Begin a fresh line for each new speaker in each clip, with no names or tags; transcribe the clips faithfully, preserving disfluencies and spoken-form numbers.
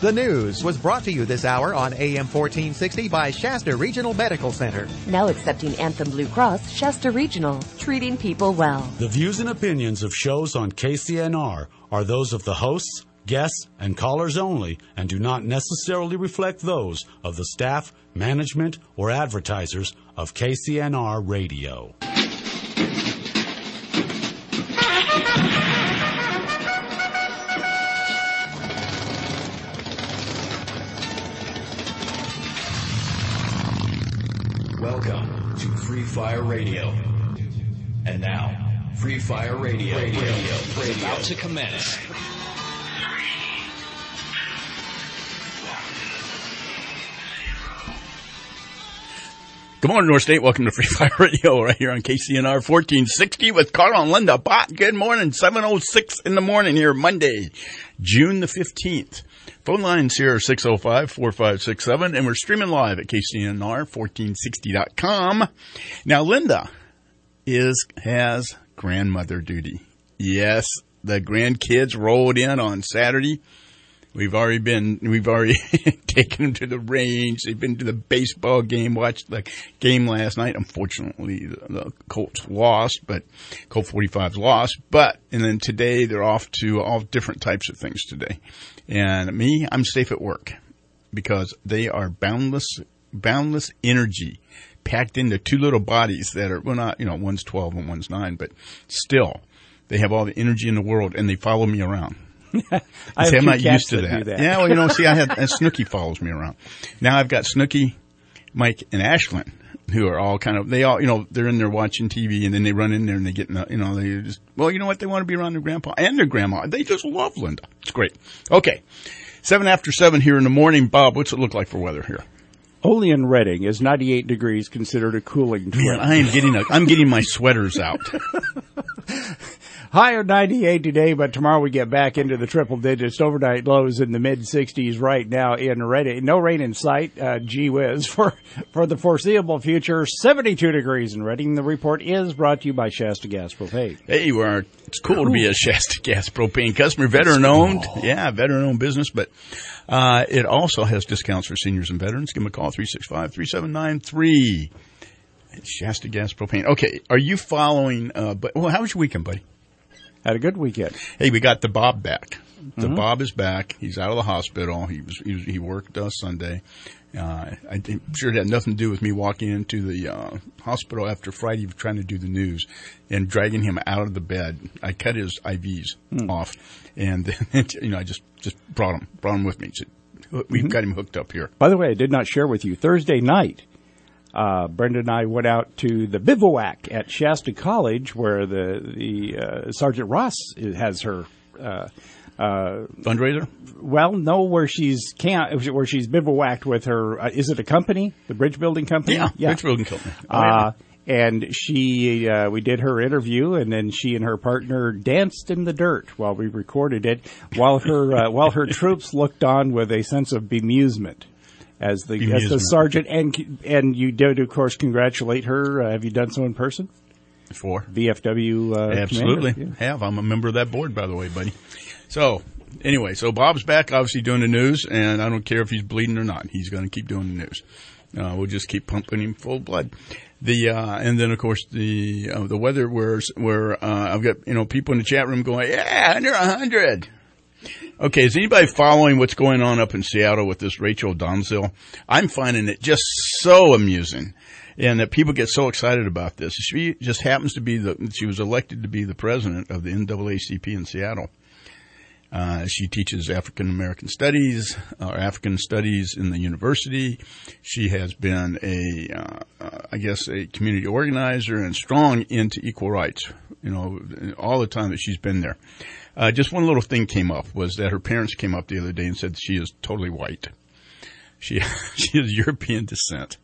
The news was brought to you this hour on A M fourteen sixty by Shasta Regional Medical Center.
Now accepting Anthem Blue Cross, Shasta Regional, treating people well.
The views and opinions of shows on K C N R are those of the hosts, guests, and callers only, and do not necessarily reflect those of the staff, management, or advertisers of K C N R Radio.
Welcome to Free Fire Radio. And now, Free Fire Radio, radio, radio, radio is about to commence.
Good morning, North State. Welcome to Free Fire Radio right here on K C N R fourteen sixty with Carl and Linda Bott. Good morning. seven oh six in the morning here, Monday, June the fifteenth. Phone lines here are six oh five, four five six seven, and we're streaming live at K C N R fourteen sixty dot com. Now, Linda is has grandmother duty. Yes, the grandkids rolled in on Saturday. We've already been, we've already taken them to the range. They've been to the baseball game, watched the game last night. Unfortunately, the, the Colts lost, but Colt forty-five's lost. But, and then today they're off to all different types of things today. And me, I'm safe at work because they are boundless, boundless energy packed into two little bodies that are, well, not, you know, one's twelve and one's nine, but still, they have all the energy in the world and they follow me around. I see, I'm not used to that. that. Yeah, well, you know, see, I had uh, Snooky follows me around. Now I've got Snooky, Mike, and Ashlyn, who are all kind of, they all, you know, they're in there watching T V, and then they run in there and they get, in the, you know, they just, well, you know what, they want to be around their grandpa and their grandma. They just love Linda. It's great. Okay, seven after seven here in the morning. Bob, what's it look like for weather here?
Only in Redding is ninety-eight degrees considered a cooling trend.
Man, I am getting, a, I'm getting my sweaters out.
High of ninety-eight today, but tomorrow we get back into the triple digits. Overnight lows in the mid sixties right now in Redding. No rain in sight. Uh, gee whiz. For, for the foreseeable future, seventy-two degrees in Redding. The report is brought to you by Shasta Gas Propane.
Hey, we're, it's cool, cool to be a Shasta Gas Propane customer. Veteran owned. Yeah, veteran owned business, but uh, it also has discounts for seniors and veterans. Give them a call, three six five, three seven nine three. Shasta Gas Propane. Okay, are you following, uh, but, well, how was your weekend, buddy?
Had a good weekend.
Hey, we got the Bob back. The
Mm-hmm.
Bob is back. He's out of the hospital. He was he, was, he worked uh, Sunday. Uh, I'm sure it had nothing to do with me walking into the uh, hospital after Friday trying to do the news and dragging him out of the bed. I cut his I Vs mm. off, and then, you know, I just, just brought him brought him with me. Said, we've mm-hmm. got him hooked up here.
By the way, I did not share with you Thursday night. Uh, Brenda and I went out to the bivouac at Shasta College, where the the uh, Sergeant Ross has her uh, uh,
fundraiser.
Well, no, where she's camp, where she's bivouacked with her. Uh, is it a company? The bridge building company?
Yeah, yeah. bridge building company. Oh,
uh, yeah. And she, uh, we did her interview, and then she and her partner danced in the dirt while we recorded it, while her uh, while her troops looked on with a sense of bemusement. As the as the sergeant, and and you did, of course, congratulate her. Uh, have you done so in person?
For
V F W, uh,
absolutely
yeah.
have. I'm a member of that board, by the way, buddy. So anyway, so Bob's back, obviously doing the news, and I don't care if he's bleeding or not. He's going to keep doing the news. Uh, we'll just keep pumping him full of blood. The uh, and then of course the uh, the weather where where uh, I've got you know people in the chat room going, yeah, under a hundred. Okay, is anybody following what's going on up in Seattle with this Rachel Dolezal? I'm finding it just so amusing, and that people get so excited about this. She just happens to be the, she was elected to be the president of the N double A C P in Seattle. Uh, she teaches African American studies, or African studies in the university. She has been a, uh, uh, I guess, a community organizer and strong into equal rights, you know, all the time that she's been there. Uh, just one little thing came up was that her parents came up the other day and said she is totally white. She, she is European descent.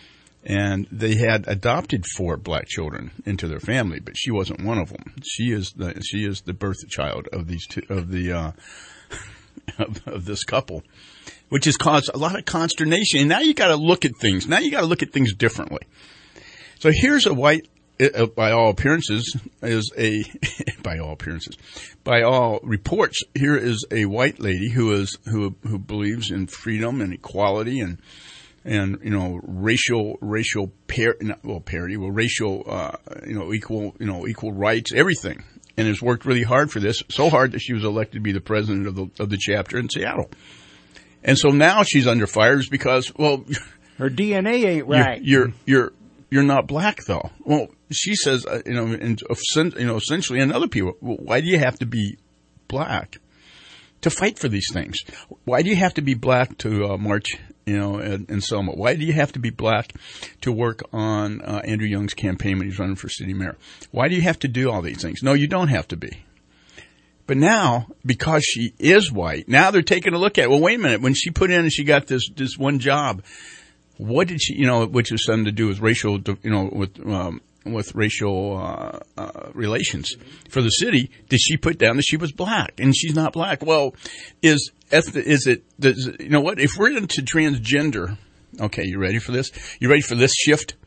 And they had adopted four black children into their family, but she wasn't one of them. She is the, she is the birth child of these two, of the, uh, of, of this couple, which has caused a lot of consternation. And now you gotta look at things, now you gotta look at things differently. So here's a white it, uh, by all appearances, is a by all appearances, by all reports, here is a white lady who is who who believes in freedom and equality and and you know racial racial par not, well parity, well racial uh, you know equal you know equal rights, everything, and has worked really hard for this, so hard that she was elected to be the president of the of the chapter in Seattle. And so now she's under fire is because, well,
her D N A ain't right.
You're, you're, you're, you're not black though. Well, she says, uh, you know, and, you know, essentially, and other people, well, why do you have to be black to fight for these things? Why do you have to be black to uh, march, you know, in, in Selma? Why do you have to be black to work on uh, Andrew Young's campaign when he's running for city mayor? Why do you have to do all these things? No, you don't have to be. But now, because she is white, now they're taking a look at, well, wait a minute, when she put in and she got this, this one job, what did she, you know, which was something to do with racial, you know, with, um, with racial, uh, uh, relations for the city, did she put down that she was black? And she's not black. Well, is, is it, does, you know what, if we're into transgender, okay, you ready for this? You ready for this shift?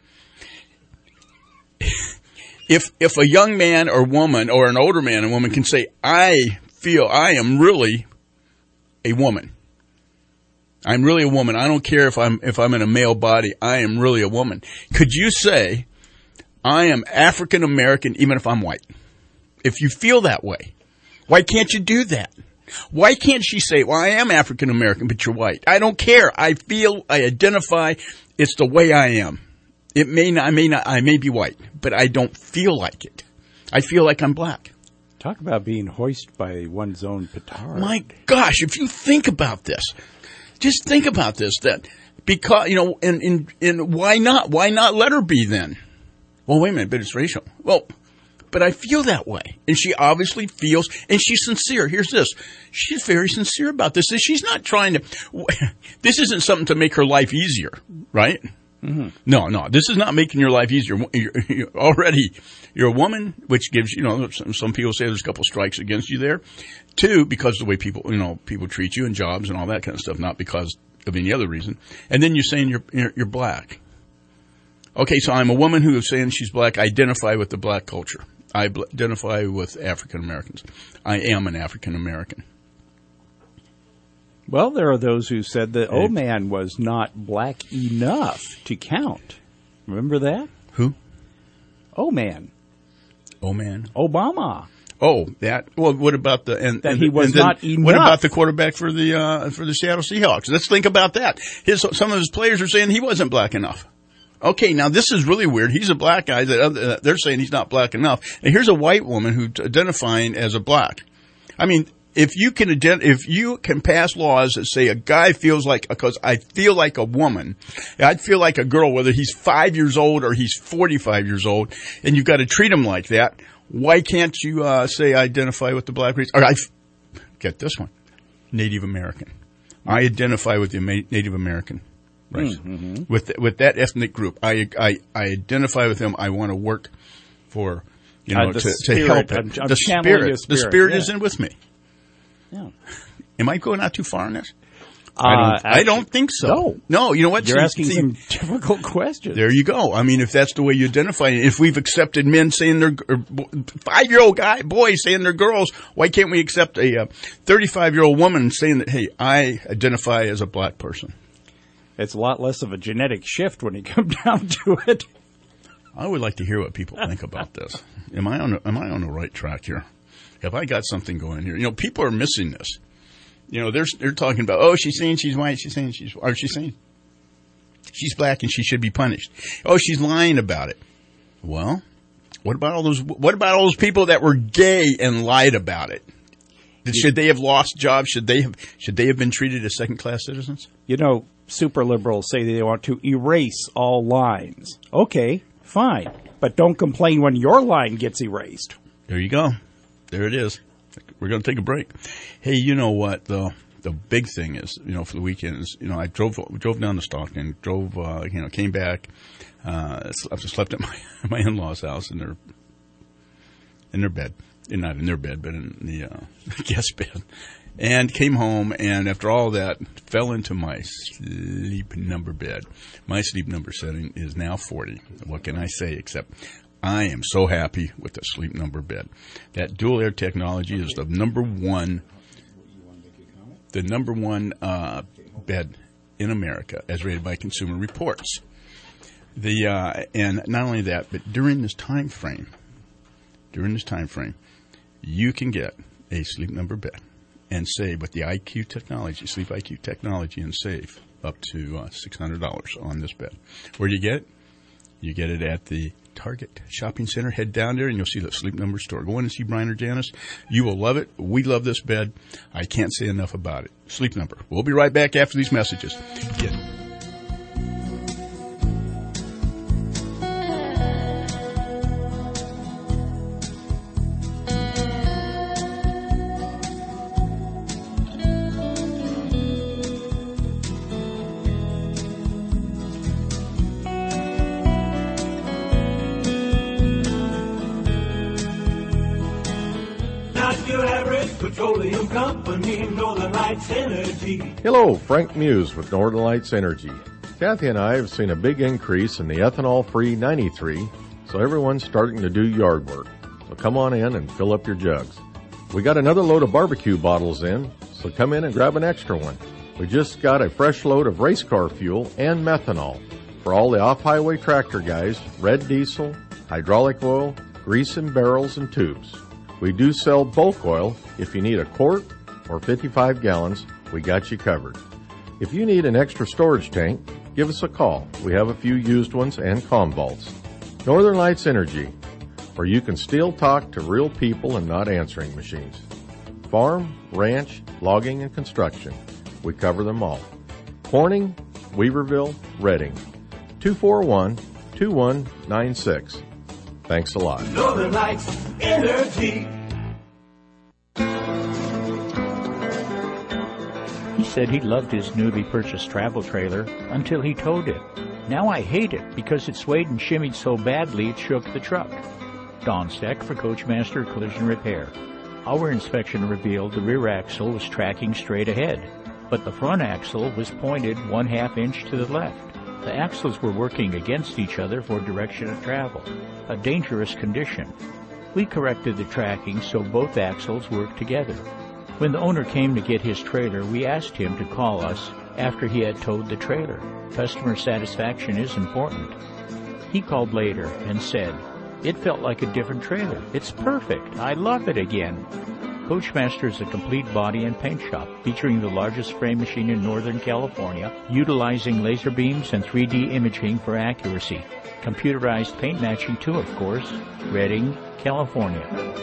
If if a young man or woman or an older man and woman can say, I feel I am really a woman. I'm really a woman. I don't care if I'm if I'm in a male body. I am really a woman. Could you say, I am African American even if I'm white? If you feel that way, why can't you do that? Why can't she say, well, I am African American, but you're white? I don't care. I feel, I identify. It's the way I am. It may not, I may not, I may be white, but I don't feel like it. I feel like I'm black.
Talk about being hoisted by one's own petard.
My gosh, if you think about this, just think about this, that because, you know, and, and, and why not? Why not let her be then? Well, wait a minute, but it's racial. Well, but I feel that way. And she obviously feels, and she's sincere. Here's this. She's very sincere about this. She's not trying to, this isn't something to make her life easier, right? Mm-hmm. No, no, this is not making your life easier. You're, you're already, you're a woman, which gives, you know, some, some people say there's a couple strikes against you there. Two, because of the way people, you know, people treat you in jobs and all that kind of stuff, not because of any other reason. And then you're saying you're, you're, you're black. Okay, so I'm a woman who is saying she's black. I identify with the black culture. I bl- identify with African Americans. I am an African American.
Well, there are those who said that O Man was not black enough to count. Remember that?
Who?
O Man.
O Man.
Obama.
Oh, that. Well, what about the and
that
and,
he was
and then,
not enough?
What about the quarterback for the uh, for the Seattle Seahawks? Let's think about that. His some of his players are saying he wasn't black enough. Okay, now this is really weird. He's a black guy. That uh, they're saying he's not black enough. And here's a white woman who's identifying as a black. I mean, if you can ident- if you can pass laws that say a guy feels like, because I feel like a woman, I'd feel like a girl, whether he's five years old or he's forty-five years old, and you've got to treat him like that. Why can't you uh, say I identify with the black race? Or I f- get this one, Native American. I identify with the Ma- Native American race, mm-hmm. with with that ethnic group. I I, I identify with them. I want to work for you know
uh,
to,
spirit.
to help
I'm, I'm
the spirit.
spirit.
The spirit
yeah.
is in with me.
Yeah.
Am I going out too far on this?
Uh,
I, don't,
actually,
I don't think so.
No.
No, you know what?
You're
see,
asking
see,
some difficult questions.
There you go. I mean, if that's the way you identify it, if we've accepted men saying they're, five-year-old guy, boys saying they're girls, why can't we accept a uh, thirty-five-year-old woman saying that, hey, I identify as a black person?
It's a lot less of a genetic shift when you come down to it.
I would like to hear what people think about this. Am I on, am I on the right track here? Have I got something going here? You know, people are missing this. You know, they're they're talking about, oh, she's saying she's white, she's saying she's, or she's saying she's black and she should be punished. Oh, she's lying about it. Well, what about all those? What about all those people that were gay and lied about it? Should they have lost jobs? Should they have should they have been treated as second class citizens?
You know, super liberals say they want to erase all lines. Okay, fine, but don't complain when your line gets erased.
There you go. There it is. We're going to take a break. Hey, you know what, though? The big thing is, you know, for the weekend is, you know, I drove drove down to Stockton, drove, uh, you know, came back. Uh, I slept at my my in-laws' house in their in their bed, not in their bed, but in the uh, guest bed, and came home. And after all that, fell into my sleep number bed. My sleep number setting is now forty. What can I say except I am so happy with the Sleep Number bed. That dual air technology is the number one, the number one uh, bed in America as rated by Consumer Reports. The uh, and not only that, but during this time frame, during this time frame, you can get a Sleep Number bed and save with the I Q technology, Sleep I Q technology, and save up to uh, six hundred dollars on this bed. Where do you get it? You get it at the Target Shopping Center. Head down there and you'll see the Sleep Number store. Go in and see Brian or Janice. You will love it. We love this bed. I can't say enough about it. Sleep Number. We'll be right back after these messages. Get
Petroleum Company, Northern Lights Energy.
Hello, Frank Muse with Northern Lights Energy. Kathy and I have seen a big increase in the ethanol-free ninety-three, so everyone's starting to do yard work. So come on in and fill up your jugs. We got another load of barbecue bottles in, so come in and grab an extra one. We just got a fresh load of race car fuel and methanol for all the off-highway tractor guys, red diesel, hydraulic oil, grease in barrels and tubes. We do sell bulk oil. If you need a quart or fifty-five gallons, we got you covered. If you need an extra storage tank, give us a call. We have a few used ones and comm vaults. Northern Lights Energy, where you can still talk to real people and not answering machines. Farm, ranch, logging, and construction. We cover them all. Corning, Weaverville, Redding. two four one, two one nine six. Thanks a lot.
Northern Lights Energy.
He said he loved his newly purchased travel trailer until he towed it. Now I hate it because it swayed and shimmied so badly it shook the truck. Don Steck for Coachmaster Collision Repair. Our inspection revealed the rear axle was tracking straight ahead, but the front axle was pointed one half inch to the left. The axles were working against each other for direction of travel, a dangerous condition. We corrected the tracking so both axles worked together. When the owner came to get his trailer, we asked him to call us after he had towed the trailer. Customer satisfaction is important. He called later and said, "It felt like a different trailer. It's perfect. I love it again." Coachmaster is a complete body and paint shop featuring the largest frame machine in Northern California, utilizing laser beams and three D imaging for accuracy. Computerized paint matching too, of course. Redding, California.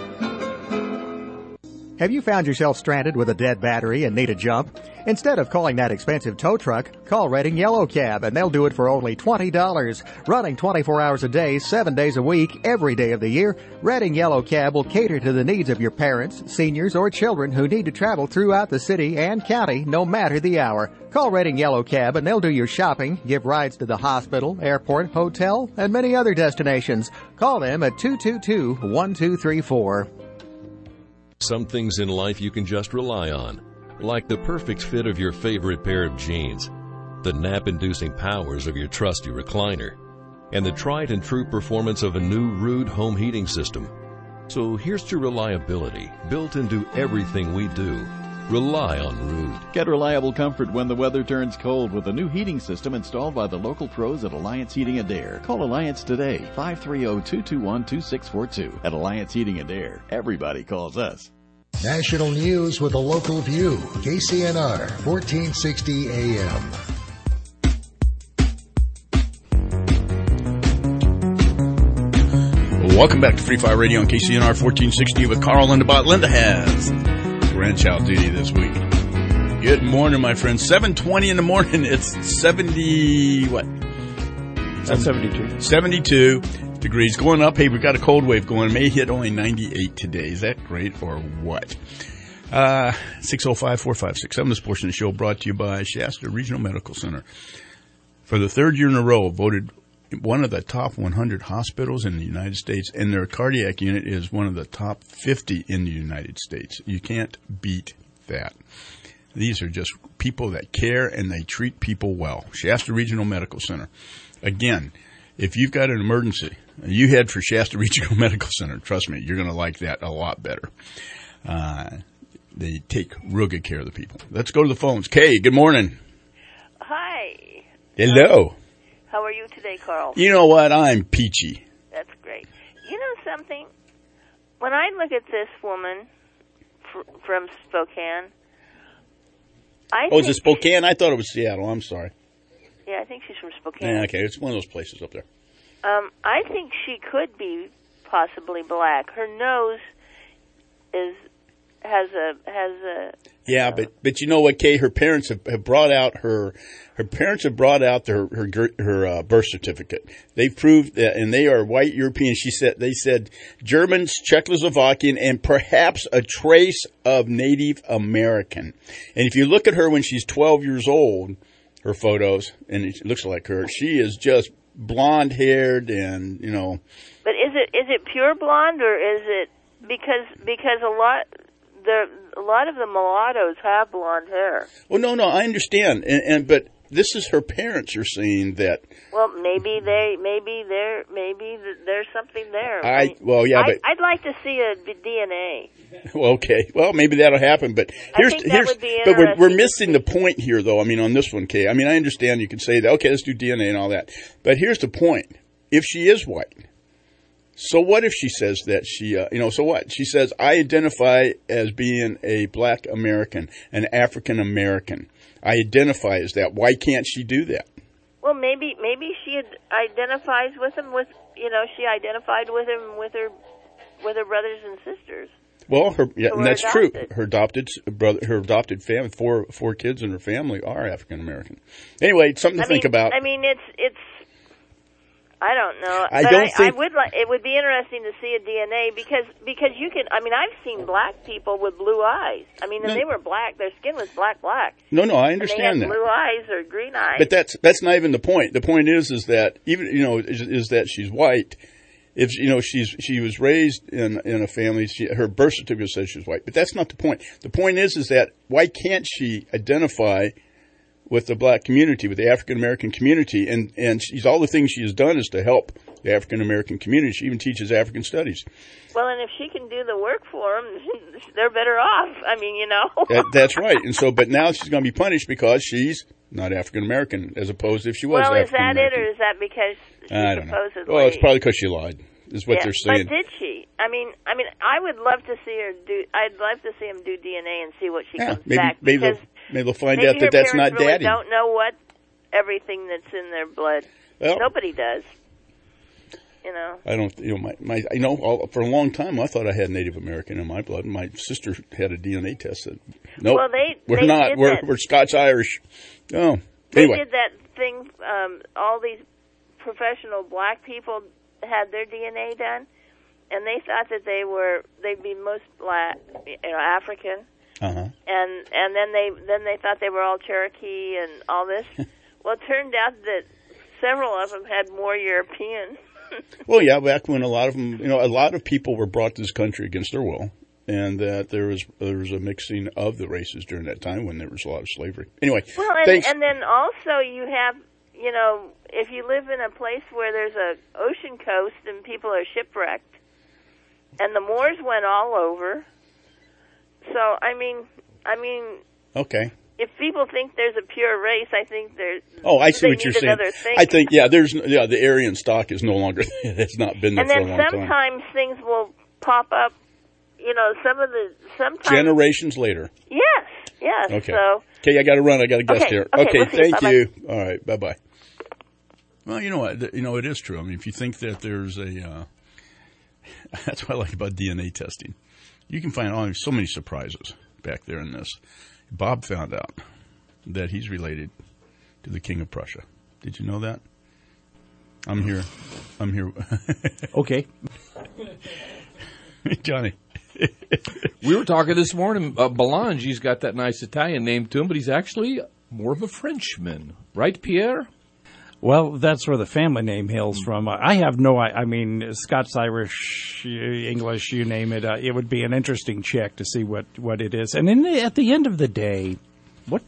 Have you found yourself stranded with a dead battery and need a jump? Instead of calling that expensive tow truck, call Redding Yellow Cab and they'll do it for only twenty dollars. Running twenty-four hours a day, seven days a week, every day of the year, Redding Yellow Cab will cater to the needs of your parents, seniors, or children who need to travel throughout the city and county no matter the hour. Call Redding Yellow Cab and they'll do your shopping, give rides to the hospital, airport, hotel, and many other destinations. Call them at two two two, one two three four.
Some things in life you can just rely on, like the perfect fit of your favorite pair of jeans, the nap-inducing powers of your trusty recliner, and the tried and true performance of a new Ruud home heating system. So here's to reliability, built into everything we do. Rely on Ruud.
Get reliable comfort when the weather turns cold with a new heating system installed by the local pros at Alliance Heating and Air. Call Alliance today, five three zero, two two one, two six four two. At Alliance Heating and Air, everybody calls us.
National news with a local view. K C N R, fourteen sixty A M.
Welcome back to Free Fire Radio on K C N R fourteen sixty with Carl Lindabot. Linda has grandchild duty this week. Good morning, my friends. seven twenty in the morning. It's seventy, what?
That's seventy-two.
seventy-two degrees. Going up. Hey, we've got a cold wave going. It may hit only ninety-eight today. Is that great or what? Uh, six oh five, four five six seven. This portion of the show brought to you by Shasta Regional Medical Center. For the third year in a row, voted one of the top one hundred hospitals in the United States, and their cardiac unit is one of the top fifty in the United States. You can't beat that. These are just people that care and they treat people well. Shasta Regional Medical Center. Again, if you've got an emergency, you head for Shasta Regional Medical Center. Trust me, you're going to like that a lot better. Uh, they take real good care of the people. Let's go to the phones. Kay, good morning.
Hi.
Hello.
How are you today, Carl?
You know what? I'm peachy.
That's great. You know something? When I look at this woman fr- from Spokane, I
oh,
think
is it Spokane? I thought it was Seattle. I'm sorry.
Yeah, I think she's from Spokane.
Yeah, okay. It's one of those places up there.
Um, I think she could be possibly black. Her nose is has a has a.
Yeah, but but you know what, Kay? Her parents have, have brought out her her parents have brought out her her her uh, birth certificate. They've proved that, and they are white European. She said they said Germans, Czechoslovakian, and perhaps a trace of Native American. And if you look at her when she's twelve years old, her photos, and it looks like her. She is just blonde haired, and you know.
But is it is it pure blonde, or is it because because a lot the a lot of the mulattoes have blonde hair?
Well, no, no, I understand, and, and but this is her parents are saying that.
Well, maybe they maybe there maybe there's something there.
I well, yeah,
I,
but
I'd like to see a D N A.
Well, okay. Well, maybe that'll happen, but here's
I think that
here's
would be
but we're we're
interesting.
missing the point here, though. I mean, on this one, Kay. I mean, I understand you can say that. Okay, let's do D N A and all that, but here's the point: if she is white, so what if she says that she, uh, you know, so what? She says I identify as being a Black American, an African American. I identify as that. Why can't she do that?
Well, maybe maybe she ad- identifies with him with you know she identified with him with her with her brothers and sisters.
Well, her yeah,
So
and
we're
that's true.
adopted.
Her adopted brother, her adopted family, four four kids in her family are African American. Anyway, it's something to
I
think
mean,
about.
I mean, it's it's. I don't know.
I
but
don't
I,
think-
I would like. It would be interesting to see a D N A because because you can. I mean, I've seen black people with blue eyes. I mean, and
No.
they were black. Their skin was black, black.
No, no, I
And
understand
they had
that.
blue eyes or green eyes.
But that's that's not even the point. The point is is that even you know is, is that she's white. If you know she's she was raised in in a family, she, her birth certificate says she's white. But that's not the point. The point is is that why can't she identify with the black community, with the African American community, and and she's all the things she has done is to help the African American community. She even teaches African studies.
Well, and if she can do the work for them, they're better off. I mean, you know.
That, that's right. And so, but now she's going to be punished because she's not African American, as opposed to if she was
well, is
African
that it,
American.
or is that because she
I don't know.
supposedly?
Well, it's probably because she lied. Is what
yeah,
they're saying.
But did she? I mean, I mean, I would love to see her do. I'd love to see him do D N A and see what she
Yeah,
comes
maybe
back.
maybe they'll,
because
maybe they'll find
maybe
out
her
that that's not
parents really
daddy.
Don't know what everything that's in their blood.
Well-
Nobody does. You know.
I don't. You know, my, my you know, all, for a long time I thought I had Native American in my blood. And my sister had a D N A test that. Nope,
Well, they-
we're
they
not.
did
We're
that.
we're Scotch Irish. Oh,
They
anyway.
did that thing. Um, all these professional black people had their D N A done, and they thought that they were they'd be most black, you know, African.
Uh huh.
and and then they then they thought they were all Cherokee and all this. Well, it turned out that several of them had more European.
Well, yeah, back when a lot of them, you know, a lot of people were brought to this country against their will, and that there was there was a mixing of the races during that time when there was a lot of slavery. Anyway,
Well, and,
thanks.
and then also you have, you know, if you live in a place where there's a ocean coast and people are shipwrecked, and the Moors went all over. So I mean, I mean,
Okay.
if people think there's a pure race, I think there's.
Oh, I see
they
what you're
need
saying.
another thing.
I think, yeah, there's, yeah, the Aryan stock is no longer, it's not been there
And
for a
then
long time.
sometimes things will pop up. You know, some of the sometimes.
Generations later.
Yes, yes.
Okay.
So
Okay, I got to run. I got a guest
Okay,
here.
okay, we'll see.
thank
Bye-bye.
you. All right, bye bye. Well, you know what? th- You know, it is true. I mean, if you think that there's a, uh, that's what I like about D N A testing. You can find oh, so many surprises back there in this. Bob found out that he's related to the King of Prussia. Did you know that? I'm here. I'm here.
Okay.
Johnny.
We were talking this morning. Uh, Belange, he's got that nice Italian name to him, but he's actually more of a Frenchman. Right, Pierre?
Well, that's where the family name hails from. Uh, I have no, I, I mean, Scots, Irish, uh, English, you name it. Uh, it would be an interesting check to see what, what it is. And in the, at the end of the day, what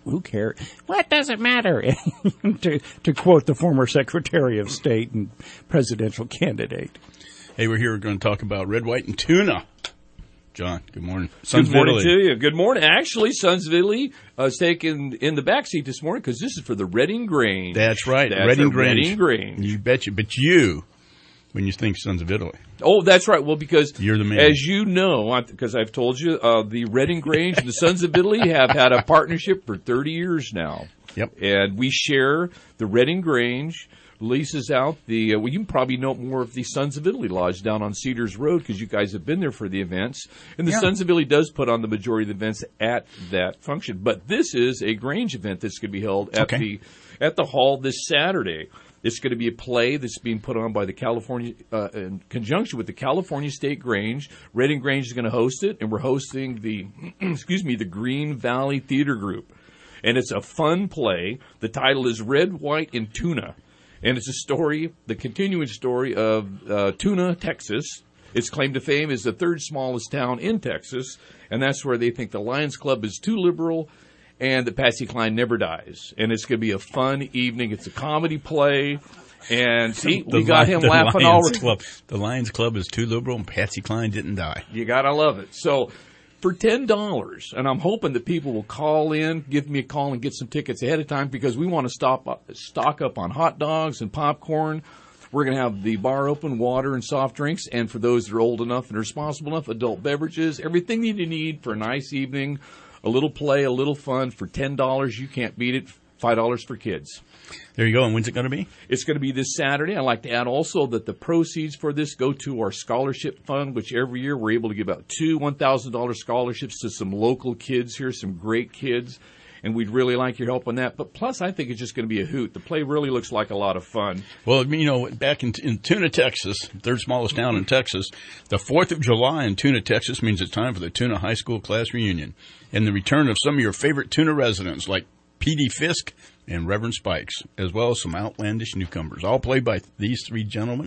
who cares? What does it matter? to, to quote the former Secretary of State and presidential candidate.
Hey, we're here. We're going to talk about red, white, and tuna. John, good morning.
Good morning to you. Good morning. Actually, Sons of Italy uh, is taken in the backseat this morning because this is for the Reading Grange.
That's right.
That's
Reading Grange.
Reading Grange.
You bet you. But you, when you think Sons of Italy.
Oh, that's right. Well, because
you're the man.
As you know, because I've told you, uh, the Reading Grange and the Sons of Italy have had a partnership for thirty years now.
Yep.
And we share the Reading Grange. Leases out the, uh, well, you probably know more of the Sons of Italy Lodge down on Cedars Road because you guys have been there for the events. And the
Yeah.
Sons of Italy does put on the majority of the events at that function. But this is a Grange event that's going to be held at
Okay.
the at the hall this Saturday. It's going to be a play that's being put on by the California, uh, in conjunction with the California State Grange. Reading Grange is going to host it, and we're hosting the, excuse me, the Green Valley Theater Group. And it's a fun play. The title is Red, White, and Tuna. And it's a story, the continuing story of uh, Tuna, Texas. Its claim to fame is the third smallest town in Texas, and that's where they think the Lions Club is too liberal and that Patsy Cline never dies. And it's going to be a fun evening. It's a comedy play. And see,
The
we got
Li-
him
the
laughing
Lions
already.
Club. The Lions Club is too liberal, and Patsy Cline didn't die.
You got to love it. So for ten dollars, and I'm hoping that people will call in, give me a call, and get some tickets ahead of time because we want to stop up, stock up on hot dogs and popcorn. We're going to have the bar open, water and soft drinks, and for those that are old enough and responsible enough, adult beverages, everything that you need for a nice evening, a little play, a little fun. For ten dollars, you can't beat it. five dollars for kids.
There you go. And when's it going to be?
It's going to be this Saturday. I'd like to add also that the proceeds for this go to our scholarship fund, which every year we're able to give out two one thousand dollars scholarships to some local kids here, some great kids. And we'd really like your help on that. But plus, I think it's just going to be a hoot. The play really looks like a lot of fun.
Well, you know, back in, in Tuna, Texas, third smallest town in Texas, the fourth of July in Tuna, Texas means it's time for the Tuna High School class reunion and the return of some of your favorite Tuna residents like P D. Fisk and Reverend Spikes, as well as some outlandish newcomers, all played by these three gentlemen.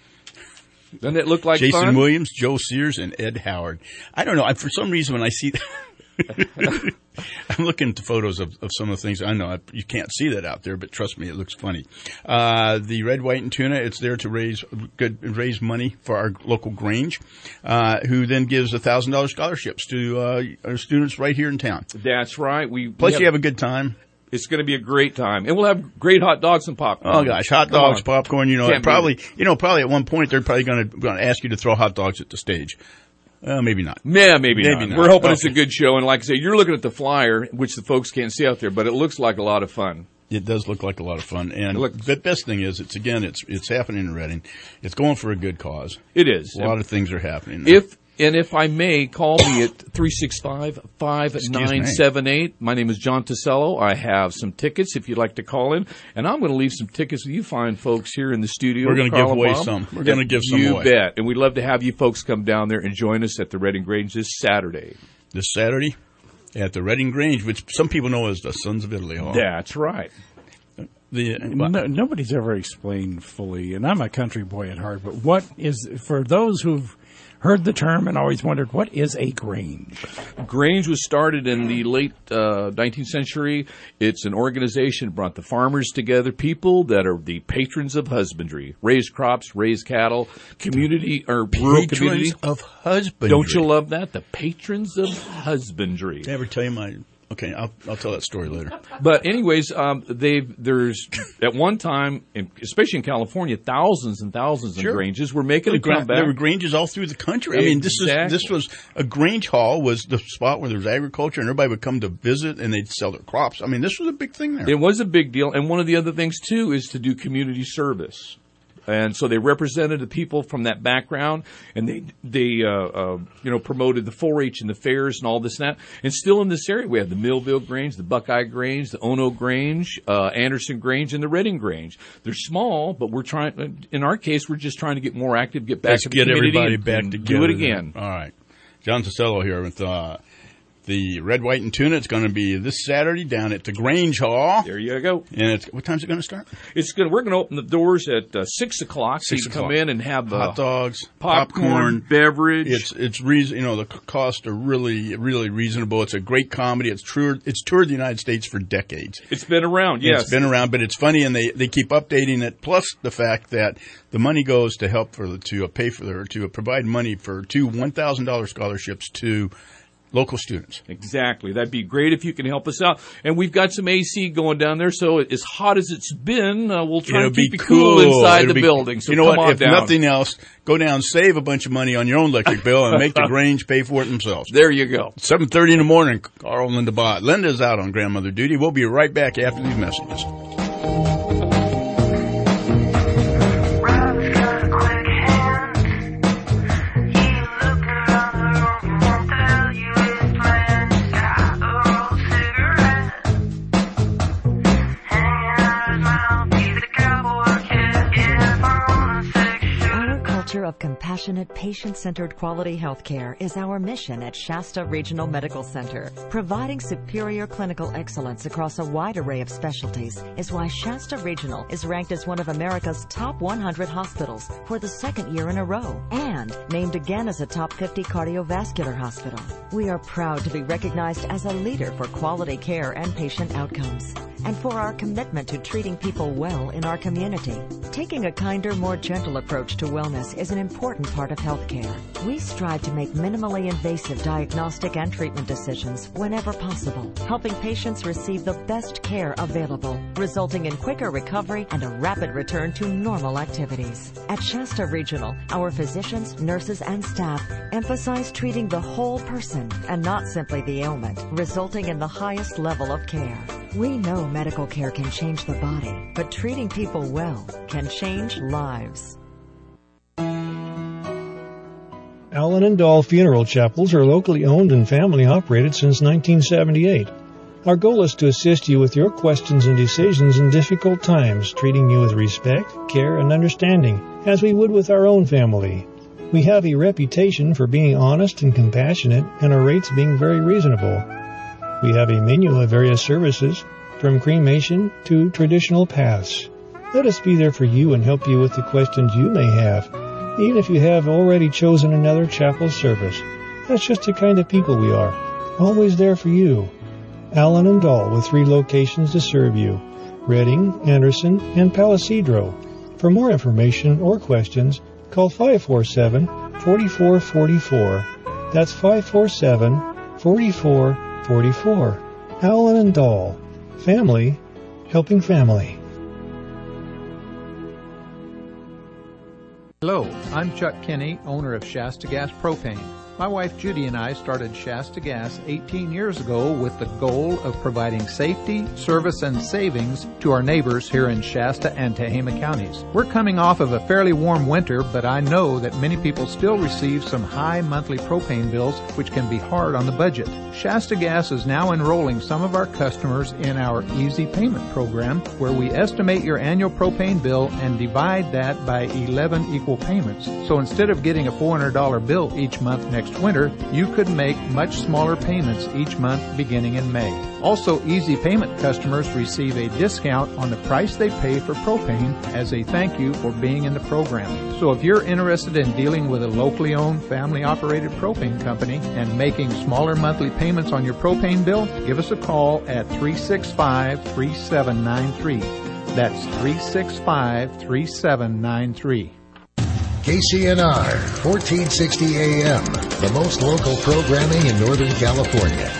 Doesn't it look like
Jason
fun?
Williams, Joe Sears, and Ed Howard. I don't know. I, for some reason, when I see I'm looking at the photos of, of some of the things. I know I, you can't see that out there, but trust me, it looks funny. Uh, the Red, White, and Tuna, it's there to raise good raise money for our local Grange, uh, who then gives one thousand dollars scholarships to uh, our students right here in town.
That's right. We
Plus,
we have,
you have a good time.
It's going to be a great time. And we'll have great hot dogs and popcorn.
Oh, gosh, hot
Come
dogs,
on.
popcorn, you know,
Can't
probably,
beat
you know, probably at one point they're probably going to going to ask you to throw hot dogs at the stage. Uh, maybe not.
Yeah, maybe,
Maybe
not.
not.
We're hoping
Okay.
it's a good show. And like I say, you're looking at the flyer, which the folks can't see out there, but it looks like a lot of fun.
It does look like a lot of fun. And
Look-
the best thing is, it's again, it's it's happening in Reading. It's going for a good cause.
It is.
A lot of things are happening now.
If and if I may, call me at three six five, five nine seven eight. My name is John Tisello. I have some tickets if you'd like to call in. And I'm going to leave some tickets with you fine folks here in the studio.
We're gonna
Carl
give
and
away
Bob.
some. We're gonna give some
You
away.
bet. And we'd love to have you folks come down there and join us at the Reading Grange this Saturday.
This Saturday at the Reading Grange, which some people know as the Sons of Italy Hall.
That's right.
The,
No, nobody's ever explained fully, and I'm a country boy at heart, but what is, for those who've heard the term and always wondered, what is a grange?
Grange was started in the late uh, nineteenth century. It's an organization that brought the farmers together, people that are the patrons of husbandry, raise crops, raise cattle, community or rural
Patrons
community
of husbandry.
Don't you love that? The patrons of husbandry.
Did I ever tell you my? Okay, I'll I'll tell that story later.
But anyways, um, they've there's at one time, in, especially in California, thousands and thousands
Sure.
of granges were making
There
a
were gra-
comeback.
There were granges all through the country. I mean, this is
Exactly.
this was a grange hall was the spot where there was agriculture, and everybody would come to visit, and they'd sell their crops. I mean, this was a big thing there.
It was a big deal, and one of the other things too is to do community service. And so they represented the people from that background, and they they uh, uh, you know promoted the four H and the fairs and all this and that. And still in this area, we have the Millville Grange, the Buckeye Grange, the Ono Grange, uh, Anderson Grange, and the Reading Grange. They're small, but we're trying. In our case, we're just trying to get more active, get back
Let's
to the
get
community
everybody
and,
back
and
together.
do it again.
All right, John Tisello here with uh, the Red, White, and Tuna. It's going to be this Saturday down at the Grange Hall.
There you go.
And it's, what time's it going to start?
It's going. We're going to open the doors at uh, six o'clock. So
Six
you can
o'clock.
come in and have uh,
hot dogs,
popcorn,
popcorn,
beverage.
It's it's reason you know the costs are really really reasonable. It's a great comedy. It's toured it's toured the United States for decades.
It's been around. Yes,
it's been around, but it's funny, and they, they keep updating it. Plus the fact that the money goes to help for the, to pay for their to provide money for two one thousand dollar scholarships to local students.
Exactly. That'd be great if you can help us out. And we've got some A C going down there, so as hot as it's been, uh, we'll try
It'll
to keep
be
it cool,
cool.
inside
It'll
the
be,
building. So
you know
come
what?
on
If
down.
nothing else, go down, save a bunch of money on your own electric bill, and make the Grange pay for it themselves.
There you go.
seven thirty in the morning, Carl and Linda Bott. Linda's out on grandmother duty. We'll be right back after these messages.
Of compassionate, patient-centered quality health care is our mission at Shasta Regional Medical Center. Providing superior clinical excellence across a wide array of specialties is why Shasta Regional is ranked as one of America's top one hundred hospitals for the second year in a row and named again as a top fifty cardiovascular hospital. We are proud to be recognized as a leader for quality care and patient outcomes, and for our commitment to treating people well in our community. Taking a kinder, more gentle approach to wellness is an important part of healthcare. We strive to make minimally invasive diagnostic and treatment decisions whenever possible, helping patients receive the best care available, resulting in quicker recovery and a rapid return to normal activities. At Shasta Regional, our physicians, nurses, and staff emphasize treating the whole person and not simply the ailment, resulting in the highest level of care. We know medical care can change the body, but treating people well can change lives.
Allen and Dahl Funeral Chapels are locally owned and family operated since nineteen seventy-eight. Our goal is to assist you with your questions and decisions in difficult times, treating you with respect, care, and understanding, as we would with our own family. We have a reputation for being honest and compassionate, and our rates being very reasonable. We have a menu of various services, from cremation to traditional paths. Let us be there for you and help you with the questions you may have, even if you have already chosen another chapel service. That's just the kind of people we are, always there for you. Allen and Dahl, with three locations to serve you, Redding, Anderson, and Palisadro. For more information or questions, call five four seven, four four four four. That's five four seven, four four four four. Allen and Dahl. Family helping family.
Hello, I'm Chuck Kinney, owner of Shasta Gas Propane. My wife Judy and I started Shasta Gas eighteen years ago with the goal of providing safety, service, and savings to our neighbors here in Shasta and Tehama counties. We're coming off of a fairly warm winter, but I know that many people still receive some high monthly propane bills, which can be hard on the budget. Shasta Gas is now enrolling some of our customers in our Easy Payment program, where we estimate your annual propane bill and divide that by eleven equal payments. So instead of getting a four hundred dollars bill each month next winter, you could make much smaller payments each month beginning in May. Also, Easy Payment customers receive a discount on the price they pay for propane as a thank you for being in the program. So if you're interested in dealing with a locally owned, family-operated propane company and making smaller monthly payments on your propane bill, give us a call at three six five, three seven nine three. That's three six five, three seven nine three.
K C N R, fourteen sixty A M, the most local programming in Northern California.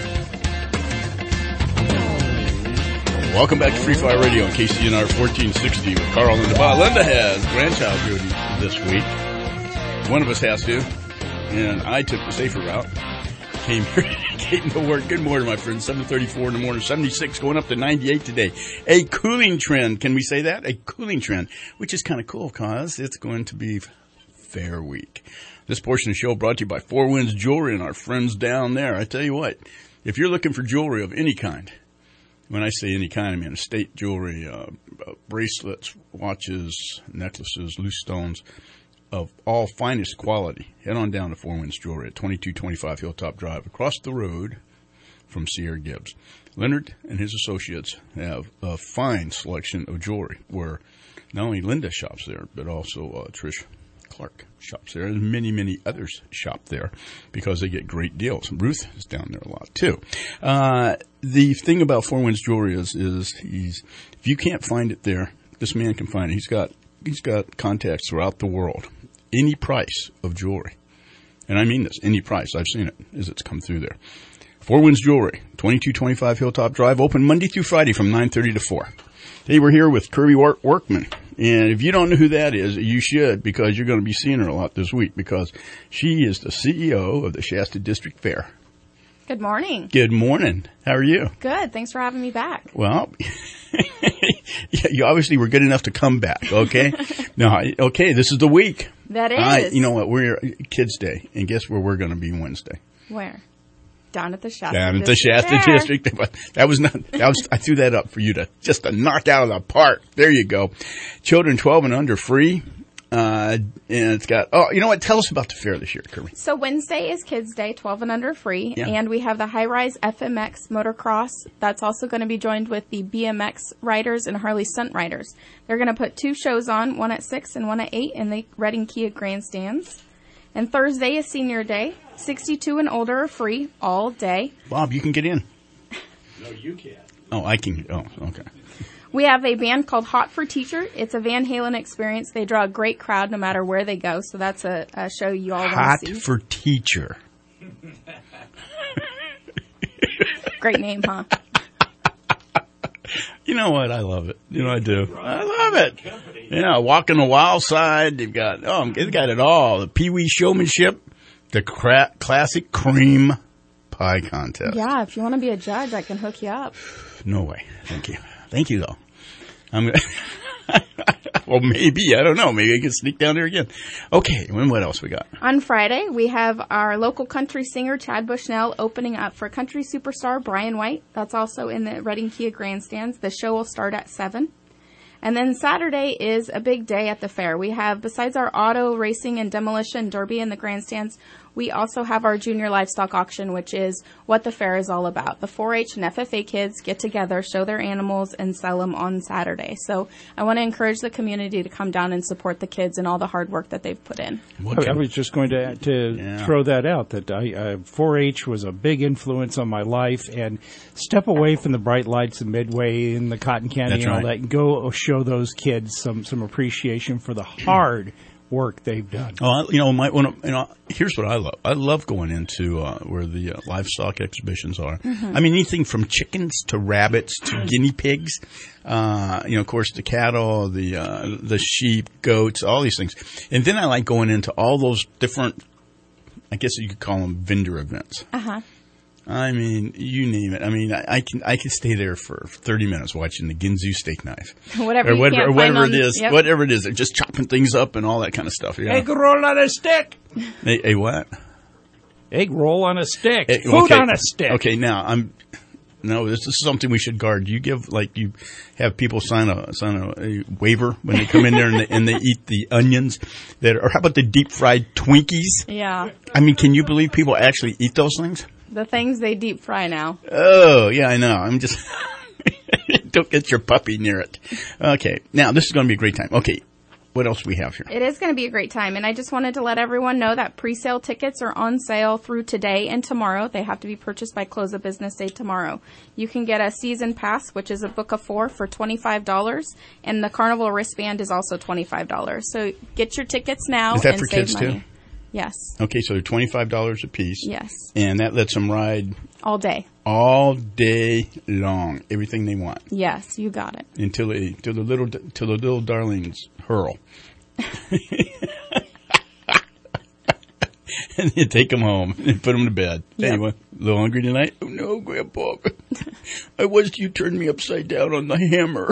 Welcome back to Free Fire Radio on K C N R fourteen sixty with Carl and Linda Bott. Linda has grandchild duty this week. One of us has to, and I took the safer route. Came here, came to work. Good morning, my friend. seven thirty-four in the morning, seventy-six, going up to ninety-eight today. A cooling trend. Can we say that? A cooling trend, which is kind of cool because it's going to be Fair Week. This portion of the show brought to you by Four Winds Jewelry and our friends down there. I tell you what, if you're looking for jewelry of any kind, when I say any kind, I mean estate jewelry, uh, bracelets, watches, necklaces, loose stones of all finest quality, head on down to Four Winds Jewelry at twenty-two twenty-five Hilltop Drive. Across the road from Sierra Gibbs. Leonard and his associates have a fine selection of jewelry where not only Linda shops there, but also uh, Trish Clark shops there, and many, many others shop there because they get great deals. Ruth is down there a lot, too. Uh, the thing about Four Winds Jewelry is, is he's, if you can't find it there, this man can find it. He's got, he's got contacts throughout the world. Any price of jewelry. And I mean this, any price. I've seen it as it's come through there. Four Winds Jewelry, twenty-two twenty-five Hilltop Drive, open Monday through Friday from nine thirty to four. Today we're here with Kirby Workman. And if you don't know who that is, you should, because you're going to be seeing her a lot this week, because she is the C E O of the Shasta District Fair.
Good morning.
Good morning. How are you?
Good. Thanks for having me back.
Well, yeah, you obviously were good enough to come back, okay? No, okay, this is the week.
That is.
I, you know what? We're Kids Day, and guess where we're going to be Wednesday?
Where? Down at the Shasta
Down at the
District
Shasta
Fair.
District. That was not, that was, I threw that up for you to, just to knock out of the park. There you go. Children twelve and under free. Uh, and it's got, oh, you know what? Tell us about the fair this year, Kirby.
So Wednesday is Kids Day, twelve and under free.
Yeah.
And we have the High Rise F M X Motocross. That's also going to be joined with the B M X riders and Harley Stunt riders. They're going to put two shows on, one at six and one at eight in the Reading Kia grandstands. And Thursday is Senior Day. sixty-two and older are free all day.
Bob, you can get in.
No, you can't.
Oh, I can. Oh, okay.
We have a band called Hot for Teacher. It's a Van Halen experience. They draw a great crowd no matter where they go. So that's a, a show you all want
Hot
to see.
for Teacher.
Great name, huh?
You know what? I love it. You know I do. I love it. Yeah, walking the wild side. They've got, oh, they've got it all. The Pee-wee showmanship, the cra- classic cream pie contest.
Yeah, if you want to be a judge, I can hook you up.
No way. Thank you. Thank you, though. I'm gonna well, maybe. I don't know. Maybe I can sneak down there again. Okay, and what else we got?
On Friday, we have our local country singer, Chad Bushnell, opening up for country superstar Brian White. That's also in the Reading Kia grandstands. The show will start at seven. And then Saturday is a big day at the fair. We have, besides our auto racing and demolition derby in the grandstands, we also have our junior livestock auction, which is what the fair is all about. The four H and F F A kids get together, show their animals, and sell them on Saturday. So I want to encourage the community to come down and support the kids and all the hard work that they've put in.
I was just going to to
Yeah.
throw that out, that I, uh, four H was a big influence on my life, and step away from the bright lights of Midway and the cotton candy
That's
and all
right.
that, and go show those kids some, some appreciation for the hard work they've done.
Oh, I- you know, might want to. You know, here's what I love. I love going into uh, where the uh, livestock exhibitions are.
Mhm.
I mean, anything from chickens to rabbits to guinea pigs. Uh, you know, of course, the cattle, the uh, the sheep, goats, all these things. And then I like going into all those different. I guess you could call them vendor events.
Uh-huh.
I mean, you name it. I mean, I, I can I can stay there for thirty minutes watching the Ginzu steak knife,
Whatever
or
you
whatever,
can't
or whatever
find
it
on-
is,
yep.
whatever it is. They're just chopping things up and all that kind of stuff. Yeah.
Egg roll on a stick.
A, a what?
Egg roll on a stick.
Eh,
Food
okay.
on a stick.
Okay, now I'm. No, this is something we should guard. You give like you have people sign a sign a, a waiver when they come in there and they, and they eat the onions that are. Or how about the deep fried Twinkies?
Yeah.
I mean, can you believe people actually eat those things?
The things they deep fry now.
Oh, yeah, I know. I'm just don't get your puppy near it. Okay, now this is going to be a great time. Okay, what else do we have here?
It is going to be a great time, and I just wanted to let everyone know that pre-sale tickets are on sale through today and tomorrow. They have to be purchased by close of business day tomorrow. You can get a season pass, which is a book of four, for twenty-five dollars, and the Carnival wristband is also twenty-five dollars. So get your tickets now
Is that
and
for
save
kids,
money.
too?
Yes,
Okay, so they're twenty-five dollars a piece.
Yes.
And that lets them ride
all day.
all day long, everything they want.
Yes, you got it.
Until they, till the little, till the little darlings hurl, and you take them home and put them to bed.
Yep.
Anyway, a little hungry tonight? Oh no, Grandpa! I was you turned me upside down on the hammer.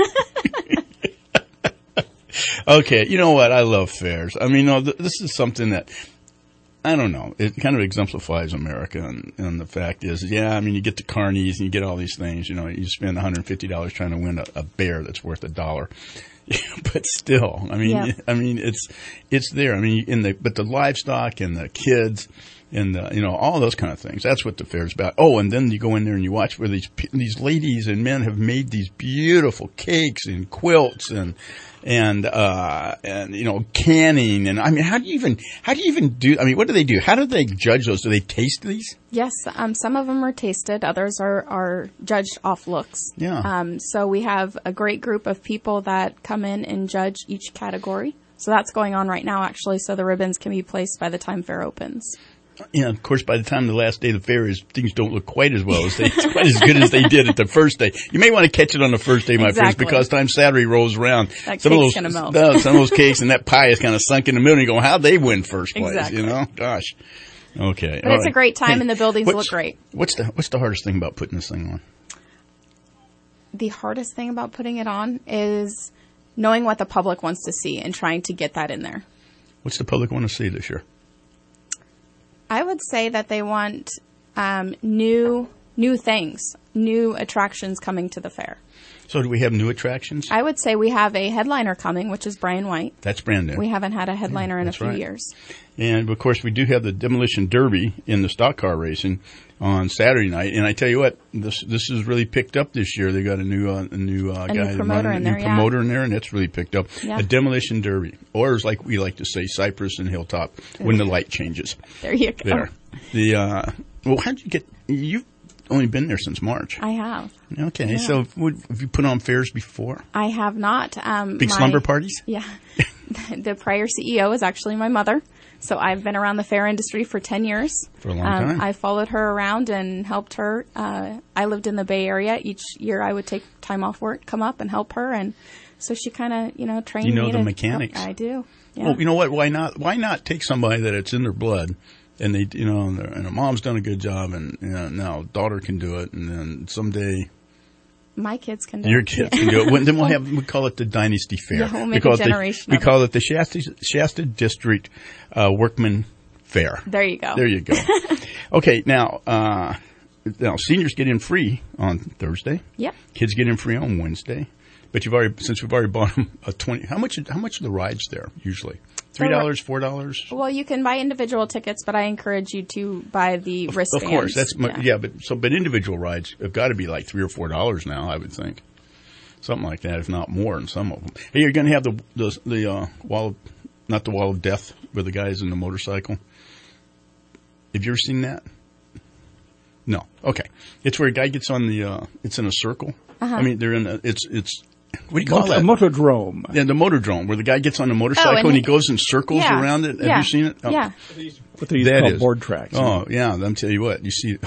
Okay, you know what? I love fairs. I mean, no, th- this is something that. I don't know. It kind of exemplifies America, and, and the fact is, yeah, I mean, you get the carnies and you get all these things. You know, you spend one hundred fifty dollars trying to win a, a bear that's worth a dollar. but still, I mean,
Yeah.
I mean, it's it's there. I mean, in the but the livestock and the kids and the, you know, all those kind of things. That's what the fair's about. Oh, and then you go in there and you watch where these these ladies and men have made these beautiful cakes and quilts and. And, uh, and, you know, canning. And I mean, how do you even, how do you even do, I mean, what do they do? How do they judge those? Do they taste these?
Yes, um, some of them are tasted. Others are, are judged off looks.
Yeah.
Um, so we have a great group of people that come in and judge each category. So that's going on right now, actually, so the ribbons can be placed by the time fair opens.
Yeah, of course, by the time the last day of the fair is, things don't look quite as well as they, quite as good as they did at the first day. You may want to catch it on the first day, my
Exactly.
friends, because time Saturday rolls around.
That
some of
cake's
those,
gonna melt.
no, some of those cakes and that pie is kind of sunk in the middle. And you go, how'd they win first place?
Exactly.
You know, gosh. Okay,
But
all
it's a
right.
great time
Hey,
and the buildings
what's-
look great.
What's the what's the hardest thing about putting this thing on?
The hardest thing about putting it on is knowing what the public wants to see and trying to get that in there.
What's the public want to see this year?
I would say that they want um, new new things, new attractions coming to the fair.
So do we have new attractions?
I would say we have a headliner coming, which is Brian White.
That's brand new.
We haven't had a headliner in a
That's
few
right.
years.
And, of course, we do have the Demolition Derby in the stock car racing on Saturday night. And I tell you what, this this has really picked up this year. They got a new uh, a new uh,
A new
guy
promoter
running,
in
a new
there, yeah.
promoter in there, and it's really picked up.
Yeah.
A Demolition Derby, or as like we like to say, Cypress and Hilltop, when the light changes.
There you go.
There. The uh, well, how'd you get? You've only been there since March.
I have.
Okay,
Yeah.
so would, have you put on fairs before?
I have not. Um,
Big
my-
slumber parties?
Yeah. The prior C E O is actually my mother. So I've been around the fair industry for ten years.
For a long
um,
time.
I followed her around and helped her. Uh, I lived in the Bay Area. Each year I would take time off work, come up and help her. And so she kind of, you know, trained
You know
me
the
to
mechanics.
help. I do. Yeah.
Well, you know what? Why not? Why not take somebody that it's in their blood, and they, you know, and, their- and their mom's done a good job, and you know, now daughter can do it, and then someday
My kids can do
your
it.
kids can do it. When, then we'll have we call it the Dynasty Fair.
Yeah, we'll make
we
a
call it the-
generation
We
of
call it the Shasta, Shasta District uh, Workman Fair.
There you go.
There you go. Okay, now uh, now seniors get in free on Thursday.
Yep.
Kids get in free on Wednesday. But you've already, since we've already bought them a twenty. How much? How much are the rides there usually? Three dollars, four dollars.
Well, you can buy individual tickets, but I encourage you to buy the wristbands.
Of course, that's my,
yeah.
yeah. But so, but individual rides have got to be like three or four dollars now. I would think something like that, if not more, in some of them. Hey, you're going to have the the the uh, wall, of, not the wall of death, where the guy's in the motorcycle. Have you ever seen that? No. Okay, it's where a guy gets on the. Uh, it's in a circle.
Uh-huh.
I mean, they're in. A, it's it's. What do you call
Mot-
that?
a motodrome.
Yeah, the motordrome, where the guy gets on the motorcycle
Oh, and
and he
he-
goes in circles
yeah,
around it. Have
yeah,
you seen it? Oh.
Yeah.
What they used to
That
call
is.
board tracks.
Oh, yeah. I'm telling you what. You see,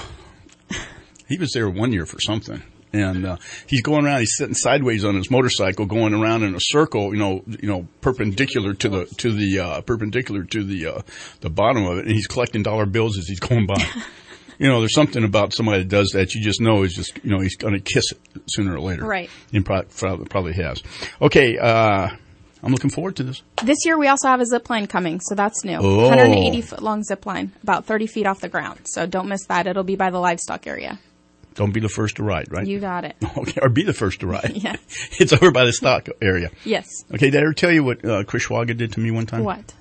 he was there one year for something. And uh, he's going around. He's sitting sideways on his motorcycle, going around in a circle. You know, you know, perpendicular to the to the uh, perpendicular to the uh, the bottom of it. And he's collecting dollar bills as he's going by. You know, there's something about somebody that does that. You just know is just, you know, he's going to kiss it sooner or later.
Right.
And pro- probably, probably has. Okay. Uh, I'm looking forward to this.
This year we also have a zip line coming, so that's new.
Oh.
one hundred eighty foot long zip line, about thirty feet off the ground. So don't miss that. It'll be by the livestock area.
Don't be the first to ride, right?
You got it.
Okay, or be the first to ride.
Yeah.
It's over by the stock area.
Yes.
Okay, did I ever tell you what uh, Chris Schwaga did to me one time?
What?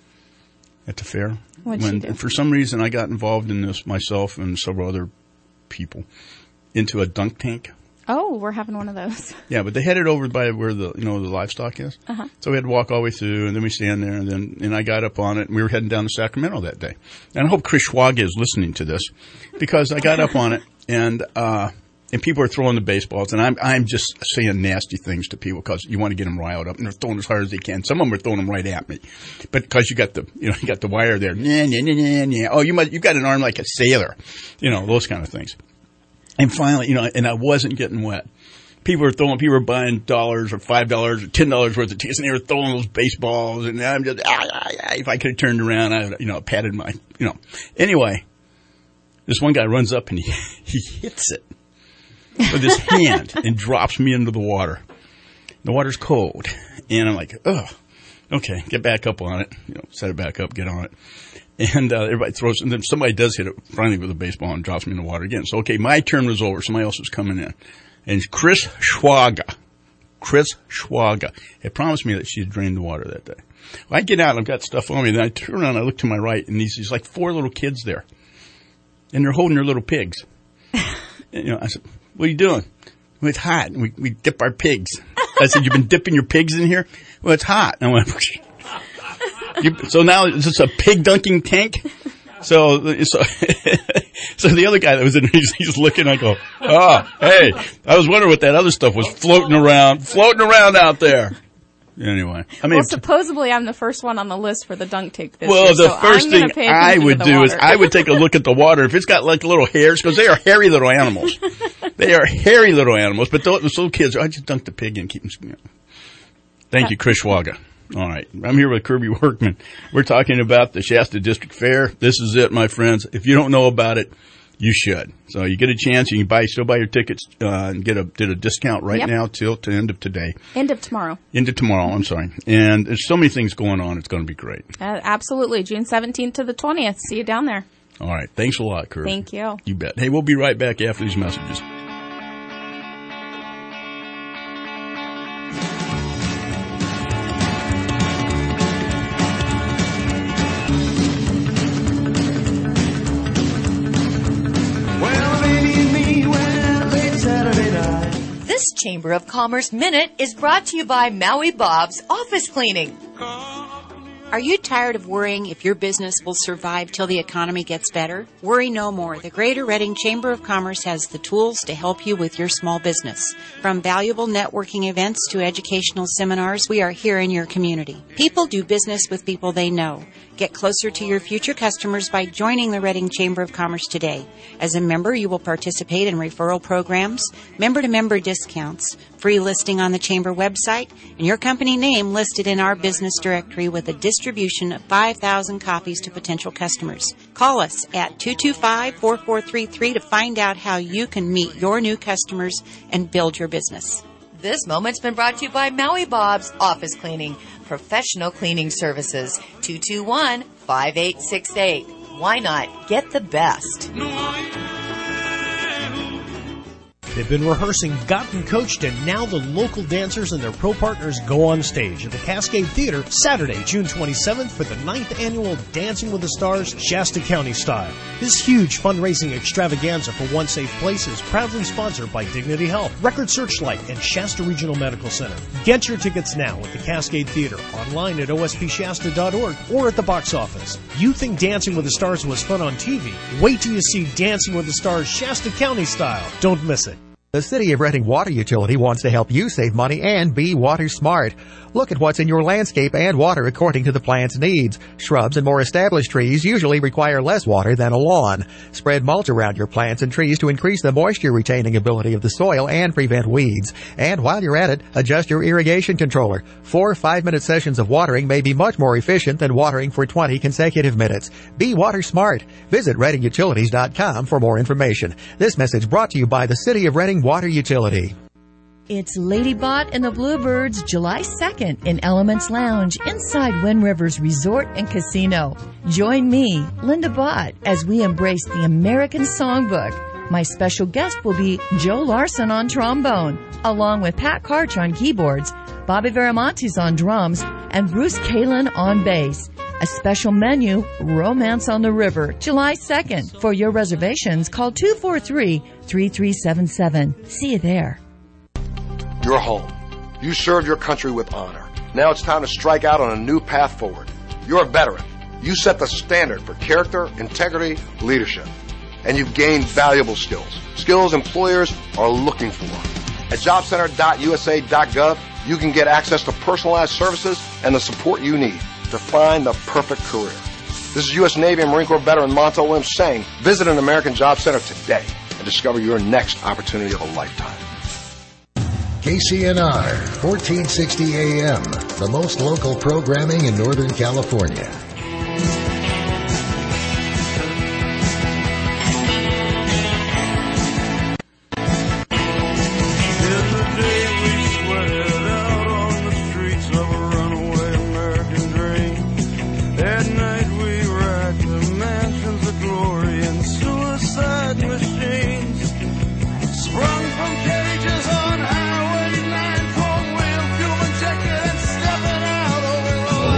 At the fair?
What'd
when,
she do?
For some reason, I got involved in this myself and several other people into a dunk tank.
Oh, we're having one of those.
Yeah, but they had it over by where the you know the livestock is.
Uh-huh.
So we had to walk all the way through, and then we stand there, and then and I got up on it, and we were heading down to Sacramento that day. And I hope Chris Schwaga is listening to this, because I got up on it, and uh, and people are throwing the baseballs, and I'm I'm just saying nasty things to people because you want to get them riled up, and they're throwing as hard as they can. Some of them are throwing them right at me, but because you got the you know you got the wire there, nah, nah, nah, nah, nah. Oh, you must you got an arm like a sailor, you know those kind of things. And finally, you know, and I wasn't getting wet. People were throwing, people were buying dollars or five dollars or ten dollars worth of tickets, and they were throwing those baseballs. And I'm just, ah, ah, ah. If I could have turned around, I, you know, patted my, you know. Anyway, this one guy runs up and he he hits it with his hand and drops me into the water. The water's cold, and I'm like, oh, okay, get back up on it. You know, set it back up, get on it. And uh, everybody throws, and then somebody does hit it finally with a baseball and drops me in the water again. So, okay, my turn was over. Somebody else was coming in. And Chris Schwaga Chris Schwaga, had promised me that she'd drained the water that day. Well, I get out and I've got stuff on me. Then I turn around and I look to my right, and these, there's like four little kids there. And they're holding their little pigs. And, you know, I said, what are you doing? Well, it's hot. We, we dip our pigs. I said, you've been dipping your pigs in here? Well, it's hot. And I went, you, so now is this a pig dunking tank? So, so, so the other guy that was in, he's, he's looking, I go, oh, hey, I was wondering what that other stuff was floating around, floating around out there. Anyway, I mean,
well, supposedly I'm the first one on the list for the dunk tank this
well,
year,
the
so
first
I'm
thing
pay
I would do
water.
is I would take a look at the water. If it's got like little hairs, because they are hairy little animals. They are hairy little animals, but those, those little kids, I just dunk the pig and keep them. You know. Thank you, Chris Schwaga. All right. I'm here with Kirby Workman. We're talking about the Shasta District Fair. This is it, my friends. If you don't know about it, you should. So you get a chance. You can buy, still buy your tickets uh, and get a get a discount right
Yep.
now till to the end of today.
End of tomorrow.
End of tomorrow, I'm sorry. And there's so many things going on. It's going to be great.
Uh, absolutely. June seventeenth to the twentieth. See you down there.
All right. Thanks a lot, Kirby.
Thank you.
You bet. Hey, we'll be right back after these messages.
This Chamber of Commerce Minute is brought to you by Maui Bob's Office Cleaning.
Are you tired of worrying if your business will survive till the economy gets better? Worry no more. The Greater Reading Chamber of Commerce has the tools to help you with your small business. From valuable networking events to educational seminars, we are here in your community. People do business with people they know. Get closer to your future customers by joining the Reading Chamber of Commerce today. As a member, you will participate in referral programs, member-to-member discounts, free listing on the Chamber website, and your company name listed in our business directory with a distribution of five thousand copies to potential customers. Call us at two two five, four four three three to find out how you can meet your new customers and build your business.
This moment's been brought to you by Maui Bob's Office Cleaning, professional cleaning services. two two one, five eight six eight. Why not get the best?
They've been rehearsing, gotten coached, and now the local dancers and their pro partners go on stage at the Cascade Theater Saturday, June twenty-seventh for the ninth annual Dancing with the Stars Shasta County Style. This huge fundraising extravaganza for One Safe Place is proudly sponsored by Dignity Health, Record Searchlight, and Shasta Regional Medical Center. Get your tickets now at the Cascade Theater, online at O S P Shasta dot org, or at the box office. You think Dancing with the Stars was fun on T V? Wait till you see Dancing with the Stars Shasta County Style. Don't miss it.
The City of Reading Water Utility wants to help you save money and be water smart. Look at what's in your landscape and water according to the plant's needs. Shrubs and more established trees usually require less water than a lawn. Spread mulch around your plants and trees to increase the moisture retaining ability of the soil and prevent weeds. And while you're at it, adjust your irrigation controller. Four five-minute sessions of watering may be much more efficient than watering for twenty consecutive minutes. Be water smart. Visit reading utilities dot com for more information. This message brought to you by the City of Reading Water Utility.
It's Lady Bot and the Bluebirds July second in Elements Lounge inside Wind Rivers Resort and Casino. Join me, Linda Bott, as we embrace the American Songbook. My special guest will be Joe Larson on trombone, along with Pat Karch on keyboards, Bobby Veramontes on drums, and Bruce Kalin on bass. A special menu, Romance on the River, July second. For your reservations, call two four three, three three seven seven. See you there.
You're home. You served your country with honor. Now it's time to strike out on a new path forward. You're a veteran. You set the standard for character, integrity, leadership. And you've gained valuable skills. Skills employers are looking for. At job center dot U S A dot gov, you can get access to personalized services and the support you need to find the perfect career. This is U S Navy and Marine Corps veteran Montel Williams saying, visit an American Job Center today and discover your next opportunity of a lifetime.
K C N R, fourteen sixty A M, the most local programming in Northern California.
Sprung from cages on Highway nine,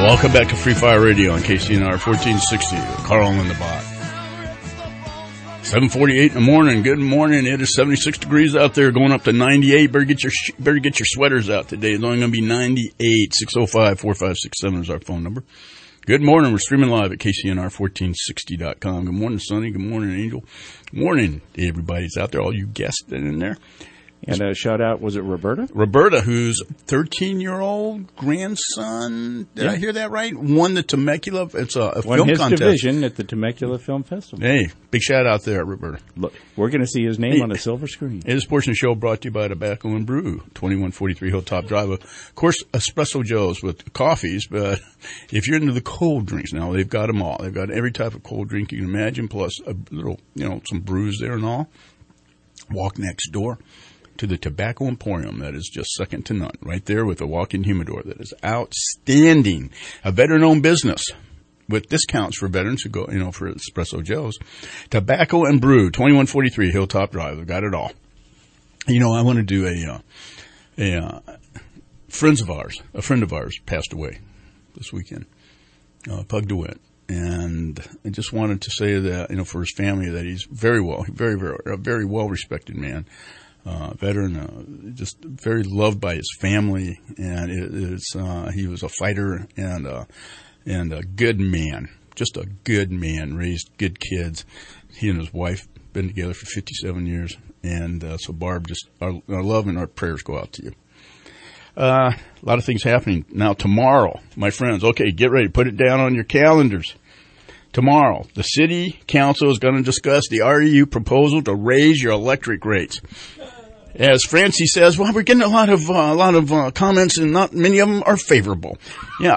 Welcome back to Free Fire Radio on K C N R fourteen sixty. Carl and the Bot. seven forty-eight in the morning. Good morning. It is seventy-six degrees out there, going up to ninety-eight. Better get your better get your sweaters out today. It's only going to be ninety-eight. six oh five, four five six seven is our phone number. Good morning. We're streaming live at K C N R fourteen sixty dot com. Good morning, Sonny. Good morning, Angel. Good morning to everybody's out there, all you guests that are in there.
And a shout out, was it Roberta?
Roberta, whose thirteen-year-old grandson, did
Yeah.
I hear that right? Won the Temecula. It's a, a
Won
film
his
contest.
division at the Temecula Film Festival.
Hey, big shout out there, Roberta.
Look, we're going to see his name
Hey.
on a silver screen.
This portion of the show brought to you by Tobacco and Brew, twenty-one forty-three Hilltop Drive. Of course, Espresso Joe's with coffees, but if you're into the cold drinks now, they've got them all. They've got every type of cold drink you can imagine, plus a little, you know, some brews there and all. Walk next door to the Tobacco Emporium that is just second to none, right there with a walk-in humidor that is outstanding. A veteran-owned business with discounts for veterans who go, you know, for Espresso Joe's. Tobacco and Brew, twenty-one forty-three Hilltop Drive. They've got it all. You know, I want to do a, uh, a, uh, friends of ours, a friend of ours passed away this weekend, uh, Pug DeWitt. And I just wanted to say that, you know, for his family, that he's very well, very, very, a very well-respected man. Uh, veteran, uh, just very loved by his family, and it, it's, uh, he was a fighter and, uh, and a good man, just a good man, raised good kids. He and his wife been together for fifty-seven years, and, uh, so Barb, just, our, our love and our prayers go out to you. Uh, a lot of things happening now tomorrow, my friends. Okay, get ready, put it down on your calendars. Tomorrow, the city council is going to discuss the R E U proposal to raise your electric rates. As Francie says, well, we're getting a lot of uh, a lot of uh, comments, and not many of them are favorable. Yeah.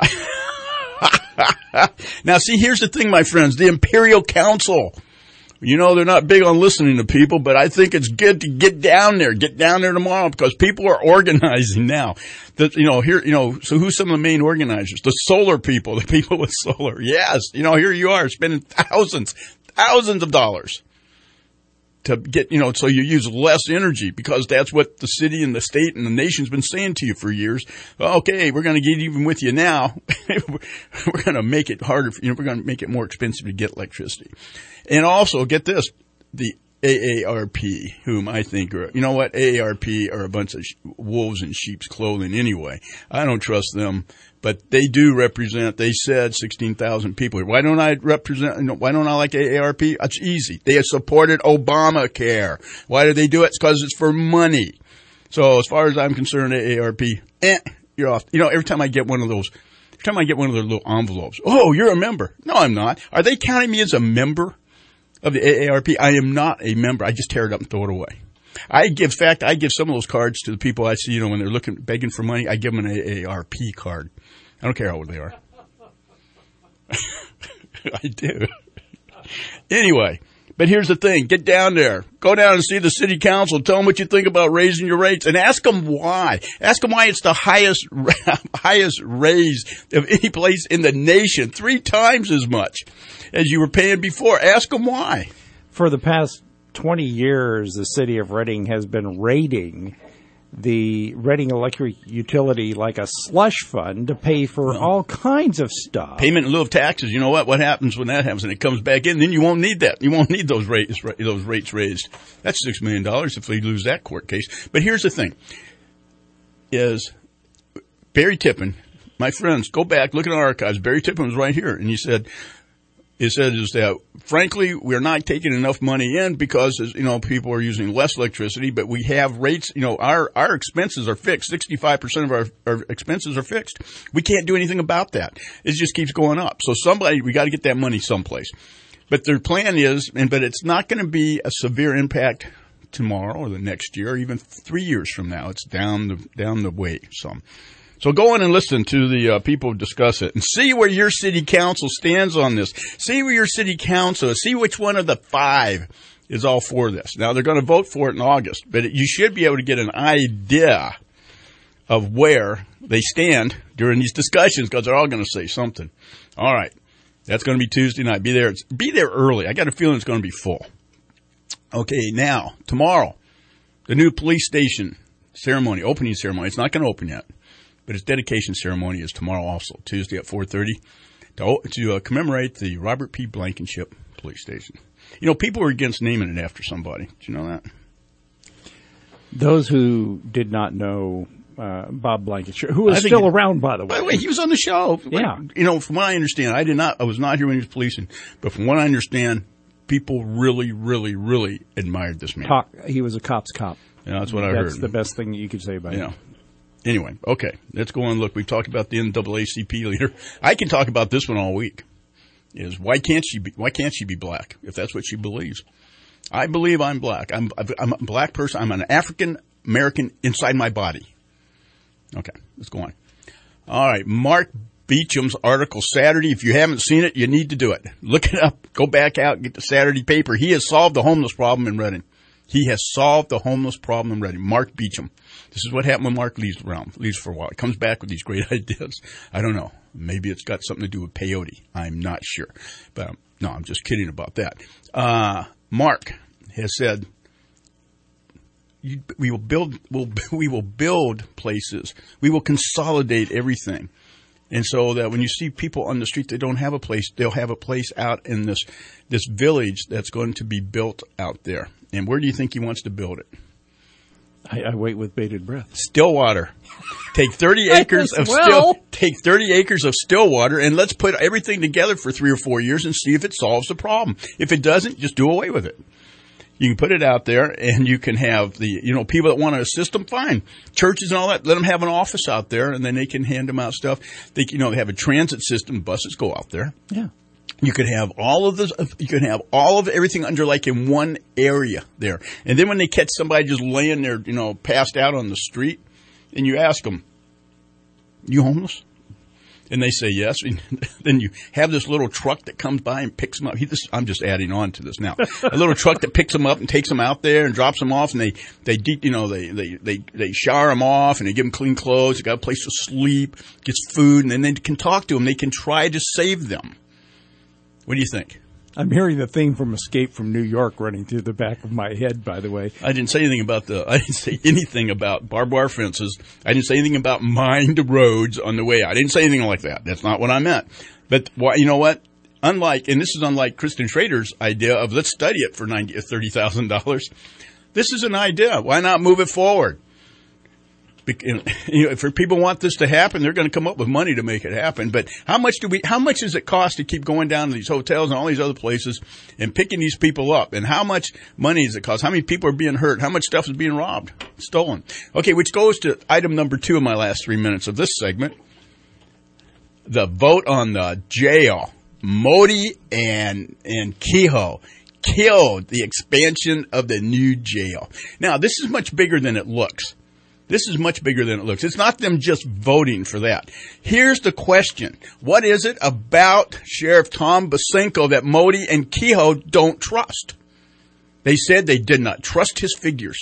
Now, see, here's the thing, my friends. The Imperial Council, you know, they're not big on listening to people, but I think it's good to get down there, get down there tomorrow, because people are organizing now. That, you know, here, you know, so who's some of the main organizers? The solar people, the people with solar. Yes, you know, here you are spending thousands, thousands of dollars to get, you know, so you use less energy, because that's what the city and the state and the nation's been saying to you for years. Okay, we're going to get even with you now. We're going to make it harder for, you know, we're going to make it more expensive to get electricity. And also, get this, the A A R P, whom I think are, you know what, A A R P are a bunch of sh- wolves in sheep's clothing anyway. I don't trust them, but they do represent, they said sixteen thousand people. Why don't I represent, you know, why don't I like A A R P? It's easy. They have supported Obamacare. Why do they do it? It's because it's for money. So as far as I'm concerned, A A R P, eh, you're off. You know, every time I get one of those, every time I get one of their little envelopes, oh, you're a member. No, I'm not. Are they counting me as a member of the A A R P? I am not a member. I just tear it up and throw it away. I give, in fact, I give some of those cards to the people I see, you know, when they're looking, begging for money. I give them an A A R P card. I don't care how old they are. I do. Anyway, but here's the thing. Get down there. Go down and see the city council. Tell them what you think about raising your rates, and ask them why. Ask them why it's the highest, highest raise of any place in the nation, three times as much as you were paying before. Ask them why.
For the past twenty years, the city of Reading has been raiding the Reading Electric Utility like a slush fund to pay for well, all kinds of stuff.
Payment in lieu of taxes. You know what? What happens when that happens and it comes back in? Then you won't need that. You won't need those rates, those rates raised. That's six million dollars if they lose that court case. But here's the thing. Is Barry Tippin, my friends, go back, look at our archives. Barry Tippin was right here, and he said, It said is that, frankly, we're not taking enough money in because, you know, people are using less electricity, but we have rates, you know, our, our expenses are fixed. sixty-five percent of our, our expenses are fixed. We can't do anything about that. It just keeps going up. So somebody, we got to get that money someplace. But their plan is, and but it's not going to be a severe impact tomorrow or the next year or even three years from now. It's down the, down the way some. So go in and listen to the uh, people discuss it and see where your city council stands on this. See where your city council is. See which one of the five is all for this. Now, they're going to vote for it in August, but it, you should be able to get an idea of where they stand during these discussions, because they're all going to say something. All right. That's going to be Tuesday night. Be there. Be there early. I got a feeling it's going to be full. Okay, now, tomorrow, the new police station ceremony, opening ceremony. It's not going to open yet. But its dedication ceremony is tomorrow also, Tuesday at four thirty, to, to uh, commemorate the Robert P. Blankenship Police Station. You know, people are against naming it after somebody. Did you know that?
Those who did not know uh, Bob Blankenship, who is still
it,
around, by the way.
By the way, he was on the show.
Yeah.
You know, from what I understand, I did not, I was not here when he was policing, but from what I understand, people really, really, really admired this man.
Talk, he was a cop's cop.
Yeah, that's what I
that's
heard.
That's the best thing you could say about
yeah.
him.
Anyway, okay, let's go on. Look, we've talked about the N double A C P leader. I can talk about this one all week. Is why can't she be? Why can't she be black? If that's what she believes, I believe I'm black. I'm I'm a black person. I'm an African American inside my body. Okay, let's go on. All right, Mark Beecham's article Saturday. If you haven't seen it, you need to do it. Look it up. Go back out and get the Saturday paper. He has solved the homeless problem in Reading. He has solved the homeless problem in Reading. Mark Beecham. This is what happened when Mark leaves around, leaves for a while. He comes back with these great ideas. I don't know. Maybe it's got something to do with peyote. I'm not sure. But um, no, I'm just kidding about that. Uh, Mark has said, you, we will build, we'll, we will build places. We will consolidate everything. And so that when you see people on the street that don't have a place, they'll have a place out in this, this village that's going to be built out there. And where do you think he wants to build it?
I, I wait with bated breath.
Stillwater. Take thirty acres of
well.
still. Take thirty acres of Stillwater, and let's put everything together for three or four years and see if it solves the problem. If it doesn't, just do away with it. You can put it out there, and you can have the you know people that want to assist them. Fine, churches and all that. Let them have an office out there, and then they can hand them out stuff. They you know they have a transit system. Buses go out there.
Yeah.
You could have all of this, you could have all of everything under like in one area there. And then when they catch somebody just laying there, you know, passed out on the street, and you ask them, you homeless? And they say yes. And then you have this little truck that comes by and picks them up. He, this, I'm just adding on to this now. A little truck that picks them up and takes them out there and drops them off, and they, they, deep, you know, they, they, they, they shower them off and they give them clean clothes. They got a place to sleep, gets food, and then they can talk to them. They can try to save them. What do you think?
I'm hearing the theme from Escape from New York running through the back of my head, by the way.
I didn't say anything about the, I didn't say anything about barbed wire fences. I didn't say anything about mined roads on the way out. I didn't say anything like that. That's not what I meant. But why, you know what? Unlike, and this is unlike Kristen Schrader's idea of let's study it for ninety or thirty thousand dollars. This is an idea. Why not move it forward? You know, if people want this to happen, they're going to come up with money to make it happen. But how much do we? How much does it cost to keep going down to these hotels and all these other places and picking these people up? And how much money does it cost? How many people are being hurt? How much stuff is being robbed, stolen? Okay, which goes to item number two in my last three minutes of this segment: the vote on the jail. Modi and and Kehoe killed the expansion of the new jail. Now, this is much bigger than it looks. This is much bigger than it looks. It's not them just voting for that. Here's the question. What is it about Sheriff Tom Bosinko that Modi and Kehoe don't trust? They said they did not trust his figures.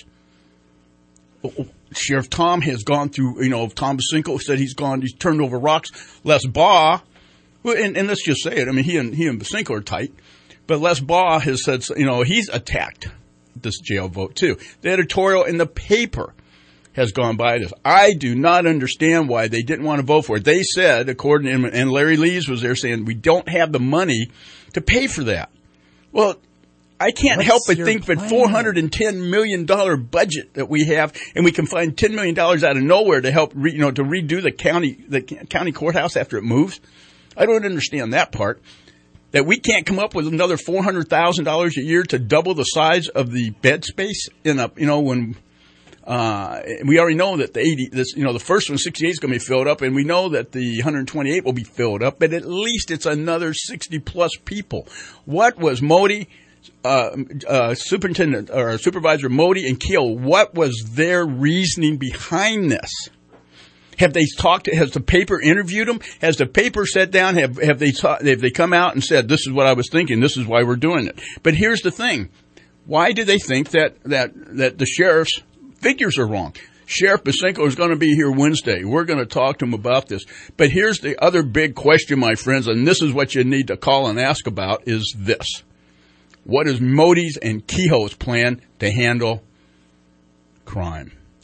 Sheriff Tom has gone through, you know, Tom Bosinko said he's gone, he's turned over rocks. Les Baugh, and, and let's just say it. I mean, he and, he and Bosinko are tight. But Les Baugh has said, you know, he's attacked this jail vote too. The editorial in the paper has gone by this. I do not understand why they didn't want to vote for it. They said, according to, and Larry Lees was there saying, we don't have the money to pay for that. Well, I can't
What's
help but
your
think
plan?
that four hundred ten million dollars budget that we have, and we can find ten million dollars out of nowhere to help, re, you know, to redo the county, the county courthouse after it moves. I don't understand that part. That we can't come up with another four hundred thousand dollars a year to double the size of the bed space in a, you know, when, Uh, we already know that the eighty, this, you know, the first one, sixty-eight, is going to be filled up, and we know that the one hundred twenty-eight will be filled up, but at least it's another sixty plus people. What was Modi, uh, uh, Superintendent, or Supervisor Modi and Kehoe, what was their reasoning behind this? Have they talked to, has the paper interviewed them? Has the paper sat down? Have, have they, ta- have they come out and said, this is what I was thinking, this is why we're doing it? But here's the thing. Why do they think that, that, that the sheriff's figures are wrong? Sheriff Bosinko is going to be here Wednesday. We're going to talk to him about this. But here's the other big question, my friends, and this is what you need to call and ask about, is this. What is Modi's and Kehoe's plan to handle crime?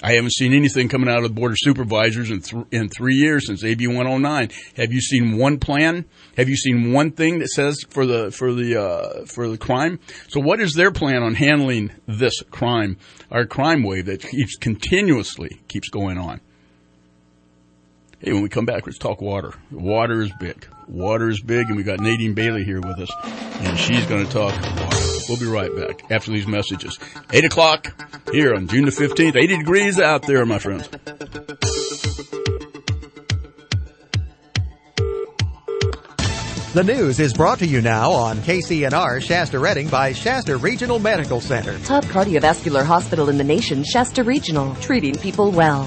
I haven't seen anything coming out of the Board of Supervisors in, th- in three years since A B one oh nine. Have you seen one plan? Have you seen one thing that says for the for the uh, for the crime? So what is their plan on handling this crime, our crime wave that keeps continuously keeps going on? Hey, when we come back, let's talk water. Water is big. Water is big, and we got Nadine Bailey here with us, and she's going to talk water. We'll be right back after these messages. Eight o'clock here on June the fifteenth. eighty degrees out there, my friends.
The news is brought to you now on K C N R Shasta Redding by Shasta Regional Medical Center.
Top cardiovascular hospital in the nation, Shasta Regional, treating people well.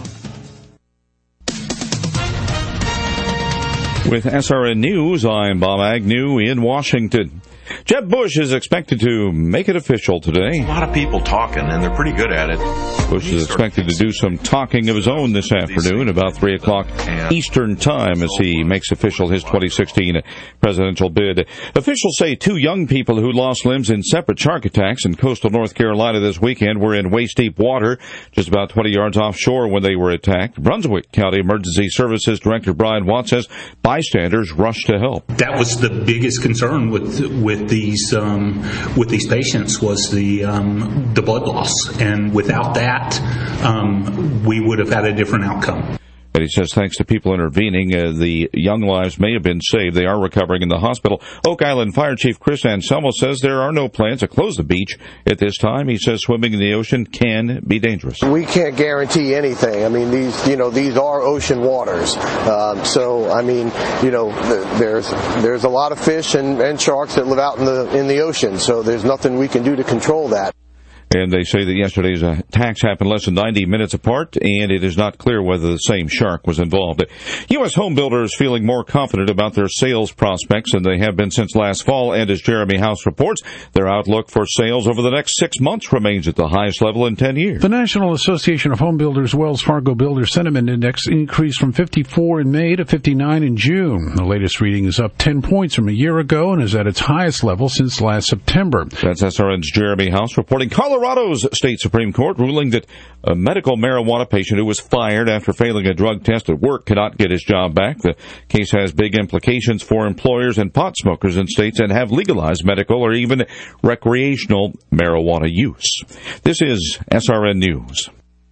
With S R N News, I'm Bob Agnew in Washington. Jeb Bush is expected to make it official today.
A lot of people talking, and they're pretty good at it.
Bush is expected to do some talking of his own this afternoon, about three o'clock Eastern Time, as he makes official his twenty sixteen presidential bid. Officials say two young people who lost limbs in separate shark attacks in coastal North Carolina this weekend were in waist-deep water, just about twenty yards offshore when they were attacked. Brunswick County Emergency Services Director Brian Watts says bystanders rushed to help.
That was the biggest concern with with these um, with these patients was the um, the blood loss, and without that, um, we would have had a different outcome.
But he says thanks to people intervening, uh, the young lives may have been saved. They are recovering in the hospital. Oak Island Fire Chief Chris Anselmo says there are no plans to close the beach at this time. He says swimming in the ocean can be dangerous.
We can't guarantee anything. I mean, these, you know, these are ocean waters. Um, so, I mean, you know, th- there's there's a lot of fish and, and sharks that live out in the in the ocean. So there's nothing we can do to control that.
And they say that yesterday's attacks happened less than ninety minutes apart, and it is not clear whether the same shark was involved. U S home builders feeling more confident about their sales prospects than they have been since last fall, and as Jeremy House reports, their outlook for sales over the next six months remains at the highest level in ten years.
The National Association of Home Builders Wells Fargo Builder Sentiment Index increased from fifty-four in May to fifty-nine in June. The latest reading is up ten points from a year ago and is at its highest level since last September.
That's S R N's Jeremy House reporting. Colorado Colorado's state Supreme Court ruling that a medical marijuana patient who was fired after failing a drug test at work cannot get his job back. The case has big implications for employers and pot smokers in states that have legalized medical or even recreational marijuana use. This is S R N News.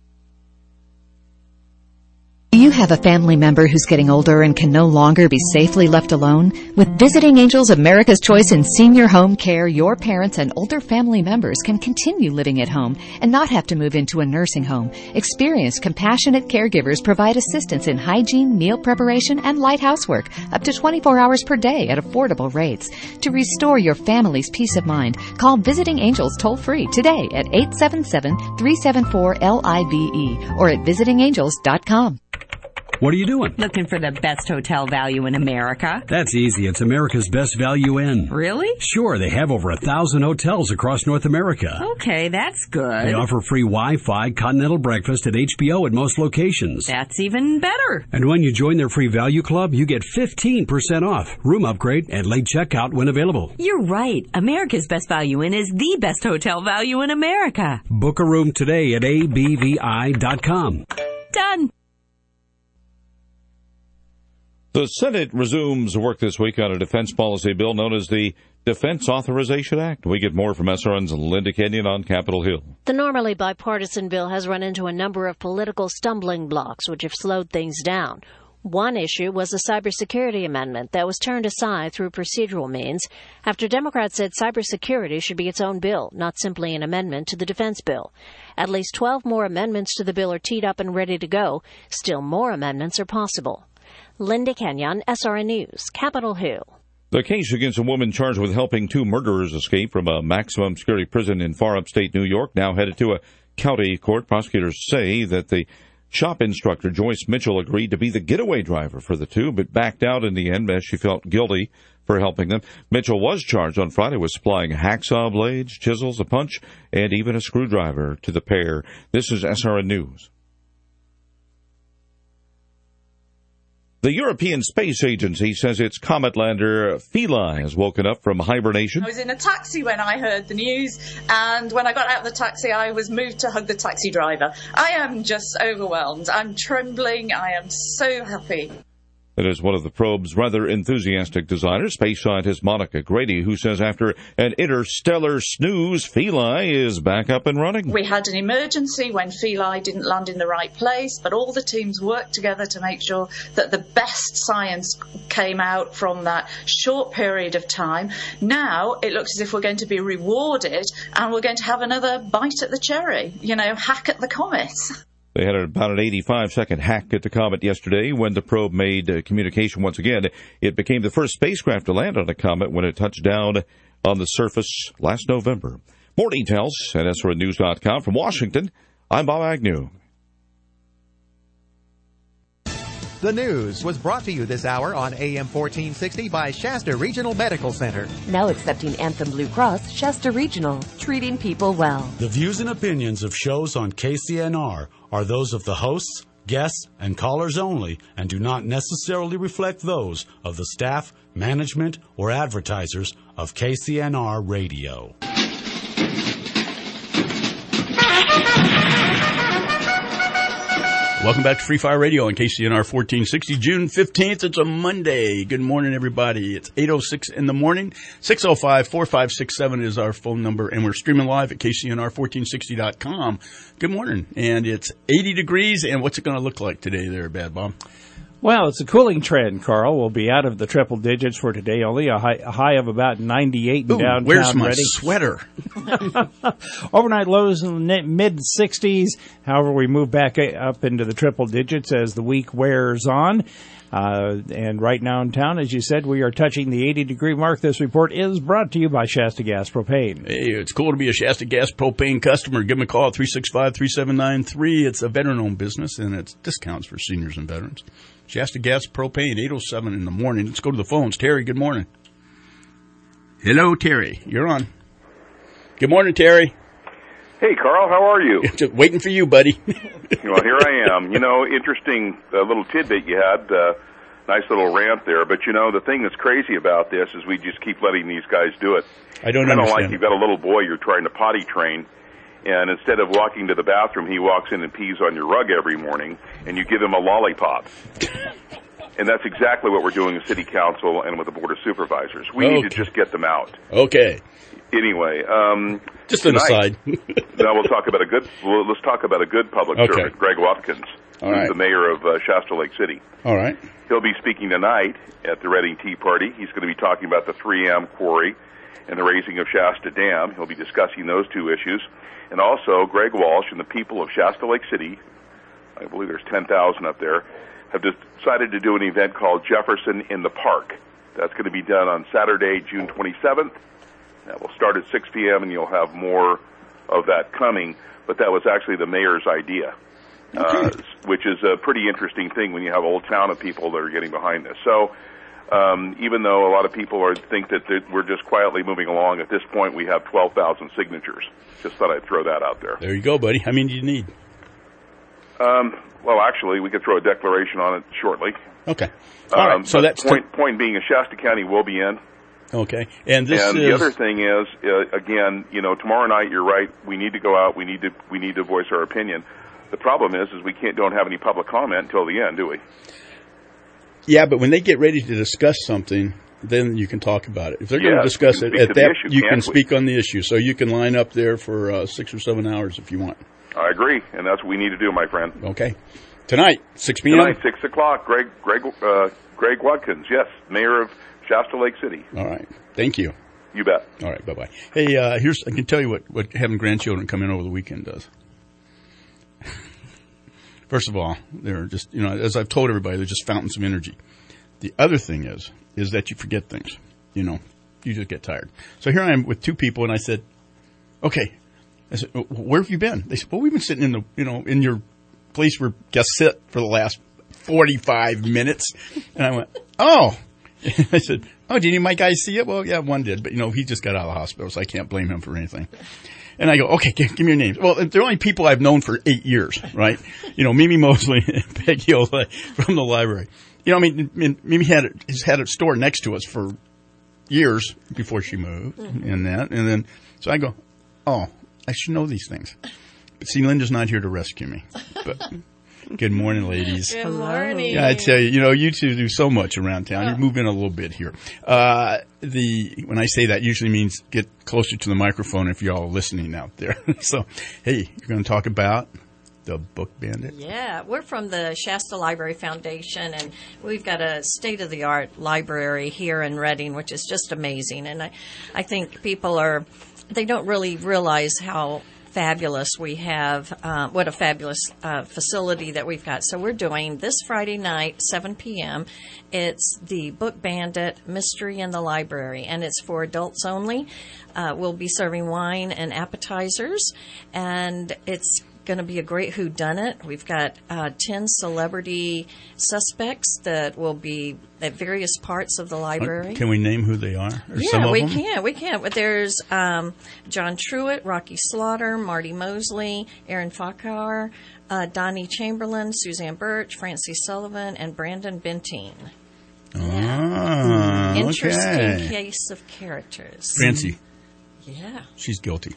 Do you have a family member who's getting older and can no longer be safely left alone? With Visiting Angels, America's Choice in Senior Home Care, your parents and older family members can continue living at home and not have to move into a nursing home. Experienced, compassionate caregivers provide assistance in hygiene, meal preparation, and light housework up to twenty-four hours per day at affordable rates. To restore your family's peace of mind, call Visiting Angels toll-free today at eight seven seven, three seven four, L I V E or at visiting angels dot com.
What are you doing?
Looking for the best hotel value in America.
That's easy. It's America's Best Value Inn.
Really?
Sure. They have over a thousand hotels across North America.
Okay, that's good.
They offer free Wi-Fi, continental breakfast, and H B O at most locations.
That's even better.
And when you join their free value club, you get fifteen percent off, room upgrade, and late checkout when available.
You're right. America's Best Value Inn is the best hotel value in America.
Book a room today at A B V I dot com.
Done.
The Senate resumes work this week on a defense policy bill known as the Defense Authorization Act. We get more from S R N's Linda Kenyon on Capitol Hill.
The normally bipartisan bill has run into a number of political stumbling blocks, which have slowed things down. One issue was a cybersecurity amendment that was turned aside through procedural means after Democrats said cybersecurity should be its own bill, not simply an amendment to the defense bill. At least twelve more amendments to the bill are teed up and ready to go. Still more amendments are possible. Linda Kenyon, S R N News, Capitol Hill.
The case against a woman charged with helping two murderers escape from a maximum security prison in far upstate New York now headed to a county court. Prosecutors say that the shop instructor, Joyce Mitchell, agreed to be the getaway driver for the two, but backed out in the end as she felt guilty for helping them. Mitchell was charged on Friday with supplying hacksaw blades, chisels, a punch, and even a screwdriver to the pair. This is S R N News. The European Space Agency says its comet lander Philae has woken up from hibernation.
I was in a taxi when I heard the news, and when I got out of the taxi, I was moved to hug the taxi driver. I am just overwhelmed. I'm trembling. I am so happy.
It is one of the probe's rather enthusiastic designers, space scientist Monica Grady, who says after an interstellar snooze, Philae is back up and running.
We had an emergency when Philae didn't land in the right place, but all the teams worked together to make sure that the best science came out from that short period of time. Now it looks as if we're going to be rewarded and we're going to have another bite at the cherry, you know, hack at the comet.
They had about an eighty-five second hack at the comet yesterday when the probe made uh, communication once again. It became the first spacecraft to land on a comet when it touched down on the surface last November. More details at S R N news dot com. From Washington, I'm Bob Agnew.
The news was brought to you this hour on A M fourteen sixty by Shasta Regional Medical Center.
Now accepting Anthem Blue Cross, Shasta Regional, treating people well.
The views and opinions of shows on K C N R are those of the hosts, guests, and callers only and do not necessarily reflect those of the staff, management, or advertisers of K C N R Radio.
Welcome back to Free Fire Radio on K C N R fourteen sixty, June fifteenth. It's a Monday. Good morning, everybody. It's eight oh six in the morning. six oh five, four five six seven is our phone number, and we're streaming live at K C N R fourteen sixty dot com. Good morning. And it's eighty degrees, and what's it going to look like today there, Bad Bob?
Well, it's a cooling trend, Carl. We'll be out of the triple digits for today, only a high, a high of about ninety-eight in
Ooh,
downtown
where's my
Reading.
sweater?
Overnight lows in the mid-sixties. However, we move back up into the triple digits as the week wears on. Uh, and right now in town, as you said, we are touching the eighty-degree mark. This report is brought to you by Shasta Gas Propane.
Hey, it's cool to be a Shasta Gas Propane customer. Give them a call at three six five, three seven nine three. It's a veteran-owned business, and it's discounts for seniors and veterans. Shasta Gas Propane, eight oh seven in the morning. Let's go to the phones. Terry, good morning. Hello, Terry. You're on. Good morning, Terry.
Hey, Carl. How are you?
Just waiting for you, buddy.
Well, here I am. You know, interesting uh, little tidbit you had. Uh, nice little rant there. But, you know, the thing that's crazy about this is we just keep letting these guys do it.
I don't
I don't
understand.
like you've got a little boy you're trying to potty train, and instead of walking to the bathroom, he walks in and pees on your rug every morning, and you give him a lollipop. And that's exactly what we're doing in City Council and with the Board of Supervisors. We
Okay.
need to just get them out.
Okay.
Anyway, um,
Just an
tonight-
aside.
now we'll talk about a good. Well, let's talk about a good public
Okay.
servant, Greg Watkins,
All
who's
right.
the mayor of uh, Shasta Lake City.
All right.
He'll be speaking tonight at the Reading Tea Party. He's going to be talking about the three M quarry and the raising of Shasta Dam. He'll be discussing those two issues. And also, Greg Walsh and the people of Shasta Lake City, I believe there's ten thousand up there, have decided to do an event called Jefferson in the Park. That's going to be done on Saturday, June twenty-seventh. That will start at six p.m., and you'll have more of that coming. But that was actually the mayor's idea, uh, which is a pretty interesting thing when you have a whole town of people that are getting behind this. So um, even though a lot of people are, think that th- we're just quietly moving along, at this point we have twelve thousand signatures. Just thought I'd throw that out there.
There you go, buddy. How many do you need?
Um, well, actually, we could throw a declaration on it shortly.
Okay. All right. So
but
that's
point, point being, Shasta County will be in.
Okay. And this
and
is
the other thing is, uh, again, you know, tomorrow night, you're right. We need to go out. We need to we need to voice our opinion. The problem is, is we can't don't have any public comment until the end, do we?
Yeah, but when they get ready to discuss something, then you can talk about it. If they're going
Yeah,
to discuss
we
it
can speak
at
to the
that,
issue,
you
can't
can
we?
speak on the issue. So you can line up there for uh, six or seven hours if you want.
I agree, and that's what we need to do, my friend.
Okay. Tonight, six p.m.
Tonight, six o'clock. Greg Greg uh, Greg Watkins, yes, mayor of Shasta Lake City.
All right. Thank you.
You bet.
All right. Bye bye. Hey, uh, here's I can tell you what what having grandchildren come in over the weekend does. First of all, they're just, you know, as I've told everybody, they're just fountains of energy. The other thing is, is that you forget things. You know, you just get tired. So here I am with two people, and I said, okay. I said, where have you been? They said, well, we've been sitting in the, you know, in your place where guests sit for the last forty-five minutes. And I went, oh. I said, oh, did any of my guys see it? Well, yeah, one did. But, you know, he just got out of the hospital, so I can't blame him for anything. And I go, okay, give, give me your names. Well, they're only people I've known for eight years, right? You know, Mimi Mosley and Peggy Ola from the library. You know, I mean, Mimi had has had a store next to us for years before she moved, mm-hmm. and that, and then so I go, oh, I should know these things. But see, Linda's not here to rescue me. But good morning, ladies.
Good morning.
Yeah, I tell you, you know, you two do so much around town. You move in a little bit here. Uh, the when I say that, usually means get closer to the microphone if y'all are listening out there. So, hey, you're going to talk about the Book Bandit?
Yeah, we're from the Shasta Library Foundation, and we've got a state-of-the-art library here in Reading, which is just amazing. And I, I think people are, they don't really realize how fabulous we have, uh, what a fabulous uh, facility that we've got. So we're doing this Friday night, seven p.m. It's the Book Bandit Mystery in the Library, and it's for adults only. Uh, we'll be serving wine and appetizers, and it's going to be a great whodunit. We've got uh, ten celebrity suspects that will be at various parts of the library.
Can we name who they are? Or
yeah,
some of
we
them?
can. We can. But there's um, John Truitt, Rocky Slaughter, Marty Mosley, Aaron Farquhar, uh, Donnie Chamberlain, Suzanne Birch, Francie Sullivan, and Brandon Benteen.
Ah,
Interesting
okay.
case of characters.
Francie.
Yeah.
She's guilty.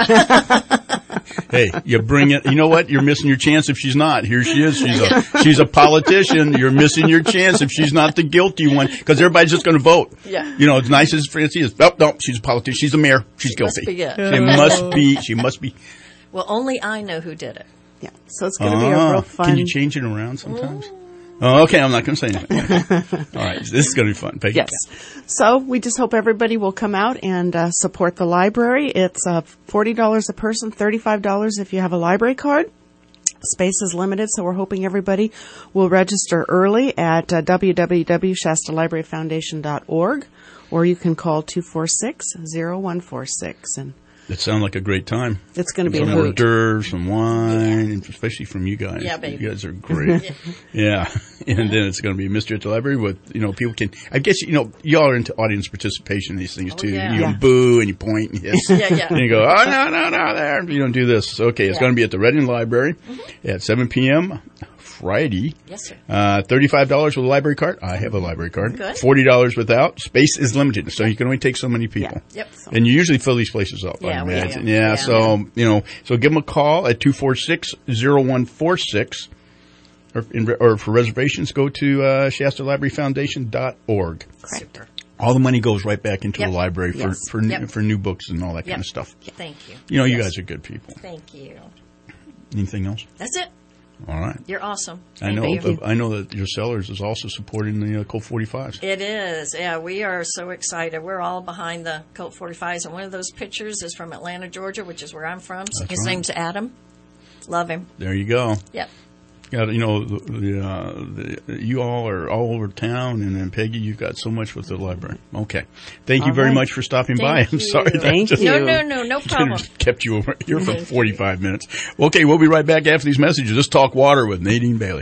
Hey, you bring it. You know what? You're missing your chance if she's not. Here she is. She's a she's a politician. You're missing your chance if she's not the guilty one, because everybody's just going to vote.
Yeah.
You know, as nice as Francie is. Nope, nope. She's a politician. She's a mayor. She's
She
guilty.
must be it.
She must be. She must be.
Well, only I know who did it.
Yeah. So it's going to be a real fun.
Can you change it around sometimes? Oh, okay, I'm not going to say anything. All right, this is going to be fun. Peggy.
Yes. So we just hope everybody will come out and uh, support the library. It's uh, forty dollars a person, thirty-five dollars if you have a library card. Space is limited, so we're hoping everybody will register early at uh, w w w dot shasta library foundation dot org, or you can call two four six, zero one four six. And
That sounds like a great time.
It's going to be
some
a hoot.
hors d'oeuvres, some wine, and especially from you guys.
Yeah, baby.
You guys are great. Yeah. And then it's going to be a mystery at the library with, you know, people can, I guess, you know, y'all are into audience participation in these things too.
yeah.
You
Yeah.
boo and you point and hiss.
Yeah, yeah.
And you go, oh, no, no, no, there. You don't do this. Okay, it's
Yeah.
going to be at the Reading Library at seven p.m. Friday.
Yes, sir.
Uh, thirty-five dollars with a library card. I have a library card.
Good.
forty dollars without. Space is limited, so you can only take so many people.
Yep.
And you usually fill these places up,
Yeah,
I
we
imagine.
do.
Yeah,
Yeah.
so, you know, so give them a call at two four six, zero one four six. Or, in, or for reservations, go to uh, shasta library foundation dot org.
Correct.
All the money goes right back into
Yep.
the library for,
Yes.
for, new,
Yep.
for new books and all that
Yep.
kind of stuff.
Thank you.
You know, you
Yes.
guys are good people.
Thank you.
Anything else?
That's it.
All right.
You're awesome.
I know.
Thank you.
I know that your Sellers is also supporting the uh, Colt forty-fives.
It is. Yeah, we are so excited. We're all behind the Colt forty-fives, and one of those pictures is from Atlanta, Georgia, which is where I'm from.
That's
His
right.
name's Adam. Love him.
There you go.
Yep.
Got you know the, the, uh, the you all are all over town, and then Peggy, you've got so much with the library. Okay, thank you
All
very
right.
much for stopping
Thank
by. I'm
you.
sorry. that
Thank
just-
you. No, no, no, no problem.
just kept you over here for forty-five minutes. Okay, we'll be right back after these messages. Let's talk water with Nadine Bailey.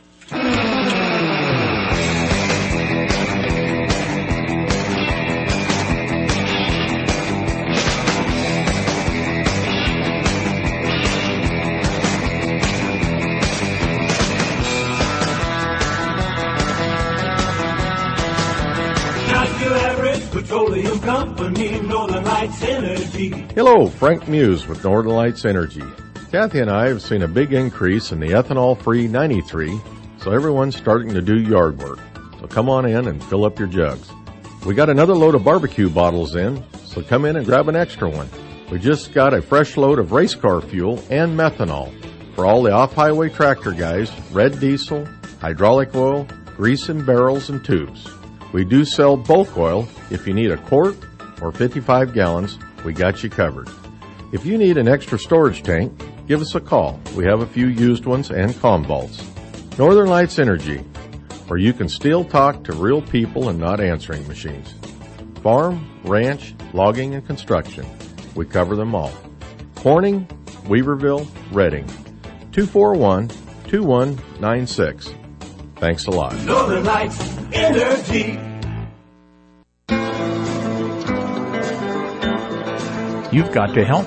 Not your average petroleum company, Northern Lights Energy.
Hello, Frank Muse with Northern Lights Energy. Kathy and I have seen a big increase in the ethanol-free ninety-three, so everyone's starting to do yard work. So come on in and fill up your jugs. We got another load of barbecue bottles in, so come in and grab an extra one. We just got a fresh load of race car fuel and methanol for all the off-highway tractor guys, red diesel, hydraulic oil, grease in barrels and tubes. We do sell bulk oil. If you need a quart or fifty-five gallons, we got you covered. If you need an extra storage tank, give us a call. We have a few used ones and comm vaults. Northern Lights Energy, where you can still talk to real people and not answering machines. Farm, ranch, logging, and construction. We cover them all. Corning, Weaverville, Reading. two four one, two one nine six. Thanks a lot.
Northern Lights Energy.
You've got to help me.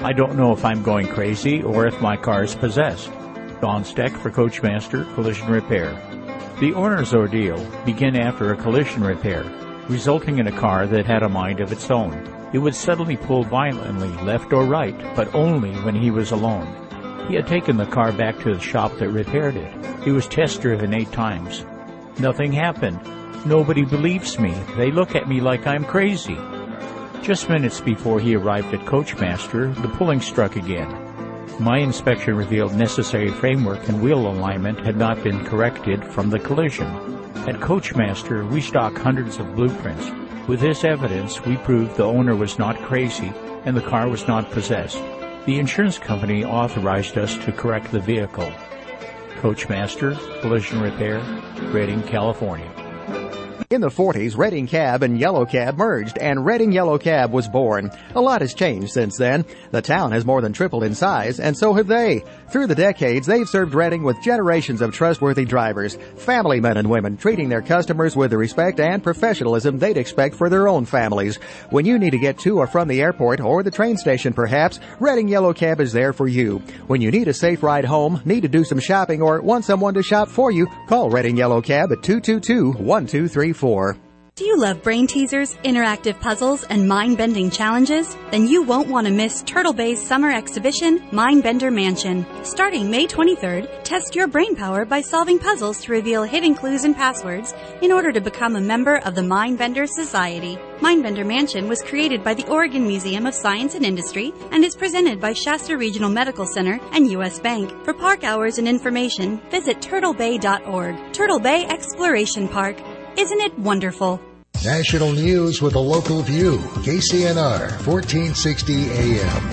I don't know if I'm going crazy or if my car is possessed. Don Steck for Coachmaster Collision Repair. The owner's ordeal began after a collision repair, resulting in a car that had a mind of its own. It would suddenly pull violently left or right, but only when he was alone. He had taken the car back to the shop that repaired it. It was test-driven eight times. Nothing happened. Nobody believes me. They look at me like I'm crazy. Just minutes before he arrived at Coachmaster, the pulling struck again. My inspection revealed necessary framework and wheel alignment had not been corrected from the collision. At Coachmaster, we stock hundreds of blueprints. With this evidence, we proved the owner was not crazy and the car was not possessed. The insurance company authorized us to correct the vehicle. Coachmaster Collision Repair, Redding, California.
In the forties, Redding Cab and Yellow Cab merged, and Redding Yellow Cab was born. A lot has changed since then. The town has more than tripled in size, and so have they. Through the decades, they've served Redding with generations of trustworthy drivers, family men and women, treating their customers with the respect and professionalism they'd expect for their own families. When you need to get to or from the airport or the train station, perhaps, Redding Yellow Cab is there for you. When you need a safe ride home, need to do some shopping, or want someone to shop for you, call Redding Yellow Cab at two two two, one two three four.
Do you love brain teasers, interactive puzzles, and mind-bending challenges? Then you won't want to miss Turtle Bay's summer exhibition, Mindbender Mansion. Starting May twenty-third, test your brain power by solving puzzles to reveal hidden clues and passwords in order to become a member of the Mindbender Society. Mindbender Mansion was created by the Oregon Museum of Science and Industry and is presented by Shasta Regional Medical Center and U S Bank. For park hours and information, visit turtle bay dot org. Turtle Bay Exploration Park. Isn't it wonderful?
National news with a local view. K C N R, fourteen sixty A M.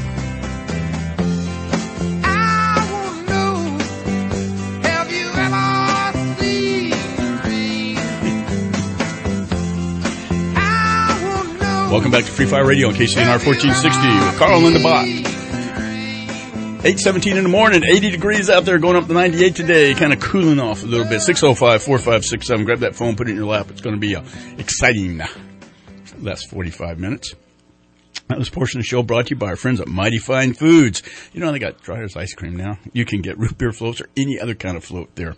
Welcome back to Free Fire Radio on K C N R fourteen sixty with Carl and Linda Bott. eight seventeen in the morning, eighty degrees out there, going up to ninety-eight today, kind of cooling off a little bit. six oh five, four five six seven. Grab that phone, put it in your lap. It's going to be uh, exciting. Last forty-five minutes. That was a portion of the show brought to you by our friends at Mighty Fine Foods. You know, they got Dryer's ice cream now. You can get root beer floats or any other kind of float there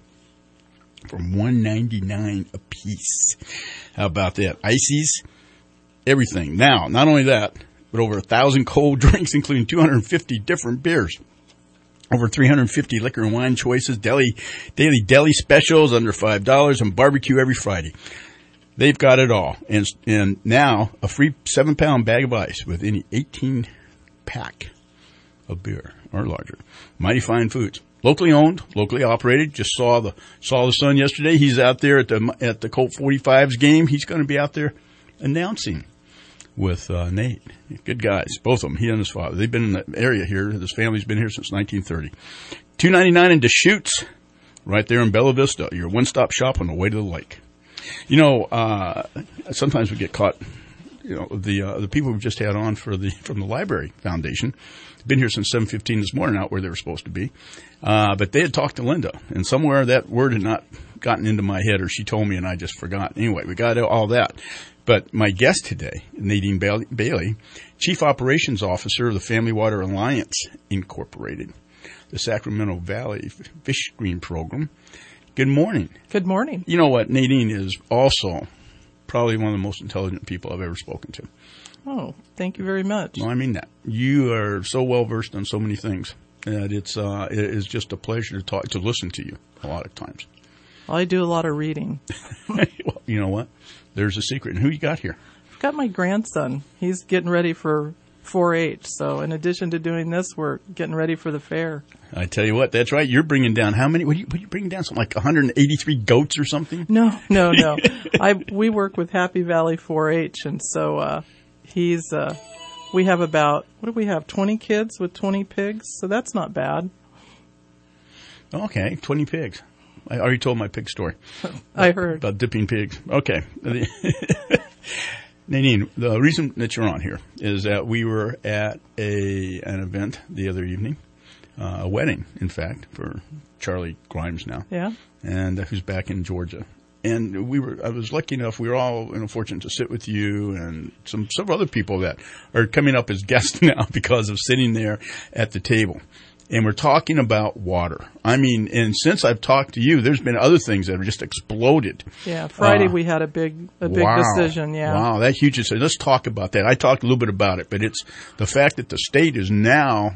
for one ninety-nine a piece. How about that? Ices, everything. Now, not only that, but over a thousand cold drinks, including two hundred fifty different beers. Over three hundred fifty liquor and wine choices, deli, daily deli specials under five dollars, and barbecue every Friday. They've got it all. And, and now, a free seven pound bag of ice with any eighteen pack of beer or larger. Mighty Fine Foods. Locally owned, locally operated. Just saw the, saw the son yesterday. He's out there at the, at the Colt forty-fives game. He's going to be out there announcing with uh, Nate. Good guys, both of them, he and his father. They've been in the area here. His family's been here since nineteen thirty. two ninety-nine in Deschutes, right there in Bella Vista. Your one-stop shop on the way to the lake. You know, uh, sometimes we get caught, you know, the uh, the people we've just had on for the from the Library Foundation, been here since seven fifteen this morning, out where they were supposed to be. Uh, but they had talked to Linda, and somewhere that word had not gotten into my head, or she told me and I just forgot. Anyway, we got all that. But my guest today, Nadine Bailey, Chief Operations Officer of the Family Water Alliance, Incorporated, the Sacramento Valley Fish Screen Program. Good morning.
Good morning.
You know what? Nadine is also probably one of the most intelligent people I've ever spoken to.
Oh, thank you very much.
No, I mean that. You are so well versed on so many things that it's uh, it is just a pleasure to talk to listen to you a lot of times.
Well, I do a lot of reading.
Well, you know what? There's a secret. And who you got here?
I've got my grandson. He's getting ready for four H. So in addition to doing this, we're getting ready for the fair.
I tell you what, that's right. You're bringing down how many? What are you, what are you bringing down? Something like one hundred eighty-three goats or something?
No, no, no. I we work with Happy Valley four H, and so uh, he's. Uh, we have about what do we have? twenty kids with twenty pigs. So that's not bad.
Okay, twenty pigs. I already told my pig story.
I heard.
About dipping pigs. Okay. Nadine, the reason that you're on here is that we were at a an event the other evening, uh, a wedding, in fact, for Charlie Grimes now.
Yeah.
And uh, who's back in Georgia. and we were, I was lucky enough, we were all, you know, fortunate to sit with you and some several other people that are coming up as guests now because of sitting there at the table. And we're talking about water. I mean, and since I've talked to you, there's been other things that have just exploded.
Yeah, Friday
uh,
we had a big a big
wow,
decision, yeah.
Wow, that huge decision. Let's talk about that. I talked a little bit about it, but it's the fact that the state is now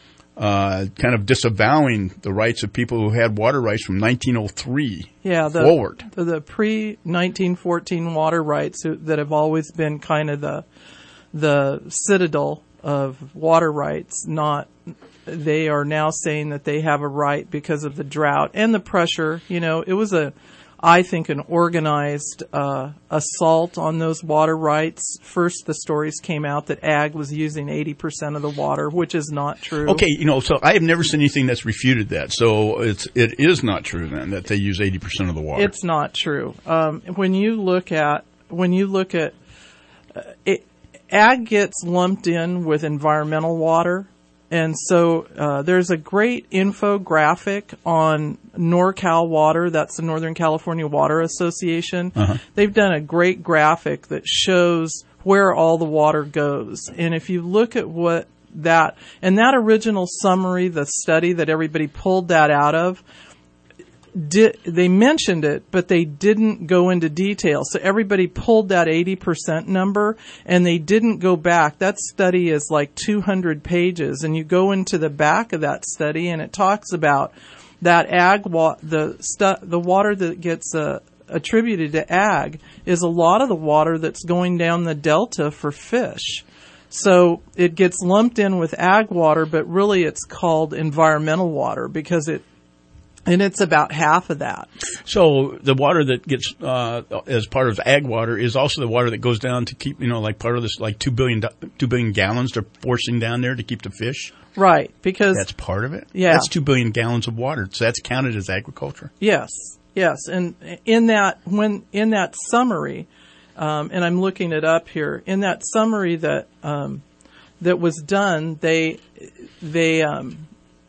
uh, kind of disavowing the rights of people who had water rights from nineteen oh three
yeah, the,
forward.
The, the pre nineteen fourteen water rights that have always been kind of the the citadel of water rights, not... They are now saying that they have a right because of the drought and the pressure. You know, it was a, I think, an organized uh, assault on those water rights. First, the stories came out that ag was using eighty percent of the water, which is not true.
Okay, you know, so I have never seen anything that's refuted that. So it's it is not true then that they use eighty percent of the water.
It's not true. Um, when you look at when you look at uh, it, ag gets lumped in with environmental water. And so uh, there's a great infographic on NorCal Water. That's the Northern California Water Association. Uh-huh. They've done a great graphic that shows where all the water goes. And if you look at what that, and that original summary, the study that everybody pulled that out of, Did, they mentioned it, but they didn't go into detail. So everybody pulled that eighty percent number, and they didn't go back. That study is like two hundred pages, and you go into the back of that study, and it talks about that ag wa- the stu- the water that gets uh, attributed to ag is a lot of the water that's going down the delta for fish. So it gets lumped in with ag water, but really it's called environmental water because it And it's about half of that.
So the water that gets uh, as part of ag water is also the water that goes down to keep, you know, like part of this, like two billion, two billion gallons they're forcing down there to keep the fish.
Right, because
that's part of it.
Yeah,
that's two billion gallons of water. So that's counted as agriculture.
Yes, yes, and in that when in that summary, um, and I'm looking it up here. In that summary that um, that was done, they they. Um,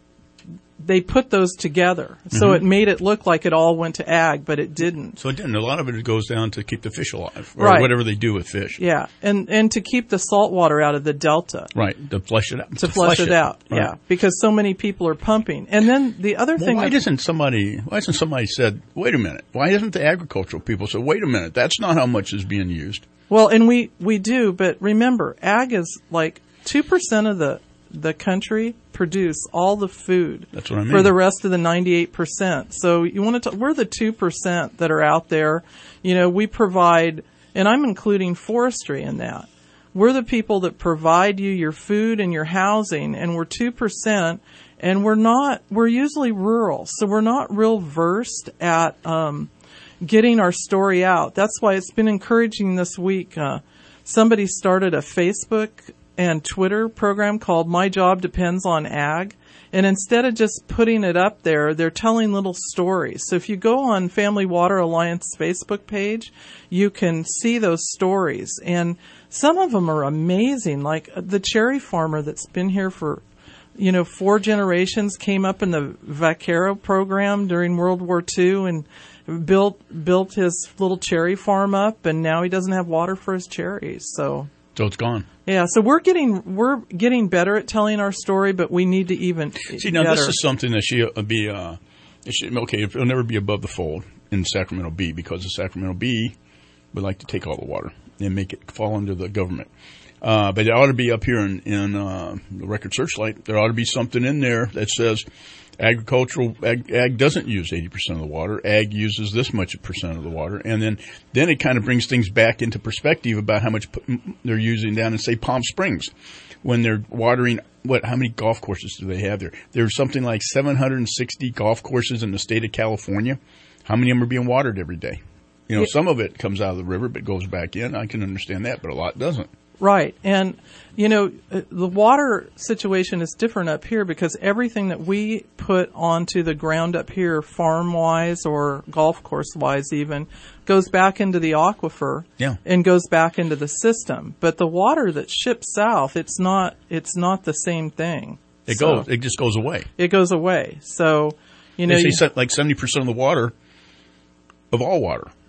They put those together. So mm-hmm. it made it look like it all went to ag, but it didn't.
So it didn't. A lot of it goes down to keep the fish alive, or
right.
whatever they do with fish.
Yeah, and and to keep the salt water out of the delta.
Right, to flush it out.
To, to flush, flush it, it out, right. Yeah, because so many people are pumping. And then the other
well,
thing...
Why
that,
doesn't somebody, why hasn't somebody said, wait a minute, why isn't the agricultural people say, wait a minute, that's not how much is being used?
Well, and we, we do, but remember, ag is like two percent of the... the country produce all the food
That's what I mean.
for the rest of the ninety-eight percent. So you want to, we're the two percent that are out there. You know, we provide, and I'm including forestry in that. We're the people that provide you your food and your housing, and we're two percent, and we're not, we're usually rural. So we're not real versed at, um, getting our story out. That's why it's been encouraging this week. Uh, somebody started a Facebook and Twitter program called My Job Depends on Ag. And instead of just putting it up there, they're telling little stories. So if you go on Family Water Alliance Facebook page, you can see those stories. And some of them are amazing. Like the cherry farmer that's been here for, you know, four generations, came up in the Vaquero program during World War Two and built built his little cherry farm up, and now he doesn't have water for his cherries. So
So it's gone.
Yeah, so we're getting we're getting better at telling our story, but we need to even
see now.
better.
This is something that should be uh, it should, okay. It'll never be above the fold in Sacramento Bee because the Sacramento Bee would like to take all the water and make it fall under the government. Uh, but it ought to be up here in, in uh, the Record Searchlight. There ought to be something in there that says agricultural ag, ag doesn't use eighty percent of the water. Ag uses this much percent of the water, and then then it kind of brings things back into perspective about how much p- they're using down in say Palm Springs when they're watering. What? How many golf courses do they have there? There's something like seven hundred sixty golf courses in the state of California. How many of them are being watered every day? You know, yeah. Some of it comes out of the river but goes back in. I can understand that, but a lot doesn't.
Right. And, you know, the water situation is different up here because everything that we put onto the ground up here, farm-wise or golf course-wise even, goes back into the aquifer
yeah.
and goes back into the system. But the water that's shipped south, it's not it's not the same thing.
It
so,
goes. It just goes away.
It goes away. So, you know.
They
you,
say like seventy percent of the water, of all water,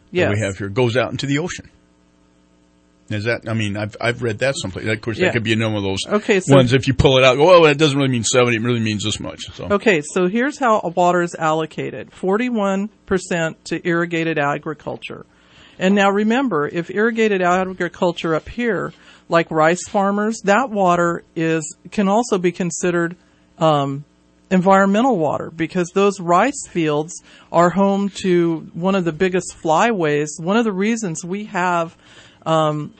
yes.
that we have here goes out into the ocean. Is that? I mean, I've I've read that someplace. Of course,
Yeah.
that could be another one of those
Okay, so-
ones. If you pull it out, go, oh, that doesn't really mean seventy. It really means this much. So
Okay, so here's how water is allocated. forty-one percent to irrigated agriculture. And now remember, if irrigated agriculture up here, like rice farmers, that water is can also be considered um, environmental water because those rice fields are home to one of the biggest flyways. One of the reasons we have um,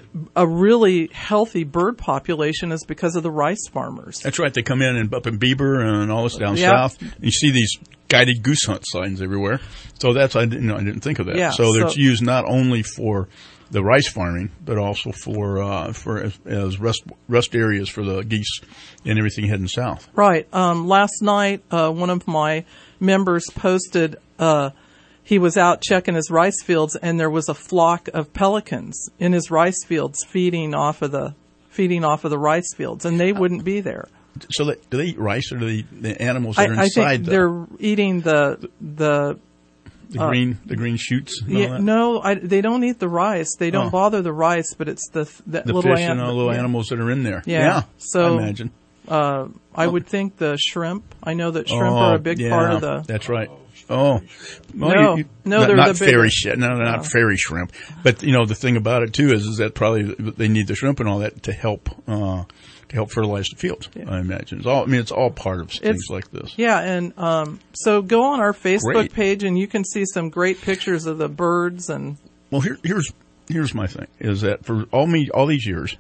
a really healthy bird population is because of the rice farmers.
that's right. They come in and up in Bieber and all this down
Yeah.
south. You see these guided goose hunt signs everywhere. So that's I didn't you know, I didn't think of that.
Yeah,
so,
so-
it's used not only for the rice farming, but also for uh, for as, as rest rest areas for the geese and everything heading south.
Right. Um, last night, uh, one of my members posted uh, he was out checking his rice fields, and there was a flock of pelicans in his rice fields feeding off of the feeding off of the rice fields, and they wouldn't be there.
So they, do they eat rice, or do they, the animals that
I,
are
I
inside
think
the,
they're eating the the.
the
uh,
green the green shoots? And all
Yeah,
that?
no, I, they don't eat the rice. They don't
Oh.
bother the rice, but it's the the,
The
little
fish and
an-
all the little
yeah.
animals that are in there.
Yeah.
Yeah,
So
I imagine.
Uh, I would think the shrimp. I know that shrimp
Oh,
are a big
yeah,
part of the.
That's right. Oh, well,
No.
you, you,
No,
not,
they're
not
the big-
fairy shit. No, not
No.
fairy shrimp. But you know the thing about it too is, is that probably they need the shrimp and all that to help uh, to help fertilize the fields. I imagine it's all. I mean, it's all part of things
It's-
like this.
Yeah, and um, so go on our Facebook
Great.
page and you can see some great pictures of the birds and.
Well, here, here's here's my thing: is that for all me all these years,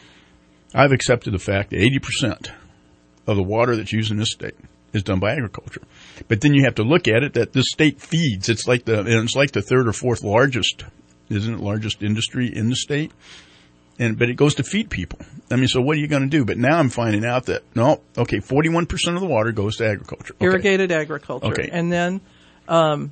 I've accepted the fact that eighty percent of the water that's used in this state is done by agriculture. But then you have to look at it that this state feeds. It's like the and it's like the third or fourth largest, isn't it? Largest industry in the state, and but it goes to feed people. I mean, so what are you going to do? But now I'm finding out that no, okay, forty-one percent of the water goes to agriculture. Okay.
Irrigated agriculture.
Okay.
And then, um,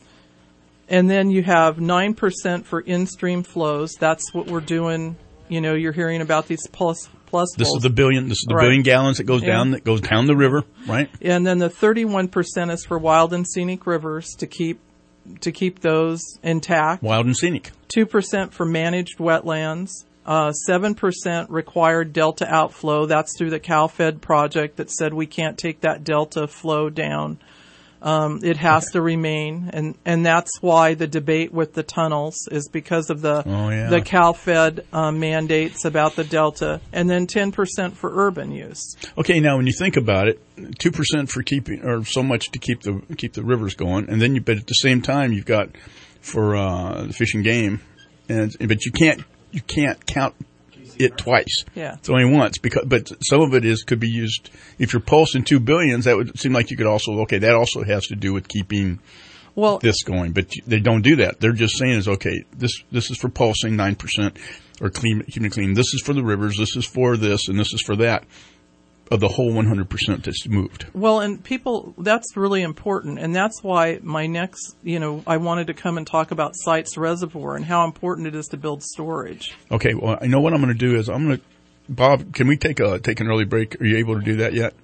and then you have nine percent for in-stream flows. That's what we're doing. You know, you're hearing about these plus plus.
This is the billion. This is the
Right.
billion gallons that goes
Yeah.
down that goes down the river, right?
And then the thirty-one percent is for wild and scenic rivers to keep to keep those intact.
Wild and scenic.
two percent for managed wetlands. Uh, seven percent required delta outflow. That's through the CalFed project that said we can't take that delta flow down. Um, it has to remain, and, and that's why the debate with the tunnels is because of the
Oh, yeah.
the CalFed uh, mandates about the delta, and then ten percent for urban use.
Okay, now when you think about it, two percent for keeping, or so much to keep the keep the rivers going, and then you, but at the same time you've got for uh, the fish and game, and but you can't you can't count it twice.
Yeah.
It's only once because, but some of it is could be used if you're pulsing two billions. That would seem like you could also okay. That also has to do with keeping
well
this going, but they don't do that. They're just saying is okay. This this is for pulsing nine percent or clean keeping it clean. This is for the rivers. This is for this, and this is for that. Of the whole one hundred percent that's moved.
Well, and people, that's really important. And that's why my next, you know, I wanted to come and talk about Sites Reservoir and how important it is to build storage.
Okay, well, I know what I'm going to do is I'm going to, Bob, can we take a take an early break? Are you able to do that yet?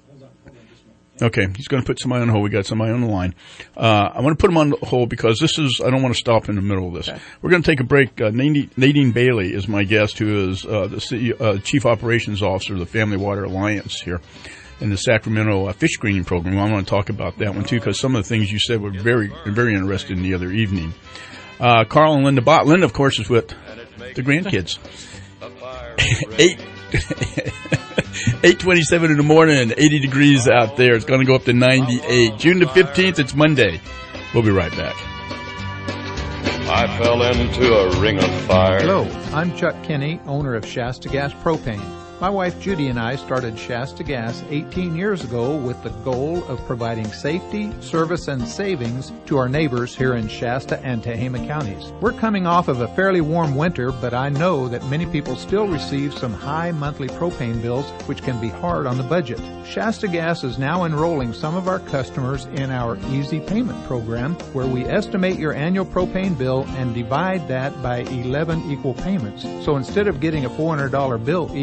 Okay, he's going to put somebody on hold. We got somebody on the line. Uh, I want to put him on hold because this is, I don't want to stop in the middle of this. Okay. We're going to take a break. Uh, Nadine, Nadine Bailey is my guest, who is uh, the C E O, uh, Chief Operations Officer of the Family Water Alliance here in the Sacramento uh, fish screening program. I want to talk about that one too because some of the things you said were very, very interesting the other evening. Uh, Carl and Linda Bott. Linda, of course, is with the grandkids. Eight. eight twenty-seven in the morning, eighty degrees out there. It's going to go up to ninety-eight. June the fifteenth, it's Monday. We'll be right back.
I fell into a ring of fire.
Hello, I'm Chuck Kinney, owner of Shasta Gas Propane. My wife Judy and I started Shasta Gas eighteen years ago with the goal of providing safety, service, and savings to our neighbors here in Shasta and Tehama counties. We're coming off of a fairly warm winter, but I know that many people still receive some high monthly propane bills, which can be hard on the budget. Shasta Gas is now enrolling some of our customers in our Easy Payment program, where we estimate your annual propane bill and divide that by eleven equal payments. So instead of getting a four hundred dollars bill each month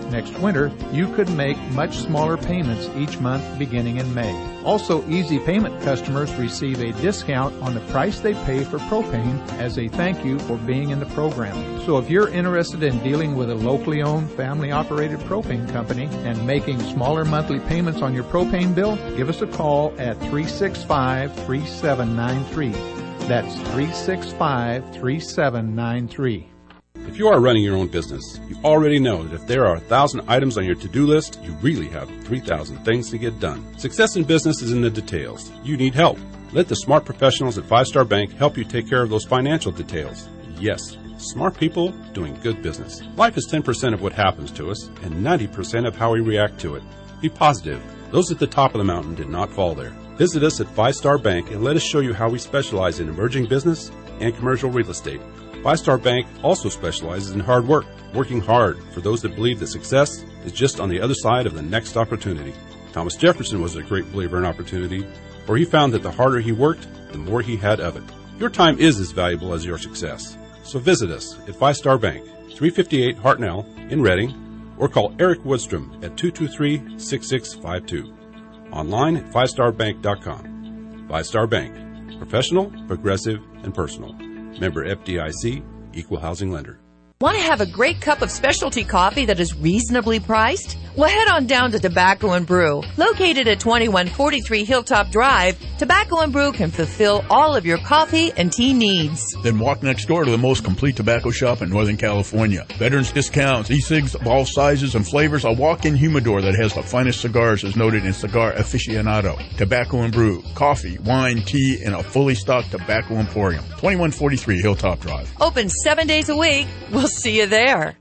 Next winter, you could make much smaller payments each month beginning in May. Also, Easy Payment customers receive a discount on the price they pay for propane as a thank you for being in the program. So if you're interested in dealing with a locally owned, family-operated propane company and making smaller monthly payments on your propane bill, give us a call at three six five, three seven nine three. That's three six five, three seven nine three.
If you are running your own business, you already know that if there are a thousand items on your to-do list, you really have three thousand things to get done. Success in business is in the details. You need help. Let the smart professionals at Five Star Bank help you take care of those financial details. Yes, smart people doing good business. Life is ten percent of what happens to us and ninety percent of how we react to it. Be positive. Those at the top of the mountain did not fall there. Visit us at Five Star Bank and let us show you how we specialize in emerging business and commercial real estate. Five Star Bank also specializes in hard work, working hard for those that believe that success is just on the other side of the next opportunity. Thomas Jefferson was a great believer in opportunity, for he found that the harder he worked, the more he had of it. Your time is as valuable as your success. So visit us at Five Star Bank, three fifty-eight Hartnell in Reading, or call Eric Woodstrom at two two three, six six five two. Online at five star bank dot com. Five Star Bank. Professional, progressive, and personal. Member F D I C, Equal Housing Lender.
Want to have a great cup of specialty coffee that is reasonably priced? Well, head on down to Tobacco and Brew. Located at twenty-one forty-three Hilltop Drive, Tobacco and Brew can fulfill all of your coffee and tea needs.
Then walk next door to the most complete tobacco shop in Northern California. Veterans discounts, e-cigs of all sizes and flavors, a walk-in humidor that has the finest cigars as noted in Cigar Aficionado. Tobacco and Brew, coffee, wine, tea, and a fully stocked tobacco emporium. twenty-one forty-three Hilltop Drive.
Open seven days a week. We'll see you there.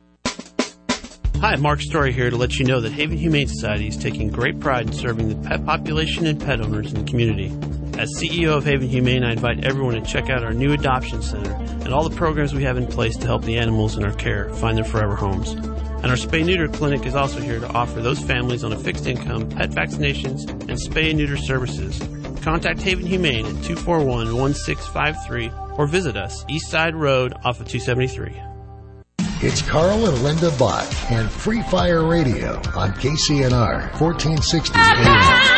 Hi, Mark Story here to let you know that Haven Humane Society is taking great pride in serving the pet population and pet owners in the community. As C E O of Haven Humane, I invite everyone to check out our new adoption center and all the programs we have in place to help the animals in our care find their forever homes. And our spay-neuter clinic is also here to offer those families on a fixed income pet vaccinations and spay and neuter services. Contact Haven Humane at two four one, one six five three or visit us East Side Road off of two seventy-three.
It's Carl and Linda Bott and Free Fire Radio on K C N R fourteen sixty A M.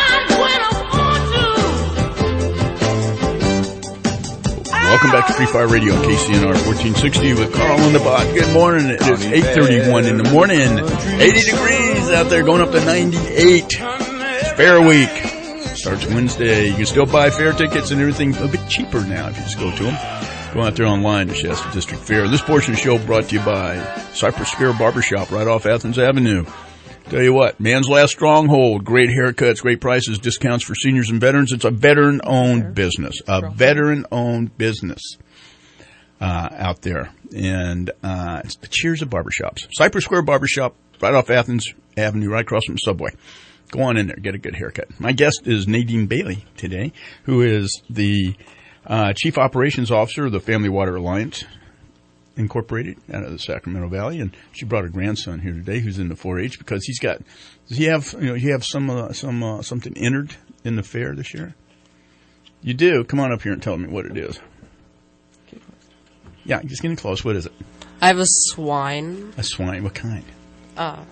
Welcome back to Free Fire Radio on K C N R fourteen sixty with Carl and Linda Bott. Good morning. It is eight thirty-one in the morning. eighty degrees out there, going up to ninety-eight. It's Fair Week. Starts Wednesday. You can still buy fair tickets and everything a bit cheaper now if you just go to them. Go out there online to Shasta District Fair. This portion of the show brought to you by Cypress Square Barbershop right off Athens Avenue. Tell you what, man's last stronghold. Great haircuts, great prices, discounts for seniors and veterans. It's a veteran-owned business. A veteran-owned business uh, out there. And uh, it's the Cheers of Barbershops. Cypress Square Barbershop right off Athens Avenue, right across from the subway. Go on in there, get a good haircut. My guest is Nadine Bailey today, who is the Uh, Chief Operations Officer of the Family Water Alliance Incorporated out of the Sacramento Valley, and she brought her grandson here today, who's in the four H because he's got. Does he have? You know, he have some uh, some uh, something entered in the fair this year? You do. Come on up here and tell me what it is. Yeah, just getting close. What is it?
I have a swine.
A swine. What kind?
Uh,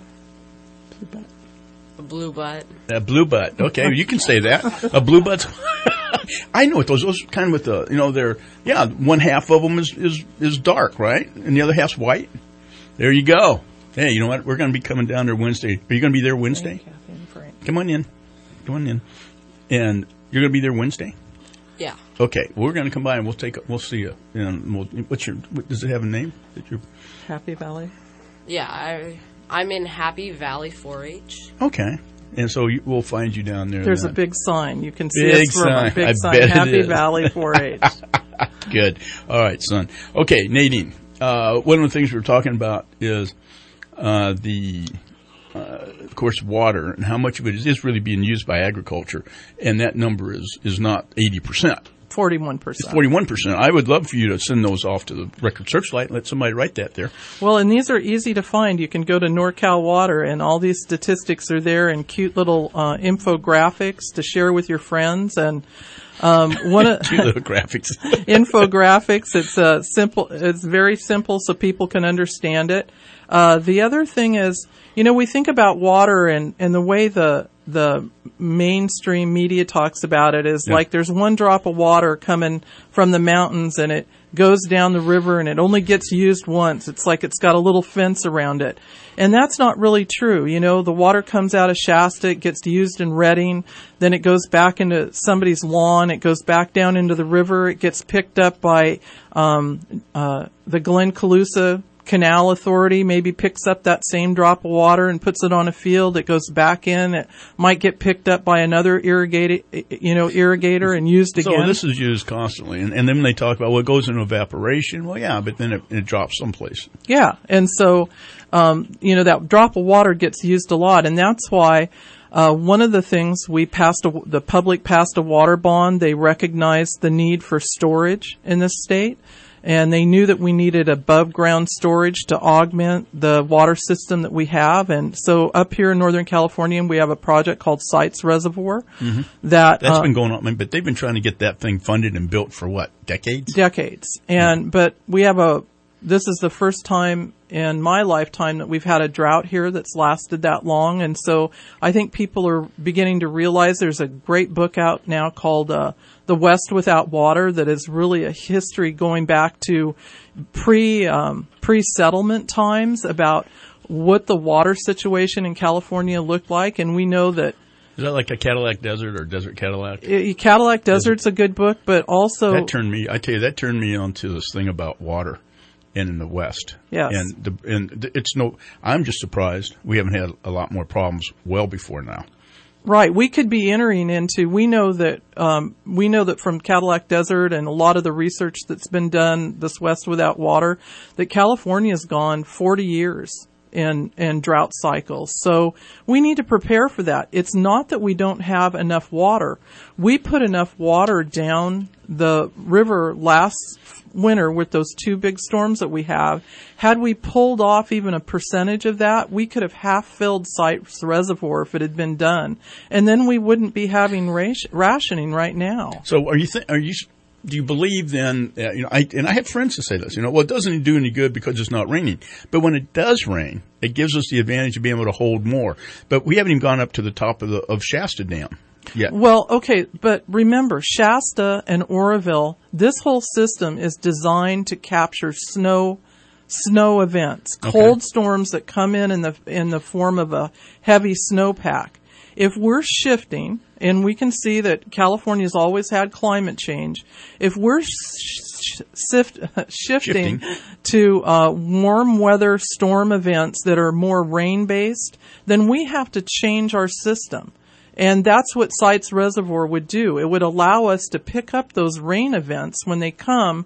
a blue butt.
A blue butt. Okay, you can say that. A blue butt. I know what those, those kind of with the, you know, they're, yeah, one half of them is, is, is dark, right? And the other half's white. There you go. Hey, you know what? We're going to be coming down there Wednesday. Are you going to be there Wednesday? Come on in. Come on in. And you're going to be there Wednesday?
Yeah.
Okay. Well, we're going to come by and we'll take, we'll see you. And we'll, what's your, what, does it have a name? That you're...
Happy Valley?
Yeah, I, I'm in Happy Valley four H.
Okay. And so you, we'll find you down there.
There's
then.
a big sign. You can see
big
us from
sign.
a big
I
sign.
bet
Happy
it is.
Valley four H.
Good. All right, son. Okay, Nadine. Uh, one of the things we were talking about is uh, the, uh, of course, water and how much of it is, is really being used by agriculture. And that number is, is not eighty percent.
forty-one percent.
It's forty-one percent. I would love for you to send those off to the Record Searchlight and let somebody write that there.
Well, and these are easy to find. You can go to NorCal Water, and all these statistics are there and cute little uh, infographics to share with your friends. And Um, one of
Two little graphics.
infographics. It's uh, simple. It's very simple, so people can understand it. Uh, the other thing is, you know, we think about water and, and the way the the mainstream media talks about it is
Yeah.
like there's one drop of water coming from the mountains and it goes down the river and it only gets used once. It's like it's got a little fence around it. And that's not really true. You know, the water comes out of Shasta, it gets used in Redding, then it goes back into somebody's lawn, it goes back down into the river, it gets picked up by um, uh, the Glen Colusa Canal Authority, maybe picks up that same drop of water and puts it on a field. It goes back in. It might get picked up by another irrigated, you know, irrigator and used again.
So this is used constantly. And, and then they talk about, well, it goes into evaporation. Well, yeah, but then it, it drops someplace.
Yeah. And so, um, you know, that drop of water gets used a lot. And that's why uh, one of the things we passed, a, the public passed a water bond. They recognized the need for storage in this state. And they knew that we needed above ground storage to augment the water system that we have. And so up here in Northern California, we have a project called Sites Reservoir.
Mm-hmm.
that
That's
uh,
been going on, but they've been trying to get that thing funded and built for what, decades?
Decades. And, but we have a, this is the first time in my lifetime that we've had a drought here that's lasted that long. And so I think people are beginning to realize there's a great book out now called, uh, The West Without Water that is really a history going back to pre, um, pre-settlement times about what the water situation in California looked like. And we know that
Is that like a Cadillac Desert or Desert Cadillac?
it, Cadillac Desert's a good book, but also
That turned me, I tell you, that turned me on to this thing about water in, in the West.
Yes.
And, the, and it's no, I'm just surprised we haven't had a lot more problems well before now.
Right. We could be entering into, we know that, um, we know that from Cadillac Desert and a lot of the research that's been done, this West Without Water, that California's gone forty years in, in drought cycles. So we need to prepare for that. It's not that we don't have enough water. We put enough water down the river last winter with those two big storms that we have. Had we pulled off even a percentage of that, we could have half filled Sites Reservoir if it had been done. And then we wouldn't be having ration- rationing right now.
So are you, th- are you, do you believe then, uh, you know, I, and I have friends that say this, you know, well, it doesn't do any good because it's not raining. But when it does rain, it gives us the advantage of being able to hold more. But we haven't even gone up to the top of the, of Shasta Dam. Yeah.
Well, okay, but remember, Shasta and Oroville, this whole system is designed to capture snow, snow events,
Okay.
cold storms that come in in the in the form of a heavy snowpack. If we're shifting, and we can see that California's always had climate change, if we're sh- shift, shifting,
Shifting.
to uh, warm weather storm events that are more rain based, then we have to change our system. And that's what Sites Reservoir would do. It would allow us to pick up those rain events when they come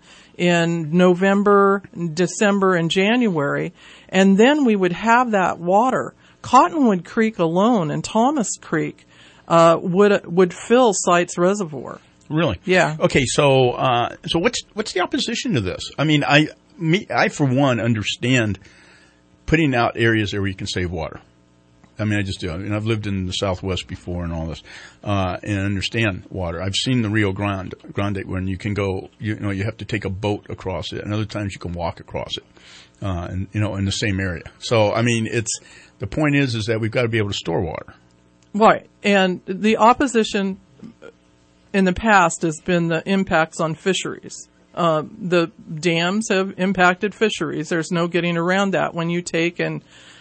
in November, December, and January, and then we would have that water. Cottonwood Creek alone and Thomas Creek uh, would would fill Sites Reservoir.
Really?
Yeah.
Okay, so uh, so what's what's the opposition to this? I mean, I me I for one understand putting out areas there where you can save water. I mean, I just do. I mean, I've lived in the Southwest before and all this, uh, and understand water. I've seen the Rio Grande, Grande when you can go, you, you know, you have to take a boat across it, and other times you can walk across it, uh, and, you know, in the same area. So, I mean, it's, the point is, is that we've got to be able to store water.
Right. And the opposition in the past has been the impacts on fisheries. Uh, the dams have impacted fisheries. There's no getting around that. When you take and,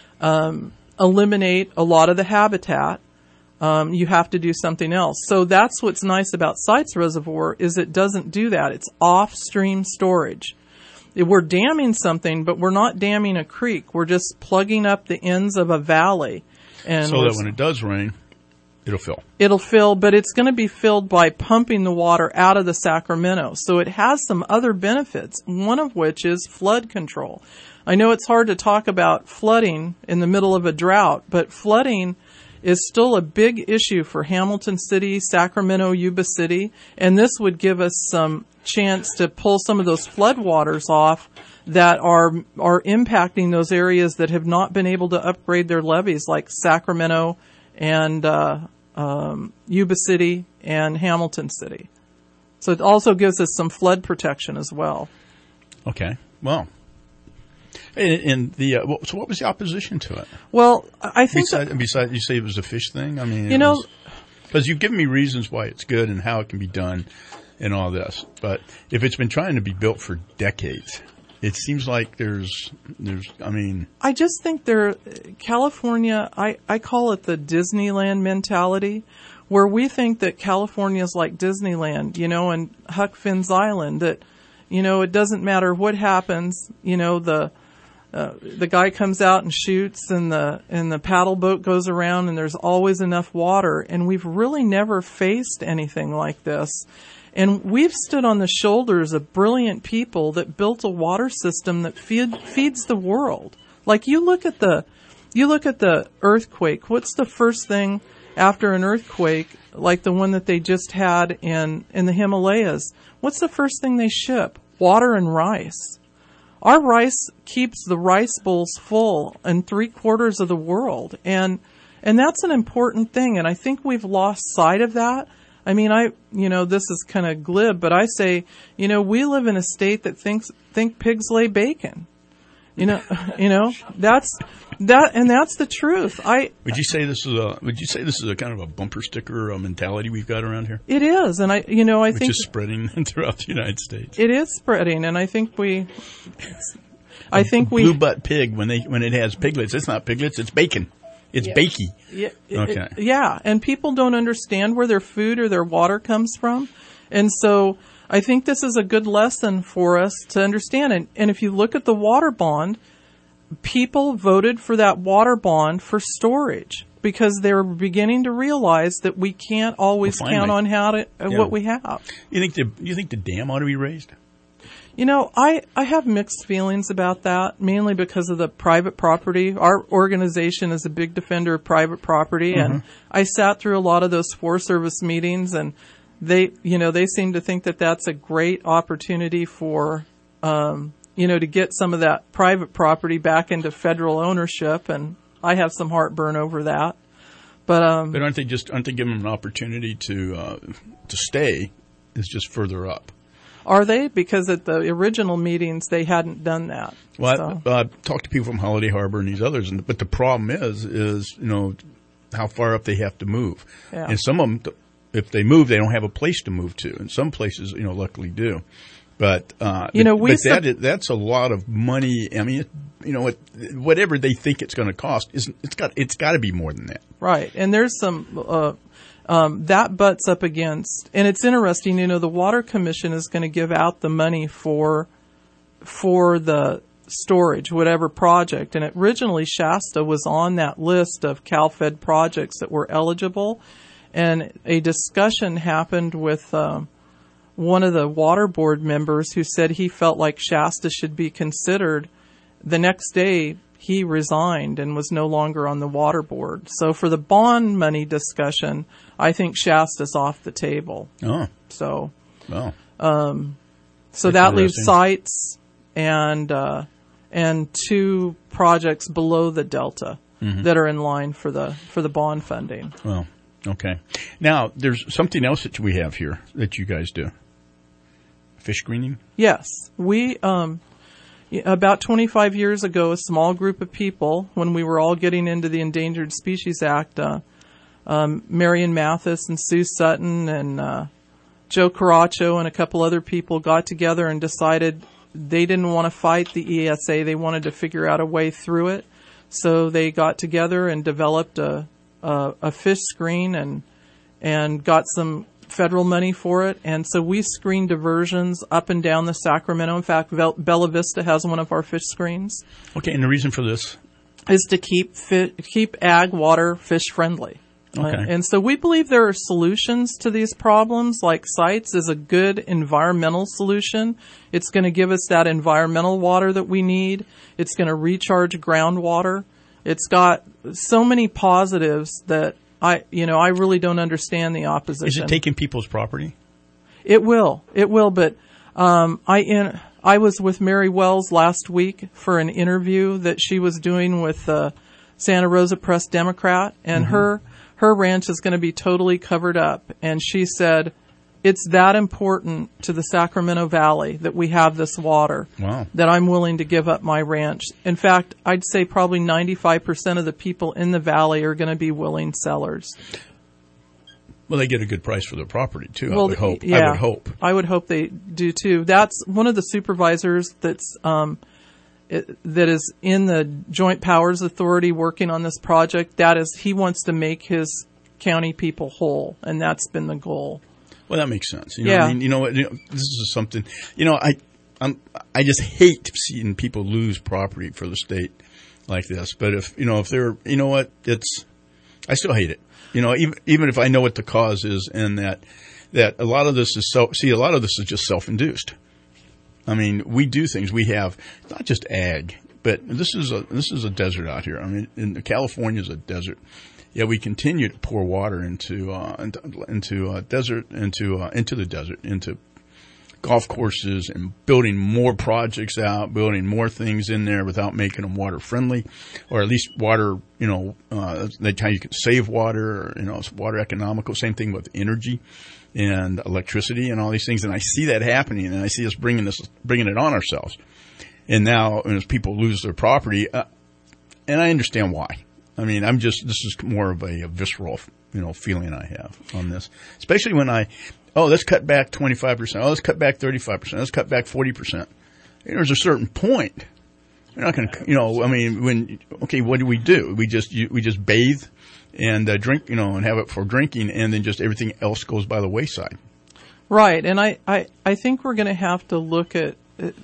um, eliminate a lot of the habitat, um, you have to do something else. So that's what's nice about Sites Reservoir is it doesn't do that. It's off-stream storage. We're damming something, but we're not damming a creek. We're just plugging up the ends of a valley. And
so that when it does rain, it'll fill.
It'll fill, but it's going to be filled by pumping the water out of the Sacramento. So it has some other benefits, one of which is flood control. I know it's hard to talk about flooding in the middle of a drought, but flooding is still a big issue for Hamilton City, Sacramento, Yuba City, and this would give us some chance to pull some of those floodwaters off that are are impacting those areas that have not been able to upgrade their levees, like Sacramento and uh, um, Yuba City and Hamilton City. So it also gives us some flood protection as well.
Okay. Well, and, and the uh, so what was the opposition to it?
Well, I think
besides,
that,
besides you say it was a fish thing. I mean,
you know,
because you've given me reasons why it's good and how it can be done, and all this. But if it's been trying to be built for decades, it seems like there's there's. I mean,
I just think there, California. I I call it the Disneyland mentality, where we think that California is like Disneyland, you know, and Huck Finn's Island. That, you know, it doesn't matter what happens. You know, the uh, the guy comes out and shoots, and the and the paddle boat goes around, and there's always enough water. And we've really never faced anything like this. And we've stood on the shoulders of brilliant people that built a water system that feed, feeds the world. Like you look at the, you look at the earthquake. What's the first thing after an earthquake, like the one that they just had in, in the Himalayas? What's the first thing they ship? Water and rice. Our rice keeps the rice bowls full in three quarters of the world. And, and that's an important thing. And I think we've lost sight of that. I mean, I, you know, this is kind of glib, but I say, you know, we live in a state that thinks, think pigs lay bacon. You know, you know, that's, that, and that's the truth. I,
would you say this is a, would you say this is a kind of a bumper sticker uh, mentality we've got around here?
It is. And I, you know, I
Which
think.
is spreading throughout the United States.
It is spreading. And I think we, I think we.
Blue butt pig, when they, when it has piglets, it's not piglets, it's bacon. It's
yeah.
bakey.
Yeah.
Okay.
It, yeah. And people don't understand where their food or their water comes from. And so I think this is a good lesson for us to understand. And, and if you look at the water bond, people voted for that water bond for storage because they were beginning to realize that we can't always
well,
count on how to, uh,
yeah.
what we have.
You think the, you think the dam ought to be raised?
You know, I, I have mixed feelings about that, mainly because of the private property. Our organization is a big defender of private property, mm-hmm. and I sat through a lot of those Forest Service meetings, and they, you know, they seem to think that that's a great opportunity for, um, you know, to get some of that private property back into federal ownership, and I have some heartburn over that. But um,
but aren't they just aren't they giving them an opportunity to uh, to stay? Is just further up.
Are they? Because at the original meetings, they hadn't done that.
Well,
so.
I uh, talked to people from Holiday Harbor and these others, and, but the problem is, is, you know, how far up they have to move.
Yeah.
And some of them, if they move, they don't have a place to move to. And some places, you know, luckily do. But, uh,
you know, we
but
sub-
that, that's a lot of money. I mean, it, you know, it, whatever they think it's going to cost, isn't, it's got, it's got to be more than that.
Right. And there's some, uh, Um, that butts up against, and it's interesting, you know, the Water Commission is going to give out the money for, for the storage, whatever project. And originally Shasta was on that list of CalFed projects that were eligible. And a discussion happened with, um, one of the water board members who said he felt like Shasta should be considered. The next day, he resigned and was no longer on the water board. So for the bond money discussion, I think Shasta's off the table.
Oh.
So,
oh.
Um, so
That's
that leaves sites and, uh, and two projects below the Delta mm-hmm. that are in line for the, for the bond funding.
Well, okay. Now, there's something else that we have here that you guys do. Fish screening?
Yes. We, um, about twenty-five years ago, a small group of people, when we were all getting into the Endangered Species Act, uh, um, Marion Mathis and Sue Sutton and uh, Joe Caracho and a couple other people got together and decided they didn't want to fight the E S A. They wanted to figure out a way through it. So they got together and developed a, a, a fish screen and and got some federal money for it. And so we screen diversions up and down the Sacramento. In fact, Bella Vista has one of our fish screens.
Okay, and the reason for this?
Is to keep fi- keep ag water fish friendly.
Okay.
Uh, and so we believe there are solutions to these problems, like sites is a good environmental solution. It's going to give us that environmental water that we need. It's going to recharge groundwater. It's got so many positives that I, you know, I really don't understand the opposition.
Is it taking people's property?
It will. It will, but um, I in I was with Mary Wells last week for an interview that she was doing with uh, Santa Rosa Press Democrat, and mm-hmm. her her ranch is going to be totally covered up. And she said, it's that important to the Sacramento Valley that we have this water.
Wow.
That I'm willing to give up my ranch. In fact, I'd say probably ninety-five percent of the people in the valley are going to be willing sellers.
Well, they get a good price for their property too.
Well,
I would hope.
Yeah,
I would hope.
I would hope they do too. That's one of the supervisors that's um, it, that is in the Joint Powers Authority working on this project. That is, he wants to make his county people whole, and that's been the goal.
Well, that makes sense. You know
yeah.
what I mean, you know what? You know, this is something. You know, I I'm I just hate seeing people lose property for the state like this. But if you know, if they're, you know what, it's I still hate it. You know, even even if I know what the cause is, and that that a lot of this is so. See, a lot of this is just self-induced. I mean, we do things. We have not just ag, but this is a this is a desert out here. I mean, in California is a desert. Yeah, we continue to pour water into uh, into, into uh, desert, into uh, into the desert, into golf courses, and building more projects out, building more things in there without making them water friendly, or at least water. You know, uh, that's how you can save water. Or, you know, it's water economical. Same thing with energy and electricity and all these things. And I see that happening, and I see us bringing this, bringing it on ourselves. And now, as people lose their property, uh, and I understand why. I mean, I'm just, this is more of a, a visceral, you know, feeling I have on this. Especially when I, oh, let's cut back twenty-five percent. Oh, let's cut back thirty-five percent. Let's cut back forty percent. You know, there's a certain point. You're not going to, you know, I mean, when, okay, what do we do? We just, you, we just bathe and uh, drink, you know, and have it for drinking, and then just everything else goes by the wayside.
Right. And I, I, I think we're going to have to look at,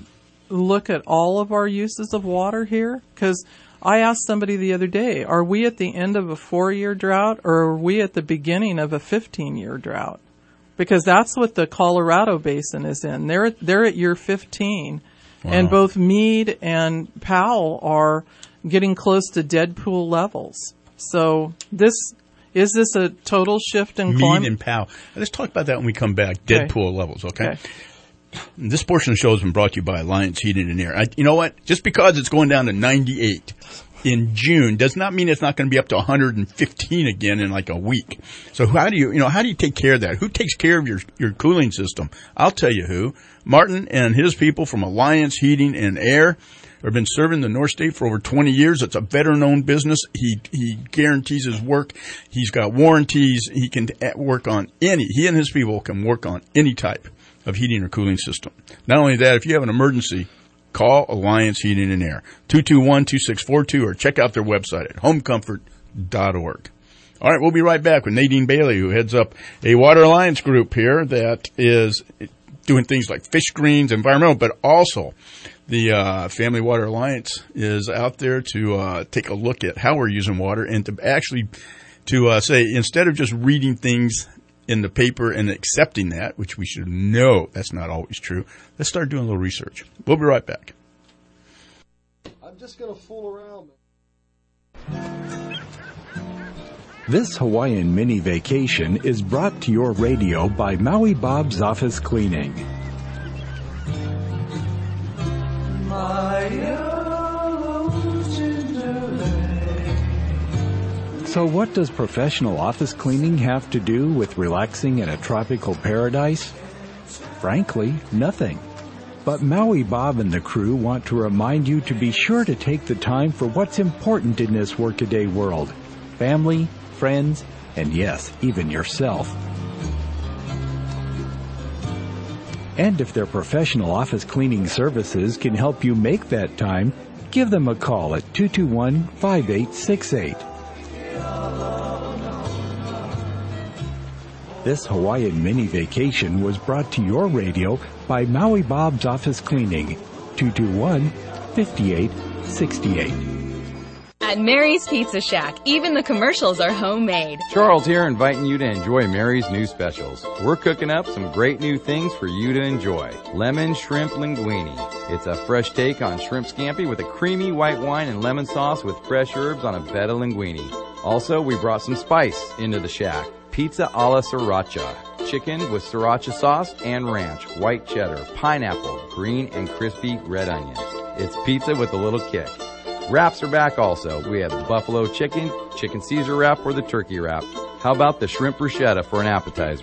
look at all of our uses of water here, because I asked somebody the other day, are we at the end of a four-year drought, or are we at the beginning of a fifteen-year drought? Because that's what the Colorado Basin is in. They're they're at year fifteen, wow. And both Meade and Powell are getting close to dead pool levels. So this is this a total shift in climate?
Meade and Powell. Let's talk about that when we come back. Dead
okay.
pool levels, okay?
okay.
This portion of the show has been brought to you by Alliance Heating and Air. I, you know what? Just because it's going down to ninety-eight in June does not mean it's not going to be up to one hundred fifteen again in like a week. So how do you, you know, how do you take care of that? Who takes care of your, your cooling system? I'll tell you who. Martin and his people from Alliance Heating and Air have been serving the North State for over twenty years. It's a veteran-owned business. He he guarantees his work. He's got warranties. He can work on any, he and his people can work on any type of heating or cooling system. Not only that, if you have an emergency, call Alliance Heating and Air, two two one, two six four two, or check out their website at home comfort dot org. All right, we'll be right back with Nadine Bailey, who heads up a Water Alliance group here that is doing things like fish screens, environmental, but also the uh, Family Water Alliance is out there to uh, take a look at how we're using water, and to actually to uh, say, instead of just reading things in the paper and accepting that, which we should know that's not always true, let's start doing a little research. We'll be right back.
I'm just going to fool around.
This Hawaiian mini vacation is brought to your radio by Maui Bob's Office Cleaning. So what does professional office cleaning have to do with relaxing in a tropical paradise? Frankly, nothing. But Maui Bob and the crew want to remind you to be sure to take the time for what's important in this workaday world. Family, friends, and yes, even yourself. And if their professional office cleaning services can help you make that time, give them a call at two two one, five eight six eight. This Hawaiian mini vacation was brought to your radio by Maui Bob's Office Cleaning, two two one, five eight six eight.
At Mary's Pizza Shack, even the commercials are homemade.
Charles here, inviting you to enjoy Mary's new specials. We're cooking up some great new things for you to enjoy. Lemon shrimp linguine. It's a fresh take on shrimp scampi with a creamy white wine and lemon sauce with fresh herbs on a bed of linguine. Also, we brought some spice into the shack. Pizza alla sriracha. Chicken with sriracha sauce and ranch, white cheddar, pineapple, green and crispy red onions. It's pizza with a little kick. Wraps are back also. We have the buffalo chicken, chicken Caesar wrap, or the turkey wrap. How about the shrimp bruschetta for an appetizer?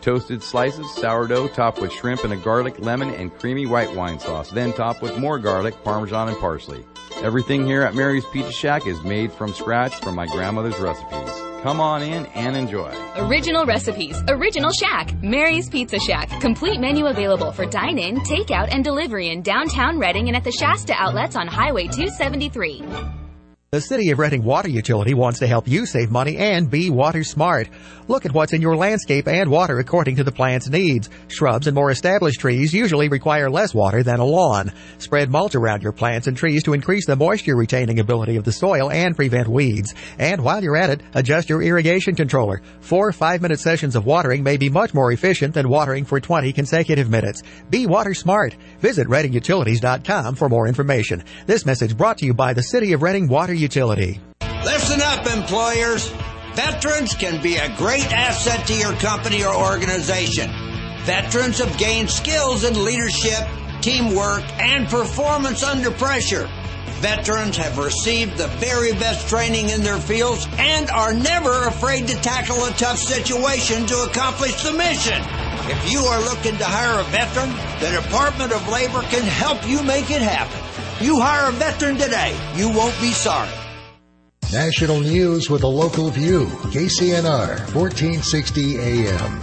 toasted slices, sourdough topped with shrimp and a garlic, lemon, and creamy white wine sauce, then topped with more garlic, Parmesan, and parsley. Everything here at Mary's Pizza Shack is made from scratch from my grandmother's recipes. Come on in and enjoy.
Original recipes, original Shack, Mary's Pizza Shack. Complete menu available for dine-in, takeout, and delivery in downtown Reading and at the Shasta outlets on Highway two seventy-three.
The City of Reading Water Utility wants to help you save money and be water smart. Look at what's in your landscape and water according to the plant's needs. Shrubs and more established trees usually require less water than a lawn. Spread mulch around your plants and trees to increase the moisture retaining ability of the soil and prevent weeds. And while you're at it, adjust your irrigation controller. Four five-minute sessions of watering may be much more efficient than watering for twenty consecutive minutes. Be water smart. Visit reading utilities dot com for more information. This message brought to you by the City of Reading Water Utility. Utility.
Listen up, employers. Veterans can be a great asset to your company or organization. Veterans have gained skills in leadership, teamwork, and performance under pressure. Veterans have received the very best training in their fields and are never afraid to tackle a tough situation to accomplish the mission. If you are looking to hire a veteran, the Department of Labor can help you make it happen. You hire a veteran today, you won't be sorry.
National news with a local view. K C N R, fourteen sixty A M.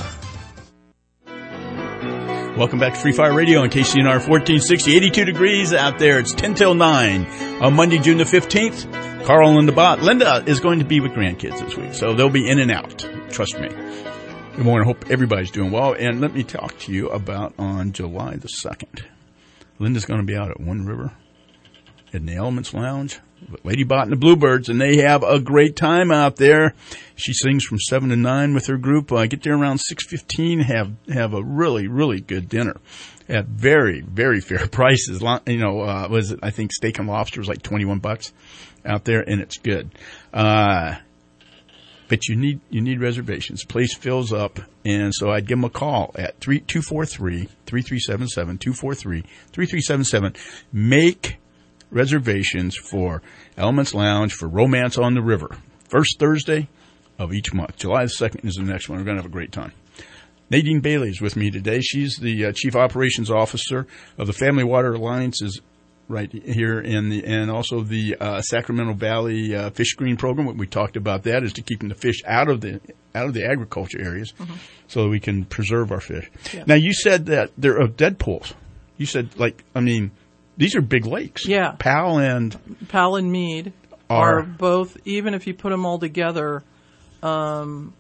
Welcome back to Free Fire Radio on K C N R fourteen sixty. eighty-two degrees out there. It's ten till nine on Monday, June the fifteenth. Carl and Linda Bott. Linda is going to be with grandkids this week, so they'll be in and out. Trust me. Good morning. I hope everybody's doing well. And let me talk to you about on July the second. Linda's going to be out at One River in the Elements Lounge with Lady Bott and the Bluebirds, and they have a great time out there. She sings from seven to nine with her group. Uh, get there around six fifteen, have have a really, really good dinner at very, very fair prices. You know, uh, was it, I think steak and lobster was like twenty-one bucks out there, and it's good. Uh, but you need you need reservations. The place fills up, and so I'd give them a call at two four three, three three seven seven, two four three, three three seven seven. Make reservations for Elements Lounge for Romance on the River. First Thursday of each month. July the second is the next one. We're going to have a great time. Nadine Bailey is with me today. She's the uh, Chief Operations Officer of the Family Water Alliances right here in the, and also the uh, Sacramento Valley uh, Fish Screen Program. What we talked about that is to keeping the fish out of the out of the agriculture areas, mm-hmm. so that we can preserve our fish. Yeah. Now, you said that there are dead pools. You said, like, I mean, these are big lakes.
Yeah.
Powell and
Powell and Mead are, are both, even if you put them all together, um,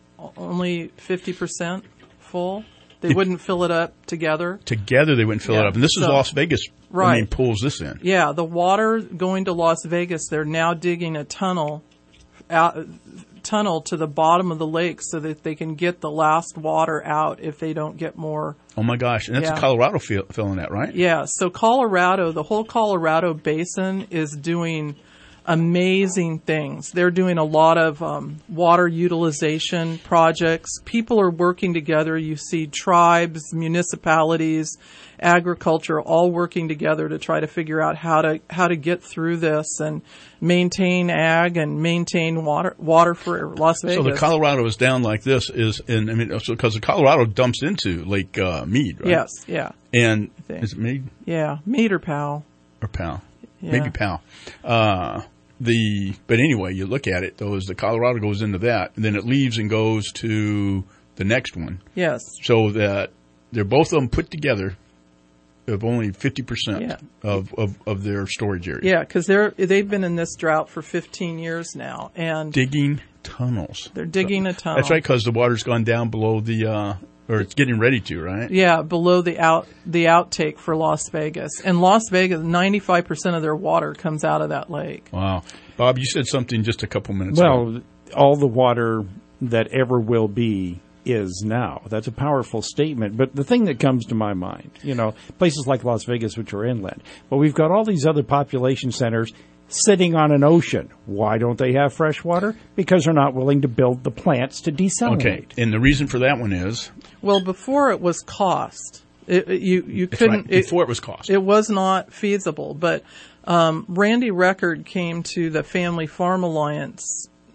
only fifty percent full. They it, wouldn't fill it up together.
Together they wouldn't fill yeah. it up. And this is so, Las Vegas.
Right.
I mean, pulls this in.
Yeah, the water going to Las Vegas, they're now digging a tunnel out, tunnel to the bottom of the lake so that they can get the last water out if they don't get more.
Oh, my gosh. And that's
yeah.
Colorado fill, filling that, right?
Yeah. So Colorado, the whole Colorado basin is doing amazing things. They're doing a lot of um, water utilization projects. People are working together. You see tribes, municipalities, agriculture all working together to try to figure out how to how to get through this and maintain ag and maintain water water for Las Vegas.
So the Colorado is down like this is in I mean so because the Colorado dumps into Lake uh, Mead, right?
Yes, yeah.
And is it Mead?
Yeah, Mead or Powell.
Or Powell.
Yeah.
Maybe Powell. Uh The but anyway, you look at it though, as the Colorado goes into that, and then it leaves and goes to the next one.
Yes.
So that they're both of them put together of only fifty percent
yeah.
of, of, of their storage area.
Yeah, because they're they've been in this drought for fifteen years now, and
digging tunnels.
They're digging a tunnel.
That's right, because the water's gone down below the. Uh, Or it's getting ready to, right?
Yeah, below the out the outtake for Las Vegas. And Las Vegas, ninety-five percent of their water comes out of that lake.
Wow. Bob, you said something just a couple minutes
well,
ago.
Well, all the water that ever will be is now. That's a powerful statement. But the thing that comes to my mind, you know, places like Las Vegas, which are inland, but we've got all these other population centers sitting on an ocean. Why don't they have fresh water? Because they're not willing to build the plants to desalinate.
Okay, and the reason for that one is?
Well, before it was cost. It, it, you you
That's
couldn't.
Right. Before it, it was cost.
It was not feasible. But um, Randy Record came to the Family Farm Alliance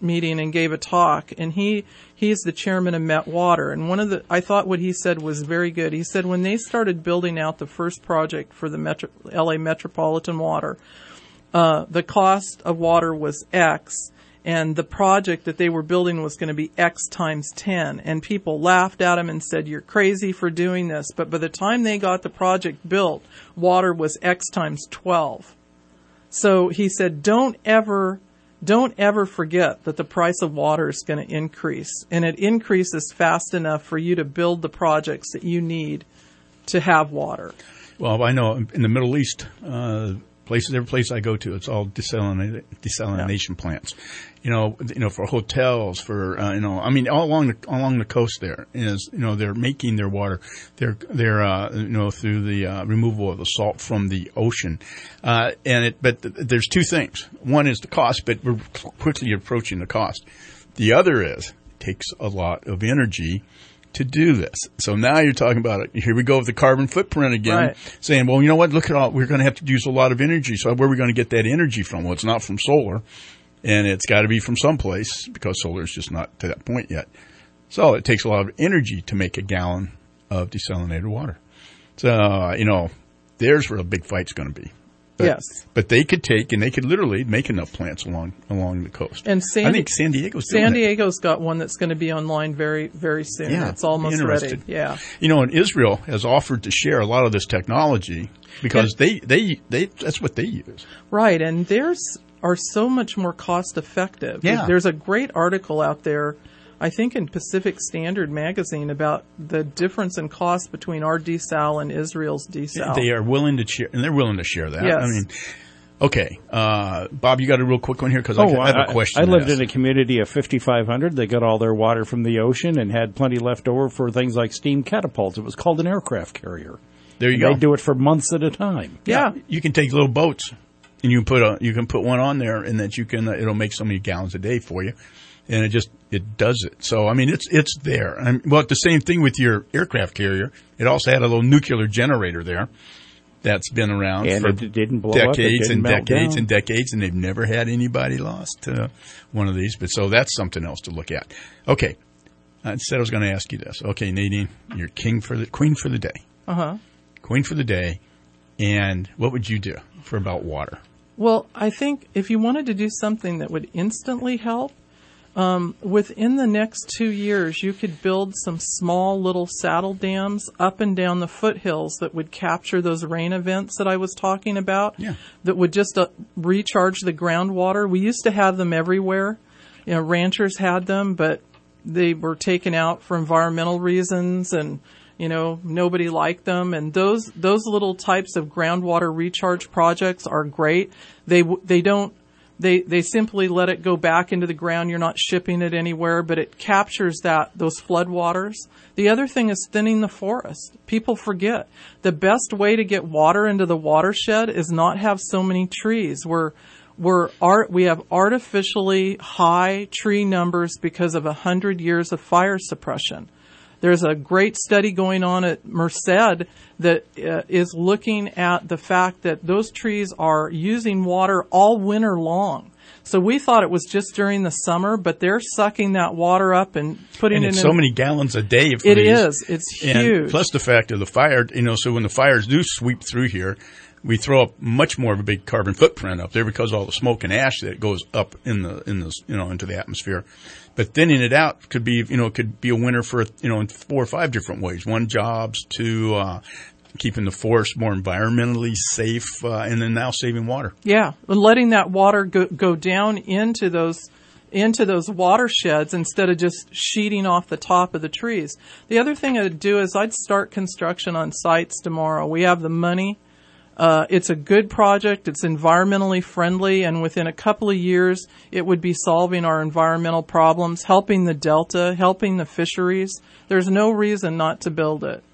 meeting and gave a talk, and he he's the chairman of Met Water. And one of the I thought what he said was very good. He said when they started building out the first project for the Metro, L A Metropolitan Water, uh, the cost of water was X. And the project that they were building was going to be X times ten. And people laughed at him and said, you're crazy for doing this. But by the time they got the project built, water was X times twelve. So he said, don't ever, don't ever forget that the price of water is going to increase. And it increases fast enough for you to build the projects that you need to have water.
Well, I know in the Middle East, uh, places, every place I go to, it's all desalination, desalination yeah. plants. You know, you know, for hotels, for uh, you know, I mean, all along the along the coast there is, you know, they're making their water, they're they're uh, you know, through the uh, removal of the salt from the ocean, uh, and it. But th- there's two things. One is the cost, but we're quickly approaching the cost. The other is it takes a lot of energy to do this. So now you're talking about it. Here we go with the carbon footprint again,
right.
saying, well, you know what? Look at all we're going to have to use a lot of energy. So where are we going to get that energy from? Well, it's not from solar. And it's got to be from someplace because solar is just not to that point yet. So it takes a lot of energy to make a gallon of desalinated water. So, uh, you know, there's where a big fight's going to be. But,
yes.
But they could take, and they could literally make enough plants along along the coast.
And San,
I think San Diego's doing
San
it.
Diego's got one that's going to be online very, very soon.
Yeah,
it's almost ready. Yeah.
You know, and Israel has offered to share a lot of this technology because they, they, they, that's what they use.
Right. And there's, are so much more cost effective.
Yeah.
There's a great article out there, I think in Pacific Standard magazine, about the difference in cost between our desal and Israel's desal.
They are willing to share, and they're willing to share that.
Yes.
I mean, okay, uh, Bob, you got a real quick one here because
oh,
I, I have a question.
I, I lived
to ask.
in a community of fifty-five hundred. They got all their water from the ocean and had plenty left over for things like steam catapults. It was called an aircraft carrier.
There you
and
go.
They do it for months at a time.
Yeah, you can take little boats. And you can put a you can put one on there, and that you can uh, it'll make so many gallons a day for you, and it just it does it. So I mean it's it's there. And well, the same thing with your aircraft carrier. It also had a little nuclear generator there that's been around
and
for
it didn't blow
decades
up, it didn't
and
melt
decades
down.
and decades, and they've never had anybody lost uh, one of these. But so that's something else to look at. Okay, I said I was going to ask you this. Okay, Nadine, you're king for the queen for the day.
Uh huh.
Queen for the day, and what would you do for about water?
Well, I think if you wanted to do something that would instantly help, um, within the next two years, you could build some small little saddle dams up and down the foothills that would capture those rain events that I was talking about,
yeah.
that would just uh, recharge the groundwater. We used to have them everywhere. You know, ranchers had them, but they were taken out for environmental reasons, and you know, nobody liked them, and those those little types of groundwater recharge projects are great. They they don't they they simply let it go back into the ground. You're not shipping it anywhere, but it captures that those flood waters. The other thing is thinning the forest. People forget the best way to get water into the watershed is not have so many trees. We're we're art we have artificially high tree numbers because of a hundred years of fire suppression. There's a great study going on at Merced that uh, is looking at the fact that those trees are using water all winter long. So we thought it was just during the summer, but they're sucking that water up and putting
and
it
it's
in.
so many gallons a day. For
it
these.
is. It's
and
huge.
Plus the fact of the fire, you know, so when the fires do sweep through here, we throw up much more of a big carbon footprint up there because of all the smoke and ash that goes up in the in the you know into the atmosphere. But thinning it out could be, you know, it could be a winner for, you know, in four or five different ways. One, jobs. Two, uh, keeping the forest more environmentally safe, uh, and then now saving water.
Yeah, and letting that water go, go down into those into those watersheds instead of just sheeting off the top of the trees. The other thing I'd do is I'd start construction on sites tomorrow. We have the money. Uh, it's a good project. It's environmentally friendly, and within a couple of years, it would be solving our environmental problems, helping the delta, helping the fisheries. There's no reason not to build it.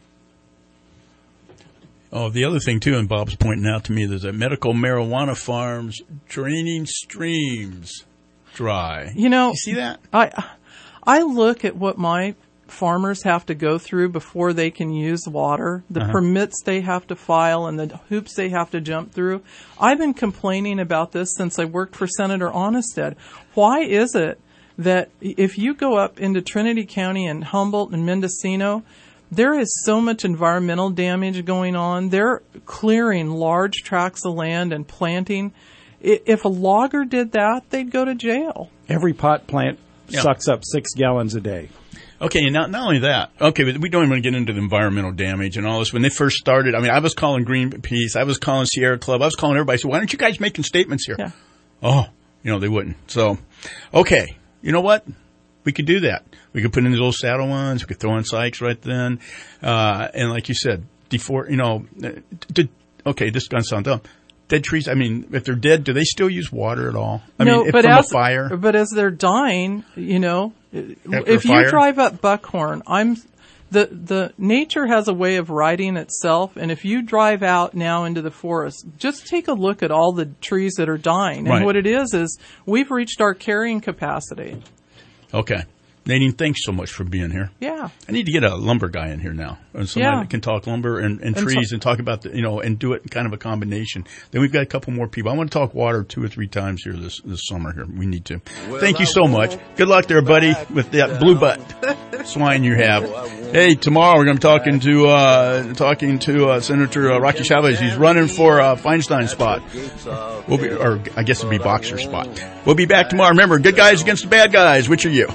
Oh, the other thing, too, and Bob's pointing out to me, there's that medical marijuana farms draining streams dry.
You know,
you see that?
I, I look at what my farmers have to go through before they can use water, the
Uh-huh.
permits they have to file and the hoops they have to jump through. I've been complaining about this since I worked for Senator Onnested. Why is it that if you go up into Trinity County and Humboldt and Mendocino, there is so much environmental damage going on. They're clearing large tracts of land and planting. If a logger did that, they'd go to jail.
Every pot plant
Yeah.
sucks up six gallons a day.
Okay, and not, not only that. Okay, but we don't even want to get into the environmental damage and all this. When they first started, I mean, I was calling Greenpeace, I was calling Sierra Club, I was calling everybody. So why aren't you guys making statements here?
Yeah.
Oh, you know, they wouldn't. So, okay, you know what? We could do that. We could put in these little saddle ones. We could throw in Sykes right then. Uh, and like you said, defor- you know, did, okay, this is going to sound dumb. Dead trees, I mean, if they're dead, do they still use water at all? I
no,
mean, if
but
from
as,
a fire?
But as they're dying, you know,
After
if
a fire?
you drive up Buckhorn, I'm the the nature has a way of righting itself, and if you drive out now into the forest, just take a look at all the trees that are dying. And
Right.
what it is is we've reached our carrying capacity.
Okay. Nadine, thanks so much for being here.
Yeah.
I need to get a lumber guy in here now. Or somebody
Yeah.
that can talk lumber and, and
And
trees
so-
and talk about the, you know, and do it in kind of a combination. Then we've got a couple more people. I want to talk water two or three times here this, this summer here. We need to. Thank you so much. Good luck there, buddy, with that blue butt swine you have. Hey, tomorrow we're going to be talking to, uh, talking to, uh, Senator uh, Rocky Chavez. He's running for, uh, Feinstein spot. We'll be, or I guess it'll be boxer spot. We'll be back tomorrow. Remember, good guys against the bad guys. Which are you?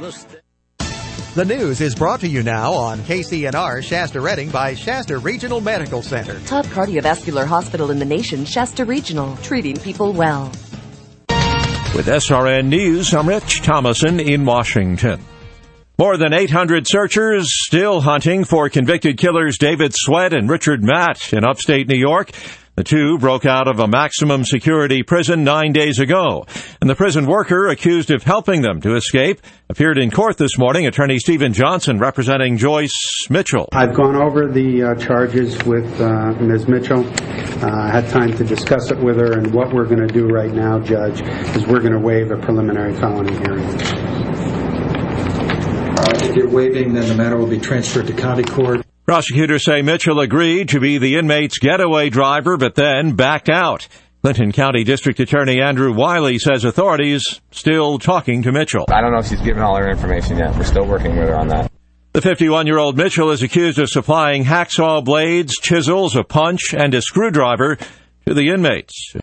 The news is brought to you now on K C N R Shasta Redding by Shasta Regional Medical Center.
Top cardiovascular hospital in the nation, Shasta Regional, treating people well.
With S R N News, I'm Rich Thomason in Washington. More than eight hundred searchers still hunting for convicted killers David Sweat and Richard Matt in upstate New York. The two broke out of a maximum security prison nine days ago, and the prison worker accused of helping them to escape appeared in court this morning. Attorney Stephen Johnson representing Joyce Mitchell.
I've gone over the uh, charges with uh, Miz Mitchell. Uh, I had time to discuss it with her, and what we're going to do right now, Judge, is we're going to waive a preliminary felony hearing.
Uh, if you're waiving, then the matter will be transferred to county court.
Prosecutors say Mitchell agreed to be the inmate's getaway driver, but then backed out. Clinton County District Attorney Andrew Wiley says authorities still talking to Mitchell.
I don't know if she's given all her information yet. We're still working with her on that.
The fifty-one-year-old Mitchell is accused of supplying hacksaw blades, chisels, a punch, and a screwdriver to the inmates.